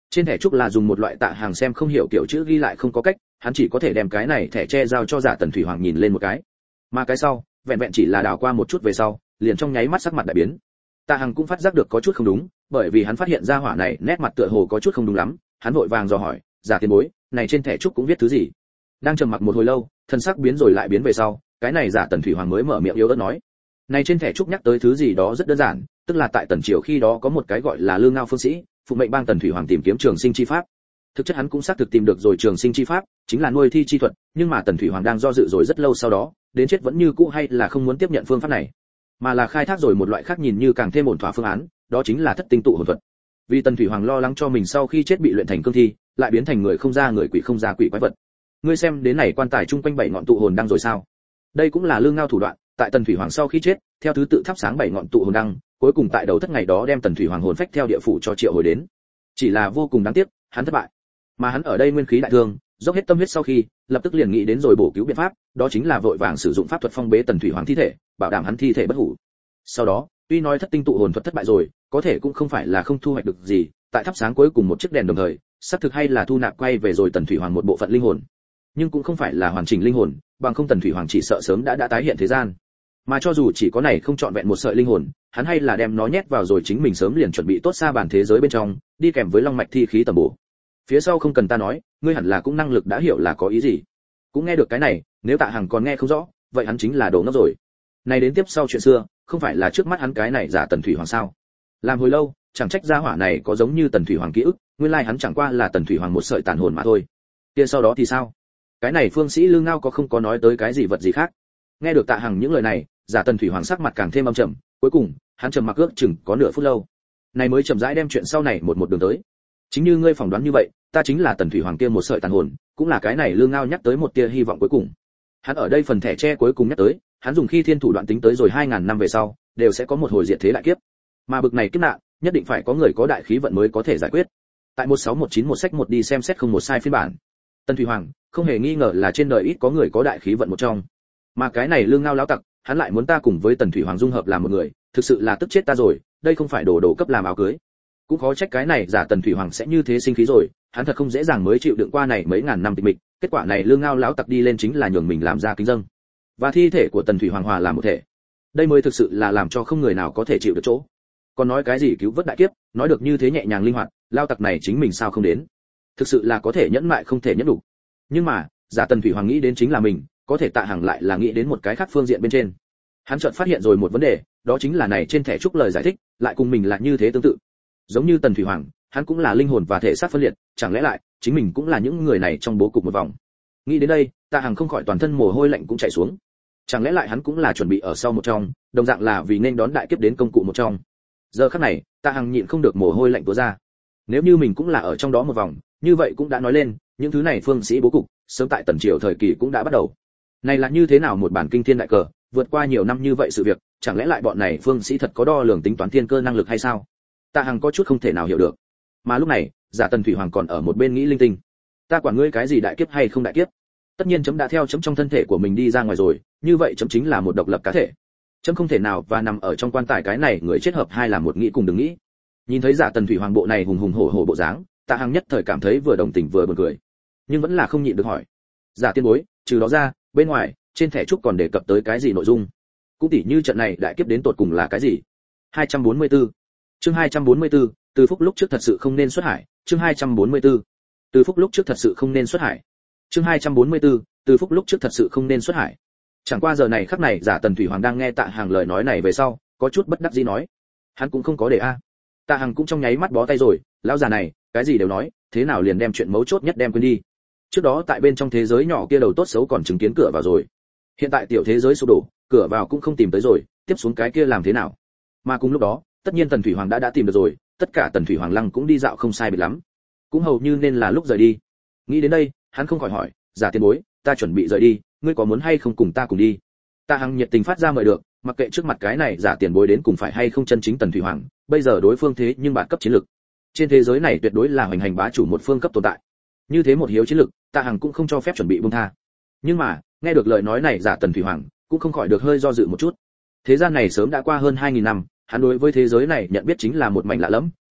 Trên thẻ trúc là dùng một loại Tạ Hàng xem không hiểu kiểu chữ ghi lại không có cách, hắn chỉ có thể đem cái này thẻ che giao cho Giả Tần Thủy Hoàng nhìn lên một cái. Mà cái sau, vẹn vẹn chỉ là đảo qua một chút về sau, liền trong nháy mắt sắc mặt đại biến. Tạ Hằng cũng phát giác được có chút không đúng, bởi vì hắn phát hiện ra hỏa này nét mặt tựa hồ có chút không đúng lắm, hắn vội vàng dò hỏi, "Giả tiền bối, này trên thẻ trúc cũng viết thứ gì?" Đang trầm mặc một hồi lâu, thân sắc biến rồi lại biến về sau, cái này Giả Tần Thủy Hoàng mới mở miệng yếu ớt nói, "Này trên thẻ trúc nhắc tới thứ gì đó rất đơn giản, tức là tại Tần triều khi đó có một cái gọi là Lương Ngao phương sĩ, phụ mệnh bang Tần Thủy Hoàng tìm kiếm trường sinh chi pháp." Thực chất hắn cũng xác thực tìm được rồi trường sinh chi pháp, chính là nuôi thi chi thuật, nhưng mà Tần Thủy Hoàng đang do dự rồi rất lâu sau đó, đến chết vẫn như cũ hay là không muốn tiếp nhận phương pháp này, mà là khai thác rồi một loại khác nhìn như càng thêm ổn thỏa phương án, đó chính là thất tinh tụ hồn thuật. Vì Tần Thủy Hoàng lo lắng cho mình sau khi chết bị luyện thành cương thi, lại biến thành người không ra người quỷ không ra quỷ quái vật. Ngươi xem đến này quan tài chung quanh bảy ngọn tụ hồn đăng rồi sao? Đây cũng là Lương Ngao thủ đoạn, tại Tần Thủy Hoàng sau khi chết, theo thứ tự thắp sáng bảy ngọn tụ hồn đăng, cuối cùng tại đầu thất ngày đó đem Tần Thủy Hoàng hồn phách theo địa phủ cho triệu hồi đến. Chỉ là vô cùng đáng tiếc, hắn thất bại. Mà hắn ở đây nguyên khí đại thương, dốc hết tâm huyết sau khi, lập tức liền nghĩ đến rồi bổ cứu biện pháp, đó chính là vội vàng sử dụng pháp thuật phong bế Tần Thủy Hoàng thi thể, bảo đảm hắn thi thể bất hủ. Sau đó, tuy nói thất tinh tụ hồn thuật thất bại rồi, có thể cũng không phải là không thu hoạch được gì, tại thắp sáng cuối cùng một chiếc đèn đồng thời, xác thực hay là thu nạp quay về rồi Tần Thủy Hoàng một bộ phận linh hồn. Nhưng cũng không phải là hoàn chỉnh linh hồn, bằng không Tần Thủy Hoàng chỉ sợ sớm đã đã tái hiện thế gian. Mà cho dù chỉ có này không trọn vẹn một sợi linh hồn, hắn hay là đem nó nhét vào rồi chính mình sớm liền chuẩn bị tốt xa bản thế giới bên trong, đi kèm với long mạch thi khí tầm bổ. Phía sau không cần ta nói, ngươi hẳn là cũng năng lực đã hiểu là có ý gì. Cũng nghe được cái này, nếu Tạ Hằng còn nghe không rõ, vậy hắn chính là đồ ngốc rồi. Này đến tiếp sau chuyện xưa, không phải là trước mắt hắn cái này giả Tần Thủy Hoàng sao? Làm hồi lâu, chẳng trách gia hỏa này có giống như Tần Thủy Hoàng ký ức, nguyên lai hắn chẳng qua là Tần Thủy Hoàng một sợi tàn hồn mà thôi. Kia sau đó thì sao? Cái này phương sĩ Lương Ngao có không có nói tới cái gì vật gì khác? Nghe được Tạ Hằng những lời này, giả Tần Thủy Hoàng sắc mặt càng thêm âm trầm, cuối cùng, hắn trầm mặc ước chừng có nửa phút lâu. Này mới chậm rãi đem chuyện sau này một một đường tới. Chính như ngươi phỏng đoán như vậy, ta chính là Tần Thủy Hoàng kia một sợi tàn hồn, cũng là cái này Lương Ngao nhắc tới một tia hy vọng cuối cùng. Hắn ở đây phần thẻ tre cuối cùng nhắc tới, hắn dùng khi thiên thủ đoạn tính tới rồi hai ngàn năm về sau, đều sẽ có một hồi diệt thế đại kiếp. Mà bực này kiếp nạn, nhất định phải có người có đại khí vận mới có thể giải quyết. Tại một sáu một chín một sách một đi xem xét không một sai phiên bản. Tần Thủy Hoàng, không hề nghi ngờ là trên đời ít có người có đại khí vận một trong. Mà cái này Lương Ngao lão tặc, hắn lại muốn ta cùng với Tần Thủy Hoàng dung hợp làm một người, thực sự là tức chết ta rồi, đây không phải đồ đồ cấp làm áo cưới. Cũng khó trách cái này giả Tần Thủy Hoàng sẽ như thế sinh khí rồi, hắn thật không dễ dàng mới chịu đựng qua này mấy ngàn năm tịch mịch, kết quả này Lương Ngao lão tặc đi lên chính là nhường mình làm ra kính dâng. Và thi thể của Tần Thủy Hoàng hòa làm một thể. Đây mới thực sự là làm cho không người nào có thể chịu được chỗ. Còn nói cái gì cứu vớt đại kiếp, nói được như thế nhẹ nhàng linh hoạt, lao tặc này chính mình sao không đến. Thực sự là có thể nhẫn mại không thể nhẫn đủ. Nhưng mà, giả Tần Thủy Hoàng nghĩ đến chính là mình, có thể Tạ Hằng lại là nghĩ đến một cái khác phương diện bên trên. Hắn chợt phát hiện rồi một vấn đề, đó chính là này trên thẻ trúc lời giải thích, lại cùng mình là như thế tương tự. Giống như Tần Thủy Hoàng, hắn cũng là linh hồn và thể xác phân liệt, chẳng lẽ lại chính mình cũng là những người này trong bố cục một vòng. Nghĩ đến đây, Tạ Hằng không khỏi toàn thân mồ hôi lạnh cũng chảy xuống. Chẳng lẽ lại hắn cũng là chuẩn bị ở sau một trong, đồng dạng là vì nên đón đại kiếp đến công cụ một trong. Giờ khắc này, Tạ Hằng nhịn không được mồ hôi lạnh túa ra. Nếu như mình cũng là ở trong đó một vòng, như vậy cũng đã nói lên, những thứ này phương sĩ bố cục, sớm tại Tần triều thời kỳ cũng đã bắt đầu. Này là như thế nào một bản kinh thiên đại cờ, vượt qua nhiều năm như vậy sự việc, chẳng lẽ lại bọn này phương sĩ thật có đo lường tính toán thiên cơ năng lực hay sao? Tạ Hằng có chút không thể nào hiểu được. Mà lúc này, giả Tần Thủy Hoàng còn ở một bên nghĩ linh tinh. Ta quản ngươi cái gì đại kiếp hay không đại kiếp? Tất nhiên chấm đã theo chấm trong thân thể của mình đi ra ngoài rồi, như vậy chấm chính là một độc lập cá thể. Chấm không thể nào và nằm ở trong quan tài cái này người chết hợp hai là một nghĩ cùng đừng nghĩ. Nhìn thấy giả Tần Thủy Hoàng bộ này hùng hùng hổ hổ bộ dáng, Tạ Hằng nhất thời cảm thấy vừa đồng tình vừa buồn cười, nhưng vẫn là không nhịn được hỏi: giả tiên bối, trừ đó ra, bên ngoài trên thẻ trúc còn đề cập tới cái gì nội dung? Cũng tỉ như trận này đại kiếp đến tột cùng là cái gì? hai trăm bốn mươi tư Chương hai trăm bốn mươi tư Từ Phúc lúc trước thật sự không nên xuất hải. Chương hai trăm bốn mươi tư Từ Phúc lúc trước thật sự không nên xuất hải. Chương hai trăm bốn mươi tư Từ Phúc lúc trước thật sự không nên xuất hải. Chẳng qua giờ này khắc này giả Tần Thủy Hoàng đang nghe Tạ Hằng lời nói này về sau, có chút bất đắc dĩ nói: hắn cũng không có để a. Tạ Hằng cũng trong nháy mắt bó tay rồi, lão già này, cái gì đều nói, thế nào liền đem chuyện mấu chốt nhất đem quên đi. Trước đó tại bên trong thế giới nhỏ kia đầu tốt xấu còn chứng kiến cửa vào rồi. Hiện tại tiểu thế giới sụp đổ, cửa vào cũng không tìm tới rồi, tiếp xuống cái kia làm thế nào? Mà cùng lúc đó, tất nhiên Tần Thủy Hoàng đã đã tìm được rồi, tất cả Tần Thủy Hoàng lăng cũng đi dạo không sai biệt lắm, cũng hầu như nên là lúc rời đi. Nghĩ đến đây, hắn không khỏi hỏi: giả tiền bối, ta chuẩn bị rời đi, ngươi có muốn hay không cùng ta cùng đi? Tạ Hằng nhiệt tình phát ra mời được, mặc kệ trước mặt cái này giả tiền bối đến cùng phải hay không chân chính Tần Thủy Hoàng, bây giờ đối phương thế nhưng bạn cấp chiến lực. Trên thế giới này tuyệt đối là hoành hành bá chủ một phương cấp tồn tại. Như thế một hiếu chiến lực, Tạ Hằng cũng không cho phép chuẩn bị buông tha. Nhưng mà, nghe được lời nói này giả Tần Thủy Hoàng, cũng không khỏi được hơi do dự một chút. Thế gian này sớm đã qua hơn hai nghìn năm, hắn đối với thế giới này nhận biết chính là một mảnh lạ lẫm,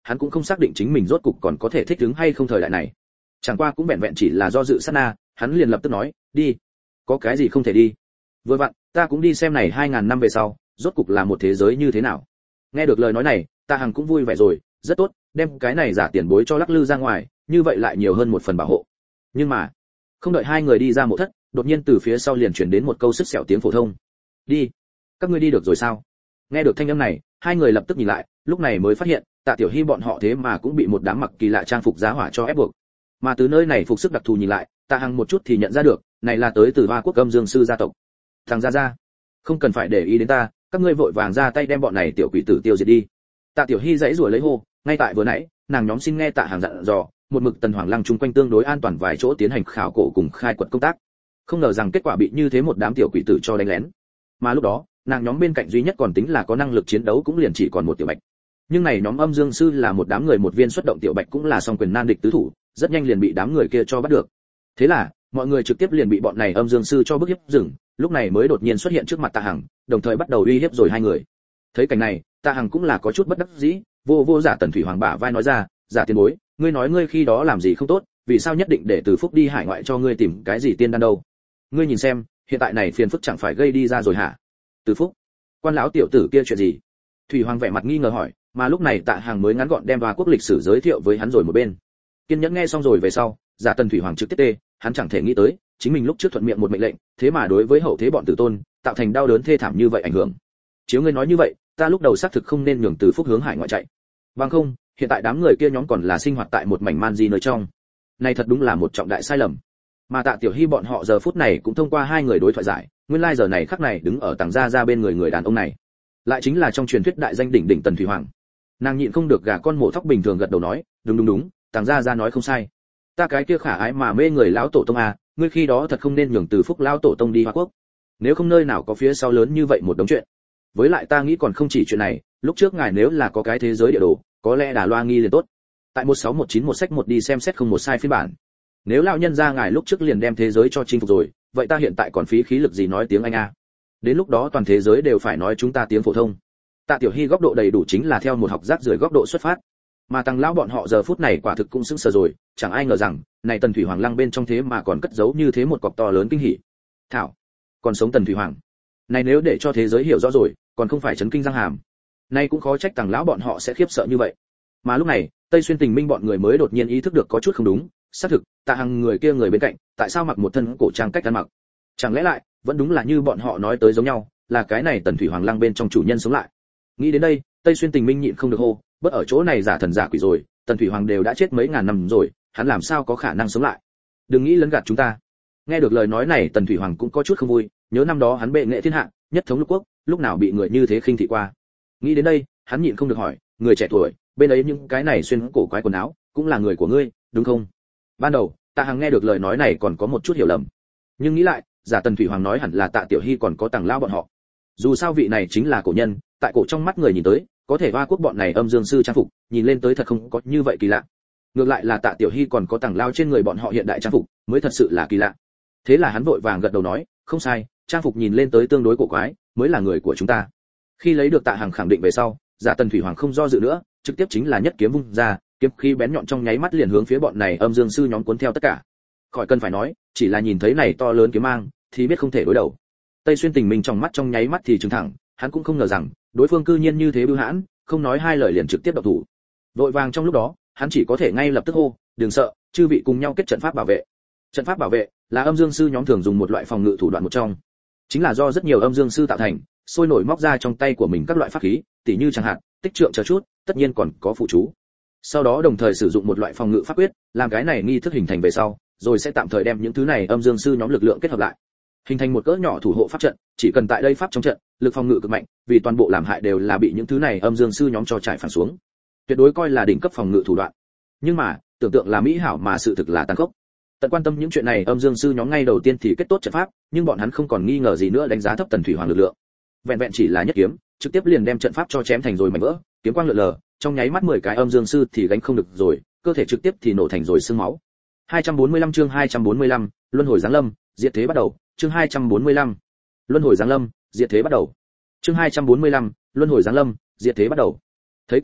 hắn cũng không xác định chính mình rốt cục còn có thể thích ứng hay không thời đại này. Chẳng qua cũng vẹn vẹn chỉ là do dự sát na, hắn liền lập tức nói, đi. Có cái gì không thể đi? Vừa vặn, ta cũng đi xem này hai ngàn năm về sau, rốt cục là một thế giới như thế nào. Nghe được lời nói này, Tạ Hằng cũng vui vẻ rồi, rất tốt, đem cái này giả tiền bối cho lắc lư ra ngoài, như vậy lại nhiều hơn một phần bảo hộ. Nhưng mà, không đợi hai người đi ra mộ thất, đột nhiên từ phía sau liền truyền đến một câu sứt sẹo tiếng phổ thông. Đi. Các ngươi đi được rồi sao? Nghe được thanh âm này, hai người lập tức nhìn lại, lúc này mới phát hiện, Tạ Tiểu Hi bọn họ thế mà cũng bị một đám mặc kỳ lạ trang phục giá hỏa cho ép buộc. Mà từ nơi này phục sức đặc thù nhìn lại, Tạ Hằng một chút thì nhận ra được, này là tới từ Hoa Quốc Âm Dương sư gia tộc. Thằng gia gia, không cần phải để ý đến ta, các ngươi vội vàng ra tay đem bọn này tiểu quỷ tử tiêu diệt đi. Tạ Tiểu Hi giãy giụa lấy hô, ngay tại vừa nãy, nàng nhóm xin nghe Tạ Hằng dặn dò, một mực Tần Hoàng Lăng chung quanh tương đối an toàn vài chỗ tiến hành khảo cổ cùng khai quật công tác. Không ngờ rằng kết quả bị như thế một đám tiểu quỷ tử cho đánh lén. Mà lúc đó, nàng nhóm bên cạnh duy nhất còn tính là có năng lực chiến đấu cũng liền chỉ còn một tiểu bạch. Nhưng này nhóm Âm Dương sư là một đám người một viên xuất động tiểu bạch cũng là song quyền nan địch tứ thủ, rất nhanh liền bị đám người kia cho bắt được. Thế là, mọi người trực tiếp liền bị bọn này Âm Dương sư cho bức hiếp dừng, lúc này mới đột nhiên xuất hiện trước mặt Tạ Hằng, đồng thời bắt đầu uy hiếp rồi hai người. Thấy cảnh này, Tạ Hằng cũng là có chút bất đắc dĩ, vô vô giả Tần Thủy Hoàng bả vai nói ra, giả tiền bối, ngươi nói ngươi khi đó làm gì không tốt, vì sao nhất định để Từ Phúc đi hải ngoại cho ngươi tìm cái gì tiên đan đâu? Ngươi nhìn xem, hiện tại này phiền phức chẳng phải gây đi ra rồi hả? Từ Phúc, quan lão tiểu tử kia chuyện gì? Thủy Hoàng vẻ mặt nghi ngờ hỏi, mà lúc này Tạ Hằng mới ngắn gọn đem Hoa Quốc lịch sử giới thiệu với hắn rồi một bên. Kiên nhẫn nghe xong rồi về sau, giả Tần Thủy Hoàng trực tiếp tê, hắn chẳng thể nghĩ tới, chính mình lúc trước thuận miệng một mệnh lệnh, thế mà đối với hậu thế bọn tử tôn, tạo thành đau đớn thê thảm như vậy ảnh hưởng. Chiếu ngươi nói như vậy, ta lúc đầu xác thực không nên nhường Từ Phúc hướng hải ngoại chạy. Bằng không, hiện tại đám người kia nhóm còn là sinh hoạt tại một mảnh man di nơi trong. Này thật đúng là một trọng đại sai lầm. Mà Tạ Tiểu Hi bọn họ giờ phút này cũng thông qua hai người đối thoại giải, nguyên lai giờ này khắc này đứng ở tầng gia gia bên người người đàn ông này, lại chính là trong truyền thuyết đại danh đỉnh đỉnh Tần Thủy Hoàng. Nàng nhịn không được gà con mổ thóc bình thường gật đầu nói, đúng đúng đúng, tầng gia gia nói không sai. Ta cái kia khả ái mà mê người lão tổ tông à, ngươi khi đó thật không nên nhường Từ Phúc lão tổ tông đi Hoa Quốc. Nếu không nơi nào có phía sau lớn như vậy một đống chuyện. Với lại ta nghĩ còn không chỉ chuyện này, lúc trước ngài nếu là có cái thế giới địa đồ, có lẽ Đà Loa nghi liền tốt. Tại một sáu một chín một sách một đi xem xét không một sai phiên bản. Nếu lão nhân gia ngài lúc trước liền đem thế giới cho chinh phục rồi, vậy ta hiện tại còn phí khí lực gì nói tiếng Anh a? Đến lúc đó toàn thế giới đều phải nói chúng ta tiếng phổ thông. Tạ Tiểu Hi góc độ đầy đủ chính là theo một học giác rưởi góc độ xuất phát. Mà tăng lão bọn họ giờ phút này quả thực cũng sững sờ rồi, chẳng ai ngờ rằng, này Tần Thủy Hoàng Lăng bên trong thế mà còn cất giấu như thế một cọc to lớn kinh hỉ. Thảo, còn sống Tần Thủy Hoàng. Này nếu để cho thế giới hiểu rõ rồi, còn không phải chấn kinh răng hàm. Nay cũng khó trách tăng lão bọn họ sẽ khiếp sợ như vậy. Mà lúc này, Tây Xuyên Tình Minh bọn người mới đột nhiên ý thức được có chút không đúng, xác thực, Tạ Hằng người kia người bên cạnh, tại sao mặc một thân cổ trang cách ăn mặc? Chẳng lẽ lại, vẫn đúng là như bọn họ nói tới giống nhau, là cái này Tần Thủy Hoàng Lăng bên trong chủ nhân sống lại. Nghĩ đến đây, Tây Xuyên Tình Minh nhịn không được hô, bất ở chỗ này giả thần giả quỷ rồi, Tần Thủy Hoàng đều đã chết mấy ngàn năm rồi, hắn làm sao có khả năng sống lại? Đừng nghĩ lấn gạt chúng ta. Nghe được lời nói này, Tần Thủy Hoàng cũng có chút không vui, nhớ năm đó hắn bệ nghệ thiên hạ, nhất thống lục quốc, lúc nào bị người như thế khinh thị qua. Nghĩ đến đây, hắn nhịn không được hỏi, người trẻ tuổi, bên ấy những cái này xuyên cổ quái quần áo, cũng là người của ngươi, đúng không? Ban đầu, Tạ Hằng nghe được lời nói này còn có một chút hiểu lầm, nhưng nghĩ lại, giả Tần Thủy Hoàng nói hẳn là Tạ Tiểu Hi còn có Tằng lão bọn họ. Dù sao vị này chính là cổ nhân, tại cổ trong mắt người nhìn tới, có thể Hoa Quốc bọn này Âm Dương sư trang phục, nhìn lên tới thật không có như vậy kỳ lạ. Ngược lại là Tạ Tiểu Hi còn có Tằng lão trên người bọn họ hiện đại trang phục, mới thật sự là kỳ lạ. Thế là hắn vội vàng gật đầu nói, không sai, trang phục nhìn lên tới tương đối cổ quái, mới là người của chúng ta. Khi lấy được Tạ Hằng khẳng định về sau, giả Tần Thủy Hoàng không do dự nữa, trực tiếp chính là nhất kiếm vung ra, kiếm khí bén nhọn trong nháy mắt liền hướng phía bọn này Âm Dương sư nhóm cuốn theo tất cả. Khỏi cần phải nói, chỉ là nhìn thấy này to lớn kiếm mang, thì biết không thể đối đầu. Tây Xuyên Tình Minh trong mắt trong nháy mắt thì trừng thẳng, hắn cũng không ngờ rằng, đối phương cư nhiên như thế bưu hãn, không nói hai lời liền trực tiếp động thủ. Vội vàng trong lúc đó, hắn chỉ có thể ngay lập tức hô, đừng sợ, chư vị cùng nhau kết trận pháp bảo vệ. Trận pháp bảo vệ là Âm Dương sư nhóm thường dùng một loại phòng ngự thủ đoạn một trong, chính là do rất nhiều Âm Dương sư tạo thành, sôi nổi móc ra trong tay của mình các loại pháp khí, tỉ như chẳng hạn, tích trượng chờ chút, tất nhiên còn có phụ chú. Sau đó đồng thời sử dụng một loại phòng ngự pháp quyết, làm cái này nghi thức hình thành về sau, rồi sẽ tạm thời đem những thứ này Âm Dương sư nhóm lực lượng kết hợp lại, hình thành một cỡ nhỏ thủ hộ pháp trận, chỉ cần tại đây pháp trong trận, lực phòng ngự cực mạnh, vì toàn bộ làm hại đều là bị những thứ này Âm Dương sư nhóm cho trải phản xuống. Tuyệt đối coi là đỉnh cấp phòng ngự thủ đoạn. Nhưng mà, tưởng tượng là mỹ hảo mà sự thực là tàn khốc. Tận quan tâm những chuyện này Âm Dương sư nhóm ngay đầu tiên thì kết tốt trận pháp, nhưng bọn hắn không còn nghi ngờ gì nữa đánh giá thấp Tần Thủy Hoàng lực lượng. Vẹn vẹn chỉ là nhất kiếm, trực tiếp liền đem trận pháp cho chém thành rồi mảnh vỡ, kiếm quang lượn lờ, trong nháy mắt mười cái Âm Dương sư thì gánh không được rồi, cơ thể trực tiếp thì nổ thành rồi xương máu. hai trăm bốn mươi lăm chương hai trăm bốn mươi lăm, luân hồi giáng lâm, diệt thế bắt đầu. Chương hai trăm bốn mươi lăm, luân hồi giáng lâm, diệt thế bắt đầu. Chương hai trăm bốn mươi lăm, luân hồi giáng lâm, diệt thế bắt đầu. Thấy cảnh này,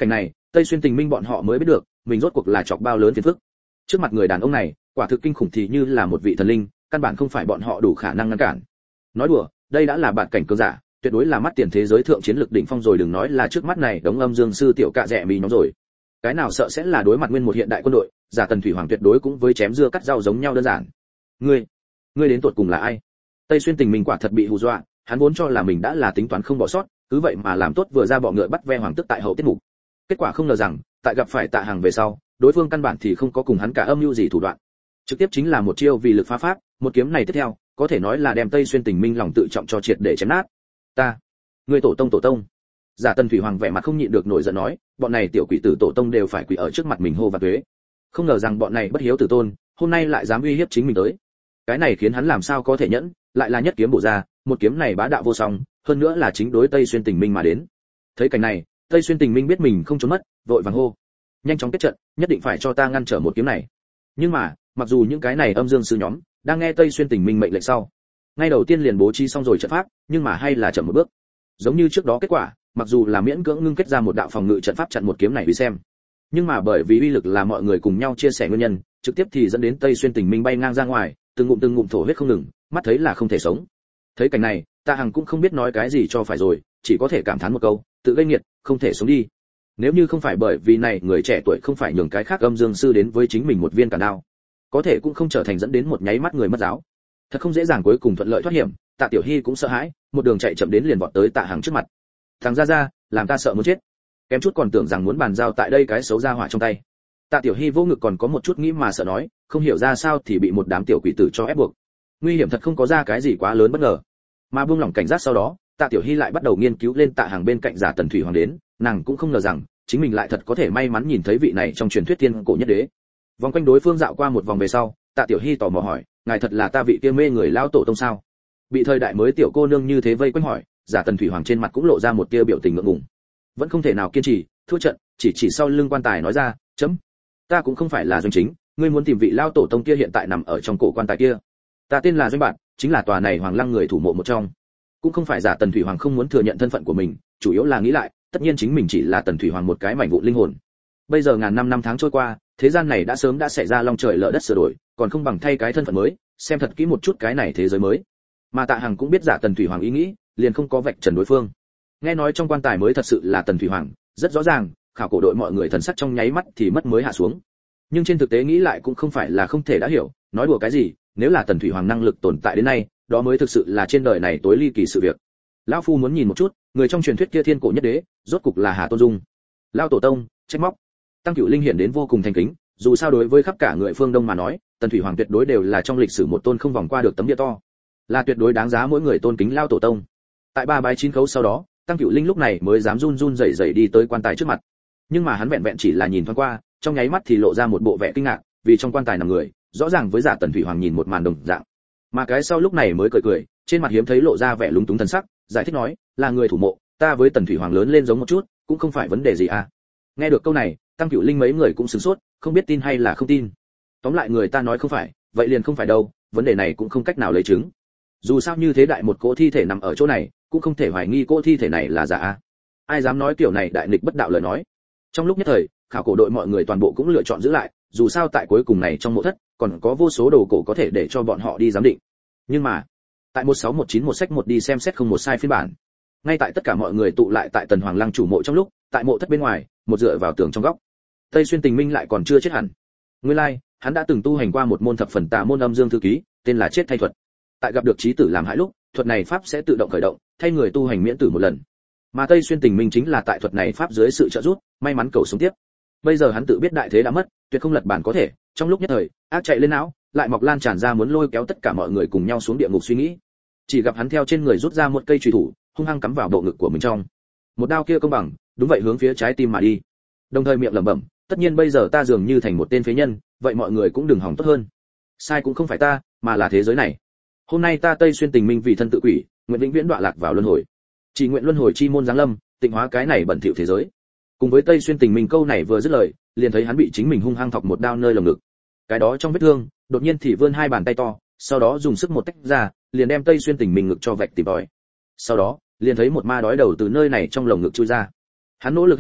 Tây Xuyên Tình Minh bọn họ mới biết được mình rốt cuộc là chọc bao lớn phiền phức. Trước mặt người đàn ông này quả thực kinh khủng thì như là một vị thần linh, căn bản không phải bọn họ đủ khả năng ngăn cản. Nói đùa, đây đã là bạn cảnh cường giả, tuyệt đối là mắt tiền thế giới thượng chiến lực đỉnh phong rồi, đừng nói là trước mắt này đống âm dương sư tiểu cạ rẻ mì nhóm rồi. Cái nào sợ sẽ là đối mặt nguyên một hiện đại quân đội, giả Tần Thủy Hoàng tuyệt đối cũng với chém dưa cắt rau giống nhau đơn giản. Ngươi, ngươi đến tuột cùng là ai? Tây Xuyên Tình Minh quả thật bị hù dọa, hắn vốn cho là mình đã là tính toán không bỏ sót, cứ vậy mà làm tốt vừa ra bọ ngựa bắt ve hoàng tức tại hậu tiết mục. Kết quả không ngờ rằng, tại gặp phải Tạ Hằng về sau, đối phương căn bản thì không có cùng hắn cả âm mưu gì thủ đoạn. Trực tiếp chính là một chiêu vì lực phá pháp, một kiếm này tiếp theo, có thể nói là đem Tây Xuyên Tình Minh lòng tự trọng cho triệt để chém nát. Ta, ngươi tổ tông tổ tông. Giả Tần Thủy Hoàng vẻ mặt không nhịn được nổi giận nói, bọn này tiểu quỷ tử tổ tông đều phải quỳ ở trước mặt mình hô và tuế. Không ngờ rằng bọn này bất hiếu tử tôn, hôm nay lại dám uy hiếp chính mình tới. Cái này khiến hắn làm sao có thể nhẫn, lại là nhất kiếm bổ ra, một kiếm này bá đạo vô song, hơn nữa là chính đối Tây Xuyên Tình Minh mà đến. Thấy cảnh này, Tây Xuyên Tình Minh biết mình không trốn mất, vội vàng hô, nhanh chóng kết trận, nhất định phải cho ta ngăn trở một kiếm này. Nhưng mà, mặc dù những cái này âm dương sư nhóm đang nghe Tây Xuyên Tình Minh mệnh lệnh sau, ngay đầu tiên liền bố trí xong rồi trận pháp, nhưng mà hay là chậm một bước. Giống như trước đó kết quả, mặc dù là miễn cưỡng ngưng kết ra một đạo phòng ngự trận pháp chặn một kiếm này vì xem, nhưng mà bởi vì uy lực là mọi người cùng nhau chia sẻ nguyên nhân, trực tiếp thì dẫn đến Tây Xuyên Tình Minh bay ngang ra ngoài, từng ngụm từng ngụm thổ huyết không ngừng, mắt thấy là không thể sống. Thấy cảnh này, Tạ Hằng cũng không biết nói cái gì cho phải rồi, chỉ có thể cảm thán một câu, tự gây nghiệt, không thể sống đi. Nếu như không phải bởi vì này người trẻ tuổi không phải nhường cái khác âm dương sư đến với chính mình một viên cản đao, có thể cũng không trở thành dẫn đến một nháy mắt người mất giáo. Thật không dễ dàng cuối cùng thuận lợi thoát hiểm, Tạ Tiểu Hy cũng sợ hãi, một đường chạy chậm đến liền vọt tới Tạ Hằng trước mặt. Thằng ra ra, làm ta sợ muốn chết. Kém chút còn tưởng rằng muốn bàn giao tại đây cái xấu ra hỏa trong tay. Tạ Tiểu Hy vô ngực còn có một chút nghĩ mà sợ nói, không hiểu ra sao thì bị một đám tiểu quỷ tử cho ép buộc. Nguy hiểm thật không có ra cái gì quá lớn bất ngờ. Mà buông lỏng cảnh giác sau đó, Tạ Tiểu Hy lại bắt đầu nghiên cứu lên Tạ Hằng bên cạnh giả Tần Thủy Hoàng đến, nàng cũng không ngờ rằng chính mình lại thật có thể may mắn nhìn thấy vị này trong truyền thuyết thiên cổ nhất đế. Vòng quanh đối phương dạo qua một vòng về sau, Tạ Tiểu Hy tò mò hỏi, ngài thật là ta vị kia mê người lao tổ tông sao? Bị thời đại mới tiểu cô nương như thế vây quanh hỏi, giả Tần Thủy Hoàng trên mặt cũng lộ ra một tia biểu tình ngượng ngùng. Vẫn không thể nào kiên trì, thua trận, chỉ chỉ sau lưng quan tài nói ra, chấm. Ta cũng không phải là Doanh Chính, ngươi muốn tìm vị lao tổ tông kia hiện tại nằm ở trong cổ quan tài kia. Ta tên là Doanh Bạn, chính là tòa này Hoàng Lăng người thủ mộ một trong. Cũng không phải giả Tần Thủy Hoàng không muốn thừa nhận thân phận của mình, chủ yếu là nghĩ lại, tất nhiên chính mình chỉ là Tần Thủy Hoàng một cái mảnh vụn linh hồn. Bây giờ ngàn năm năm tháng trôi qua, thế gian này đã sớm đã xảy ra long trời lở đất sửa đổi, còn không bằng thay cái thân phận mới, xem thật kỹ một chút cái này thế giới mới. Mà Tạ Hằng cũng biết giả Tần Thủy Hoàng ý nghĩ, liền không có vạch trần đối phương. Nghe nói trong quan tài mới thật sự là Tần Thủy Hoàng, rất rõ ràng, khảo cổ đội mọi người thần sắc trong nháy mắt thì mất mới hạ xuống. Nhưng trên thực tế nghĩ lại cũng không phải là không thể đã hiểu, nói đùa cái gì, nếu là Tần Thủy Hoàng năng lực tồn tại đến nay, đó mới thực sự là trên đời này tối ly kỳ sự việc. Lão phu muốn nhìn một chút, người trong truyền thuyết kia thiên cổ nhất đế, rốt cục là Hà Tôn Dung. Lão tổ tông, trách móc. Tăng Cửu Linh hiện đến vô cùng thành kính, dù sao đối với khắp cả người phương Đông mà nói, Tần Thủy Hoàng tuyệt đối đều là trong lịch sử một tôn không vòng qua được tấm địa to, là tuyệt đối đáng giá mỗi người tôn kính lão tổ tông. Tại ba bái chín khấu sau đó, Tăng Cửu Linh lúc này mới dám run run rẩy rẩy đi tới quan tài trước mặt. Nhưng mà hắn vẹn vẹn chỉ là nhìn thoáng qua, trong nháy mắt thì lộ ra một bộ vẻ kinh ngạc, vì trong quan tài nằm người, rõ ràng với giả Tần Thủy Hoàng nhìn một màn đồng dạng. Mà cái sau lúc này mới cười cười, trên mặt hiếm thấy lộ ra vẻ lúng túng thần sắc, giải thích nói, là người thủ mộ, ta với Tần Thủy Hoàng lớn lên giống một chút, cũng không phải vấn đề gì à. Nghe được câu này, Tăng Cửu Linh mấy người cũng sửng sốt, không biết tin hay là không tin. Tóm lại người ta nói không phải, vậy liền không phải đâu, vấn đề này cũng không cách nào lấy chứng. Dù sao như thế đại một cỗ thi thể nằm ở chỗ này, cũng không thể hoài nghi cỗ thi thể này là giả a. Ai dám nói kiểu này đại nghịch bất đạo lời nói. Trong lúc nhất thời, khảo cổ đội mọi người toàn bộ cũng lựa chọn giữ lại, dù sao tại cuối cùng này trong mộ thất, còn có vô số đồ cổ có thể để cho bọn họ đi giám định. Nhưng mà, tại một sáu một chín một sách một đi xem xét không một sai phiên bản. Ngay tại tất cả mọi người tụ lại tại Tần Hoàng Lăng chủ mộ trong lúc, tại mộ thất bên ngoài, một dựa vào tường trong góc. Tây Xuyên Tình Minh lại còn chưa chết hẳn. Nguyên lai, like, hắn đã từng tu hành qua một môn thập phần tà môn âm dương thư ký, tên là chết thay thuật. Tại gặp được chí tử làm hại lúc, thuật này pháp sẽ tự động khởi động, thay người tu hành miễn tử một lần. Mà Tây Xuyên Tình Minh chính là tại thuật này pháp dưới sự trợ giúp, may mắn cầu sống tiếp. Bây giờ hắn tự biết đại thế đã mất, tuyệt không lật bản có thể, trong lúc nhất thời, ác chạy lên não, lại mọc lan tràn ra muốn lôi kéo tất cả mọi người cùng nhau xuống địa ngục suy nghĩ. Chỉ gặp hắn theo trên người rút ra một cây chùy thủ, hung hăng cắm vào bộ ngực của mình trong. Một đao kia công bằng, đúng vậy hướng phía trái tim mà đi. Đồng thời miệng lẩm bẩm, tất nhiên bây giờ ta dường như thành một tên phế nhân, vậy mọi người cũng đừng hỏng tốt hơn. Sai cũng không phải ta, mà là thế giới này. Hôm nay ta Tây Xuyên Tình Minh vì thân tự quỷ, nguyện vĩnh viễn đọa lạc vào luân hồi. Chỉ nguyện luân hồi chi môn giáng lâm, tịnh hóa cái này bẩn thỉu thế giới. Cùng với Tây Xuyên Tình Minh câu này vừa dứt lời, liền thấy hắn bị chính mình hung hăng thọc một đao nơi lồng ngực. Cái đó trong vết thương, đột nhiên thì vươn hai bàn tay to, sau đó dùng sức một tách ra, liền đem Tây Xuyên Tình Minh ngực cho vạch tìm tòi. Sau đó, liền thấy một ma đói đầu từ nơi này trong lồng ngực chui ra. Hắn nỗ lực hít hà,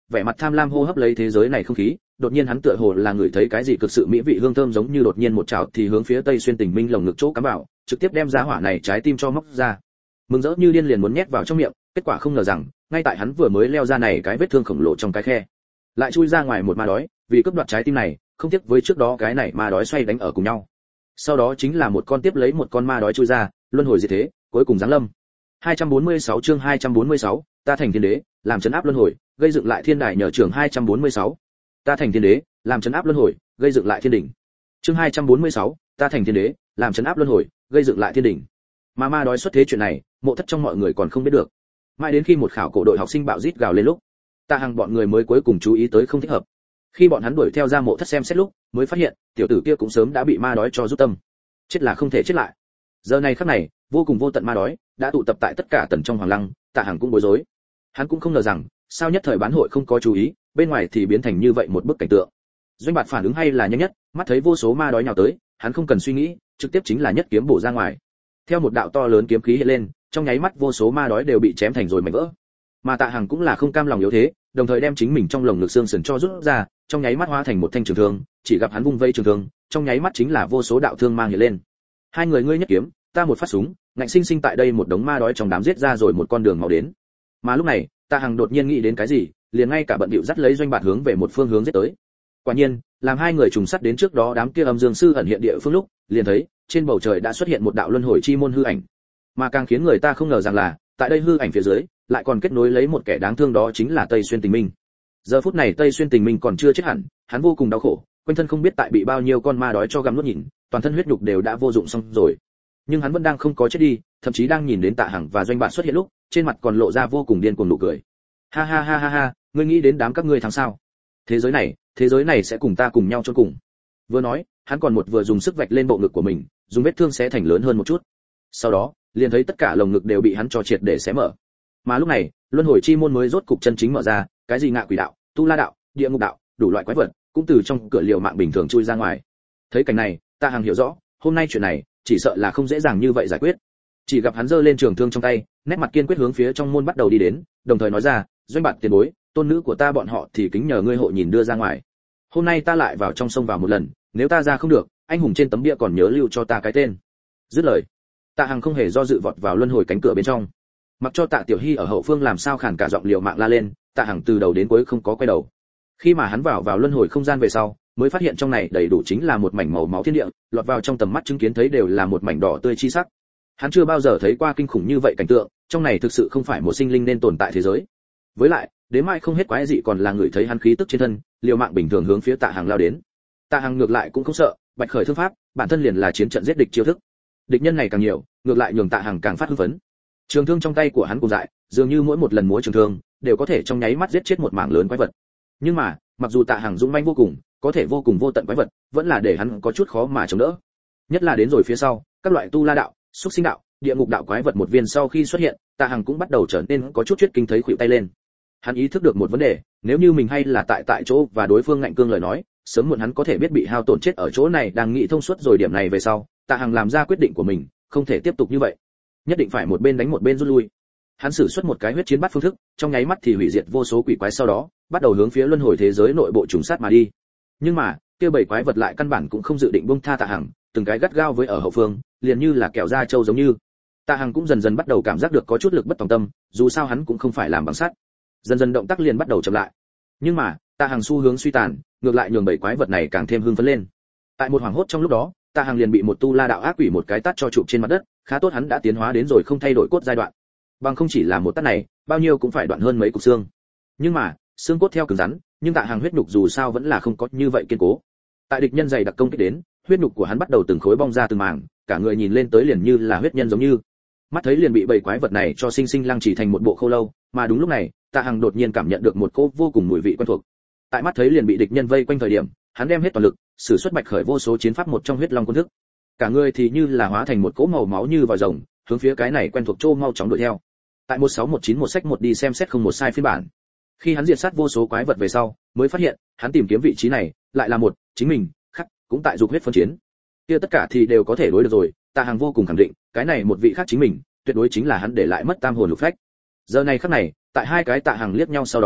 vẻ mặt tham lam hô hấp lấy thế giới này không khí, đột nhiên hắn tựa hồ là ngửi thấy cái gì cực sự mỹ vị hương thơm, giống như đột nhiên một trào thì hướng phía Tây Xuyên Tình Minh lồng ngực chỗ cắm vào, trực tiếp đem giá hỏa này trái tim cho móc ra. Mừng rỡ như điên liền muốn nhét vào trong miệng, kết quả không ngờ rằng, ngay tại hắn vừa mới leo ra này cái vết thương khổng lồ trong cái khe, lại chui ra ngoài một ma đói, vì cướp đoạt trái tim này, không tiếc với trước đó cái này ma đói xoay đánh ở cùng nhau. Sau đó chính là một con tiếp lấy một con ma đói chui ra, luân hồi diệt thế, cuối cùng giáng lâm. hai trăm bốn mươi sáu chương hai trăm bốn mươi sáu, ta thành thiên đế, làm trấn áp luân hồi, gây dựng lại thiên đài nhờ trường hai trăm bốn mươi sáu. Ta thành thiên đế, làm trấn áp luân hồi, gây dựng lại thiên đỉnh. Chương hai trăm bốn mươi sáu, ta thành thiên đế, làm trấn áp luân hồi, gây dựng lại thiên đỉnh. Mà ma đói xuất thế chuyện này, Mộ Thất trong mọi người còn không biết được. Mãi đến khi một khảo cổ đội học sinh bạo rít gào lên lúc, Tạ Hằng bọn người mới cuối cùng chú ý tới không thích hợp. Khi bọn hắn đuổi theo ra Mộ Thất xem xét lúc, mới phát hiện, tiểu tử kia cũng sớm đã bị ma đói cho rút tâm. Chết là không thể chết lại. Giờ này khắc này, vô cùng vô tận ma đói đã tụ tập tại tất cả tần trong hoàng lăng, Tạ Hằng cũng bối rối. Hắn cũng không ngờ rằng, sao nhất thời bán hội không có chú ý, bên ngoài thì biến thành như vậy một bức cảnh tượng. Doanh Bạt phản ứng hay là nhanh nhất, mắt thấy vô số ma đói nhào tới, hắn không cần suy nghĩ, trực tiếp chính là nhất kiếm bổ ra ngoài. Theo một đạo to lớn kiếm khí hiện lên, trong nháy mắt vô số ma đói đều bị chém thành rồi mảnh vỡ. Mà Tạ Hằng cũng là không cam lòng yếu thế, đồng thời đem chính mình trong lồng ngực xương sườn cho rút ra, trong nháy mắt hóa thành một thanh trường thương, chỉ gặp hắn vung vây trường thương, trong nháy mắt chính là vô số đạo thương mang hiện lên. Hai người ngươi nhất kiếm, ta một phát súng, ngạnh sinh sinh tại đây một đống ma đói trong đám giết ra rồi một con đường máu đến. Mà lúc này, Tạ Hằng đột nhiên nghĩ đến cái gì, liền ngay cả bận bịu dắt lấy Doanh Bạt hướng về một phương hướng giết tới. Quả nhiên, làm hai người trùng sắt đến trước đó đám kia âm dương sư ẩn hiện địa phương lúc, liền thấy trên bầu trời đã xuất hiện một đạo luân hồi chi môn hư ảnh. Mà càng khiến người ta không ngờ rằng là, tại đây hư ảnh phía dưới, lại còn kết nối lấy một kẻ đáng thương, đó chính là Tây Xuyên Tình Minh. Giờ phút này Tây Xuyên Tình Minh còn chưa chết hẳn, hắn vô cùng đau khổ, quanh thân không biết tại bị bao nhiêu con ma đói cho gặm nuốt nhìn, toàn thân huyết nhục đều đã vô dụng xong rồi. Nhưng hắn vẫn đang không có chết đi, thậm chí đang nhìn đến Tạ Hằng và Doanh Bạt xuất hiện lúc, trên mặt còn lộ ra vô cùng điên cuồng nụ cười. Ha ha ha ha ha, ngươi nghĩ đến đám các ngươi thắng sao? Thế giới này, thế giới này sẽ cùng ta cùng nhau chôn cùng. Vừa nói, hắn còn một vừa dùng sức vạch lên bộ ngực của mình, dùng vết thương xé thành lớn hơn một chút. Sau đó, liền thấy tất cả lồng ngực đều bị hắn cho triệt để xé mở. Mà lúc này, luân hồi chi môn mới rốt cục chân chính mở ra, cái gì ngạ quỷ đạo, tu la đạo, địa ngục đạo, đủ loại quái vật cũng từ trong cửa liều mạng bình thường chui ra ngoài. Thấy cảnh này, Tạ Hằng hiểu rõ, hôm nay chuyện này chỉ sợ là không dễ dàng như vậy giải quyết. Chỉ gặp hắn giơ lên trường thương trong tay, nét mặt kiên quyết hướng phía trong môn bắt đầu đi đến, đồng thời nói ra, Doanh Bạt tiền bối, tôn nữ của ta bọn họ thì kính nhờ ngươi hộ nhìn đưa ra ngoài. Hôm nay ta lại vào trong sông vào một lần, nếu ta ra không được, anh hùng trên tấm bia còn nhớ lưu cho ta cái tên. Dứt lời, Tạ Hằng không hề do dự vọt vào luân hồi cánh cửa bên trong. Mặc cho Tạ Tiểu Hy ở hậu phương làm sao khản cả giọng liều mạng la lên, Tạ Hằng từ đầu đến cuối không có quay đầu. Khi mà hắn vào vào luân hồi không gian về sau, mới phát hiện trong này đầy đủ chính là một mảnh màu máu thiên địa, lọt vào trong tầm mắt chứng kiến thấy đều là một mảnh đỏ tươi chi sắc. Hắn chưa bao giờ thấy qua kinh khủng như vậy cảnh tượng, trong này thực sự không phải một sinh linh nên tồn tại thế giới. Với lại, đến mai không hết quái dị còn là người thấy hắn khí tức trên thân, liều mạng bình thường hướng phía Tạ Hằng lao đến. Tạ Hằng ngược lại cũng không sợ, bạch khởi thương pháp, bản thân liền là chiến trận giết địch chiêu thức. Địch nhân này càng nhiều, ngược lại nhường Tạ Hằng càng phát hưng phấn. Trường thương trong tay của hắn cùng dại, dường như mỗi một lần múa trường thương, đều có thể trong nháy mắt giết chết một mảng lớn quái vật. Nhưng mà, mặc dù Tạ Hằng dũng mãnh vô cùng, có thể vô cùng vô tận quái vật, vẫn là để hắn có chút khó mà chống đỡ. Nhất là đến rồi phía sau, các loại tu la đạo, xúc sinh đạo, địa ngục đạo quái vật một viên sau khi xuất hiện, Tạ Hằng cũng bắt đầu trở nên có chút chuyết kinh thấy khuỵu tay lên. Hắn ý thức được một vấn đề, nếu như mình hay là tại tại chỗ và đối phương ngạnh cương lời nói, sớm muộn hắn có thể biết bị hao tổn chết ở chỗ này. Đang nghĩ thông suốt rồi điểm này về sau, Tạ Hằng làm ra quyết định của mình, không thể tiếp tục như vậy, nhất định phải một bên đánh một bên rút lui. Hắn sử xuất một cái huyết chiến bắt phương thức, trong nháy mắt thì hủy diệt vô số quỷ quái, sau đó bắt đầu hướng phía luân hồi thế giới nội bộ trùng sát mà đi. Nhưng mà, kia bảy quái vật lại căn bản cũng không dự định buông tha Tạ Hằng, từng cái gắt gao với ở hậu phương, liền như là kẹo da trâu giống như. Tạ Hằng cũng dần dần bắt đầu cảm giác được có chút lực bất tòng tâm, dù sao hắn cũng không phải làm bằng sắt. Dần dần động tác liền bắt đầu chậm lại. Nhưng mà, Tạ Hằng xu hướng suy tàn, ngược lại nhường bảy quái vật này càng thêm hưng phấn lên. Tại một hoảng hốt trong lúc đó, Tạ Hằng liền bị một tu la đạo ác quỷ một cái tát cho chụp trên mặt đất, khá tốt hắn đã tiến hóa đến rồi không thay đổi cốt giai đoạn. Bằng không chỉ là một tát này, bao nhiêu cũng phải đoạn hơn mấy cục xương. Nhưng mà, xương cốt theo cứng rắn, nhưng Tạ Hằng huyết nhục dù sao vẫn là không có như vậy kiên cố. Tại địch nhân dày đặc công kích đến, huyết nhục của hắn bắt đầu từng khối bong ra từng mảng, cả người nhìn lên tới liền như là huyết nhân giống như. Mắt thấy liền bị bảy quái vật này cho sinh sinh lăng chỉ thành một bộ khâu lâu, mà đúng lúc này, Tạ Hằng đột nhiên cảm nhận được một cỗ vô cùng mùi vị quen thuộc. Tại mắt thấy liền bị địch nhân vây quanh thời điểm, hắn đem hết toàn lực, sử xuất bạch khởi vô số chiến pháp một trong huyết long quân thức. Cả người thì như là hóa thành một cỗ màu máu như vòi rồng, hướng phía cái này quen thuộc trô mau chóng đuổi theo. Tại một sáu một chín một sách một đi xem xét không một sai phiên bản. Khi hắn diệt sát vô số quái vật về sau, mới phát hiện, hắn tìm kiếm vị trí này, lại là một, chính mình, khắc, cũng tại dục huyết phân chiến. Kia tất cả thì đều có thể đối được rồi, Tạ Hằng vô cùng khẳng định, cái này một vị khác chính mình, tuyệt đối chính là hắn để lại mất tam hồn lục phách. Giờ này khắc này, tại hai cái Tạ Hằng liếc nhau sau đó,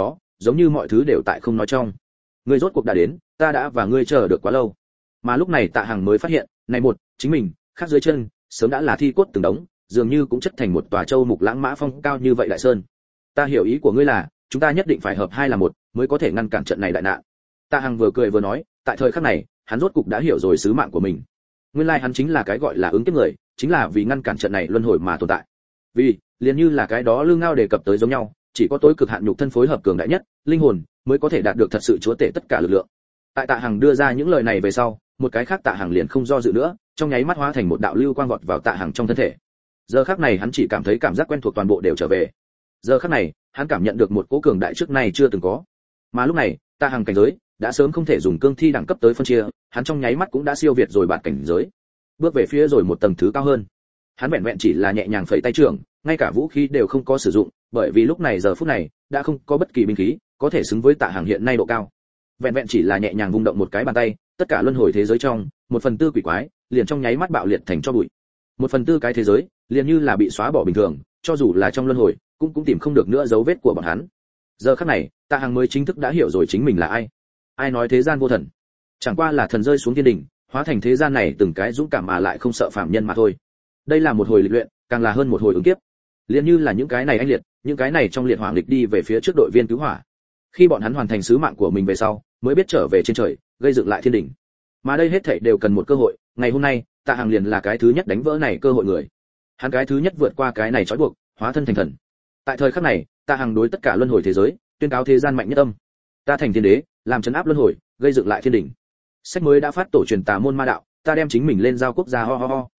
giống như mọi thứ đều tại không nói trong. Ngươi rốt cuộc đã đến, ta đã và ngươi chờ được quá lâu. Mà lúc này Tạ Hằng mới phát hiện, này một, chính mình, khác dưới chân, sớm đã là thi cốt từng đống, dường như cũng chất thành một tòa châu mục lãng mã phong cao như vậy đại sơn. Ta hiểu ý của ngươi là, chúng ta nhất định phải hợp hai là một, mới có thể ngăn cản trận này đại nạn. Tạ Hằng vừa cười vừa nói, tại thời khắc này, hắn rốt cục đã hiểu rồi sứ mạng của mình. Nguyên lai hắn chính là cái gọi là ứng kiếp người, chính là vì ngăn cản trận này luân hồi mà tồn tại. Vì, liền như là cái đó Lương Ngao đề cập tới giống nhau, chỉ có tối cực hạn nhục thân phối hợp cường đại nhất, linh hồn mới có thể đạt được thật sự chúa tể tất cả lực lượng. Tại Tạ Hằng đưa ra những lời này về sau, một cái khác Tạ Hằng liền không do dự nữa, trong nháy mắt hóa thành một đạo lưu quang vọt vào Tạ Hằng trong thân thể. Giờ khắc này hắn chỉ cảm thấy cảm giác quen thuộc toàn bộ đều trở về. Giờ khắc này, hắn cảm nhận được một cỗ cường đại trước nay chưa từng có. Mà lúc này, Tạ Hằng cảnh giới đã sớm không thể dùng cương thi đẳng cấp tới phân chia, hắn trong nháy mắt cũng đã siêu việt rồi bản cảnh giới, bước về phía rồi một tầng thứ cao hơn. Hắn vẹn vẹn chỉ là nhẹ nhàng phẩy tay trưởng, ngay cả vũ khí đều không có sử dụng, bởi vì lúc này giờ phút này đã không có bất kỳ binh khí có thể xứng với Tạ Hằng hiện nay độ cao. Vẹn vẹn chỉ là nhẹ nhàng vung động một cái bàn tay, tất cả luân hồi thế giới trong, một phần tư quỷ quái, liền trong nháy mắt bạo liệt thành cho bụi. Một phần tư cái thế giới, liền như là bị xóa bỏ bình thường, cho dù là trong luân hồi, cũng cũng tìm không được nữa dấu vết của bọn hắn. Giờ khắc này, Tạ Hằng mới chính thức đã hiểu rồi chính mình là ai. Ai nói thế gian vô thần? Chẳng qua là thần rơi xuống thiên đỉnh, hóa thành thế gian này từng cái dũng cảm mà lại không sợ phạm nhân mà thôi. Đây là một hồi lịch luyện, càng là hơn một hồi ứng kiếp. Liền như là những cái này anh liệt, những cái này trong liệt hỏa lịch đi về phía trước đội viên cứu hỏa. Khi bọn hắn hoàn thành sứ mạng của mình về sau, mới biết trở về trên trời, gây dựng lại thiên đỉnh. Mà đây hết thảy đều cần một cơ hội, ngày hôm nay, Tạ Hằng liền là cái thứ nhất đánh vỡ này cơ hội người. Hắn cái thứ nhất vượt qua cái này trói buộc, hóa thân thành thần. Tại thời khắc này, Tạ Hằng đối tất cả luân hồi thế giới, tuyên cáo thế gian mạnh nhất âm. Ta thành thiên đế, làm trấn áp luân hồi, gây dựng lại thiên đỉnh. Sách mới đã phát tổ truyền tà môn ma đạo, ta đem chính mình lên giao quốc gia ho ho ho.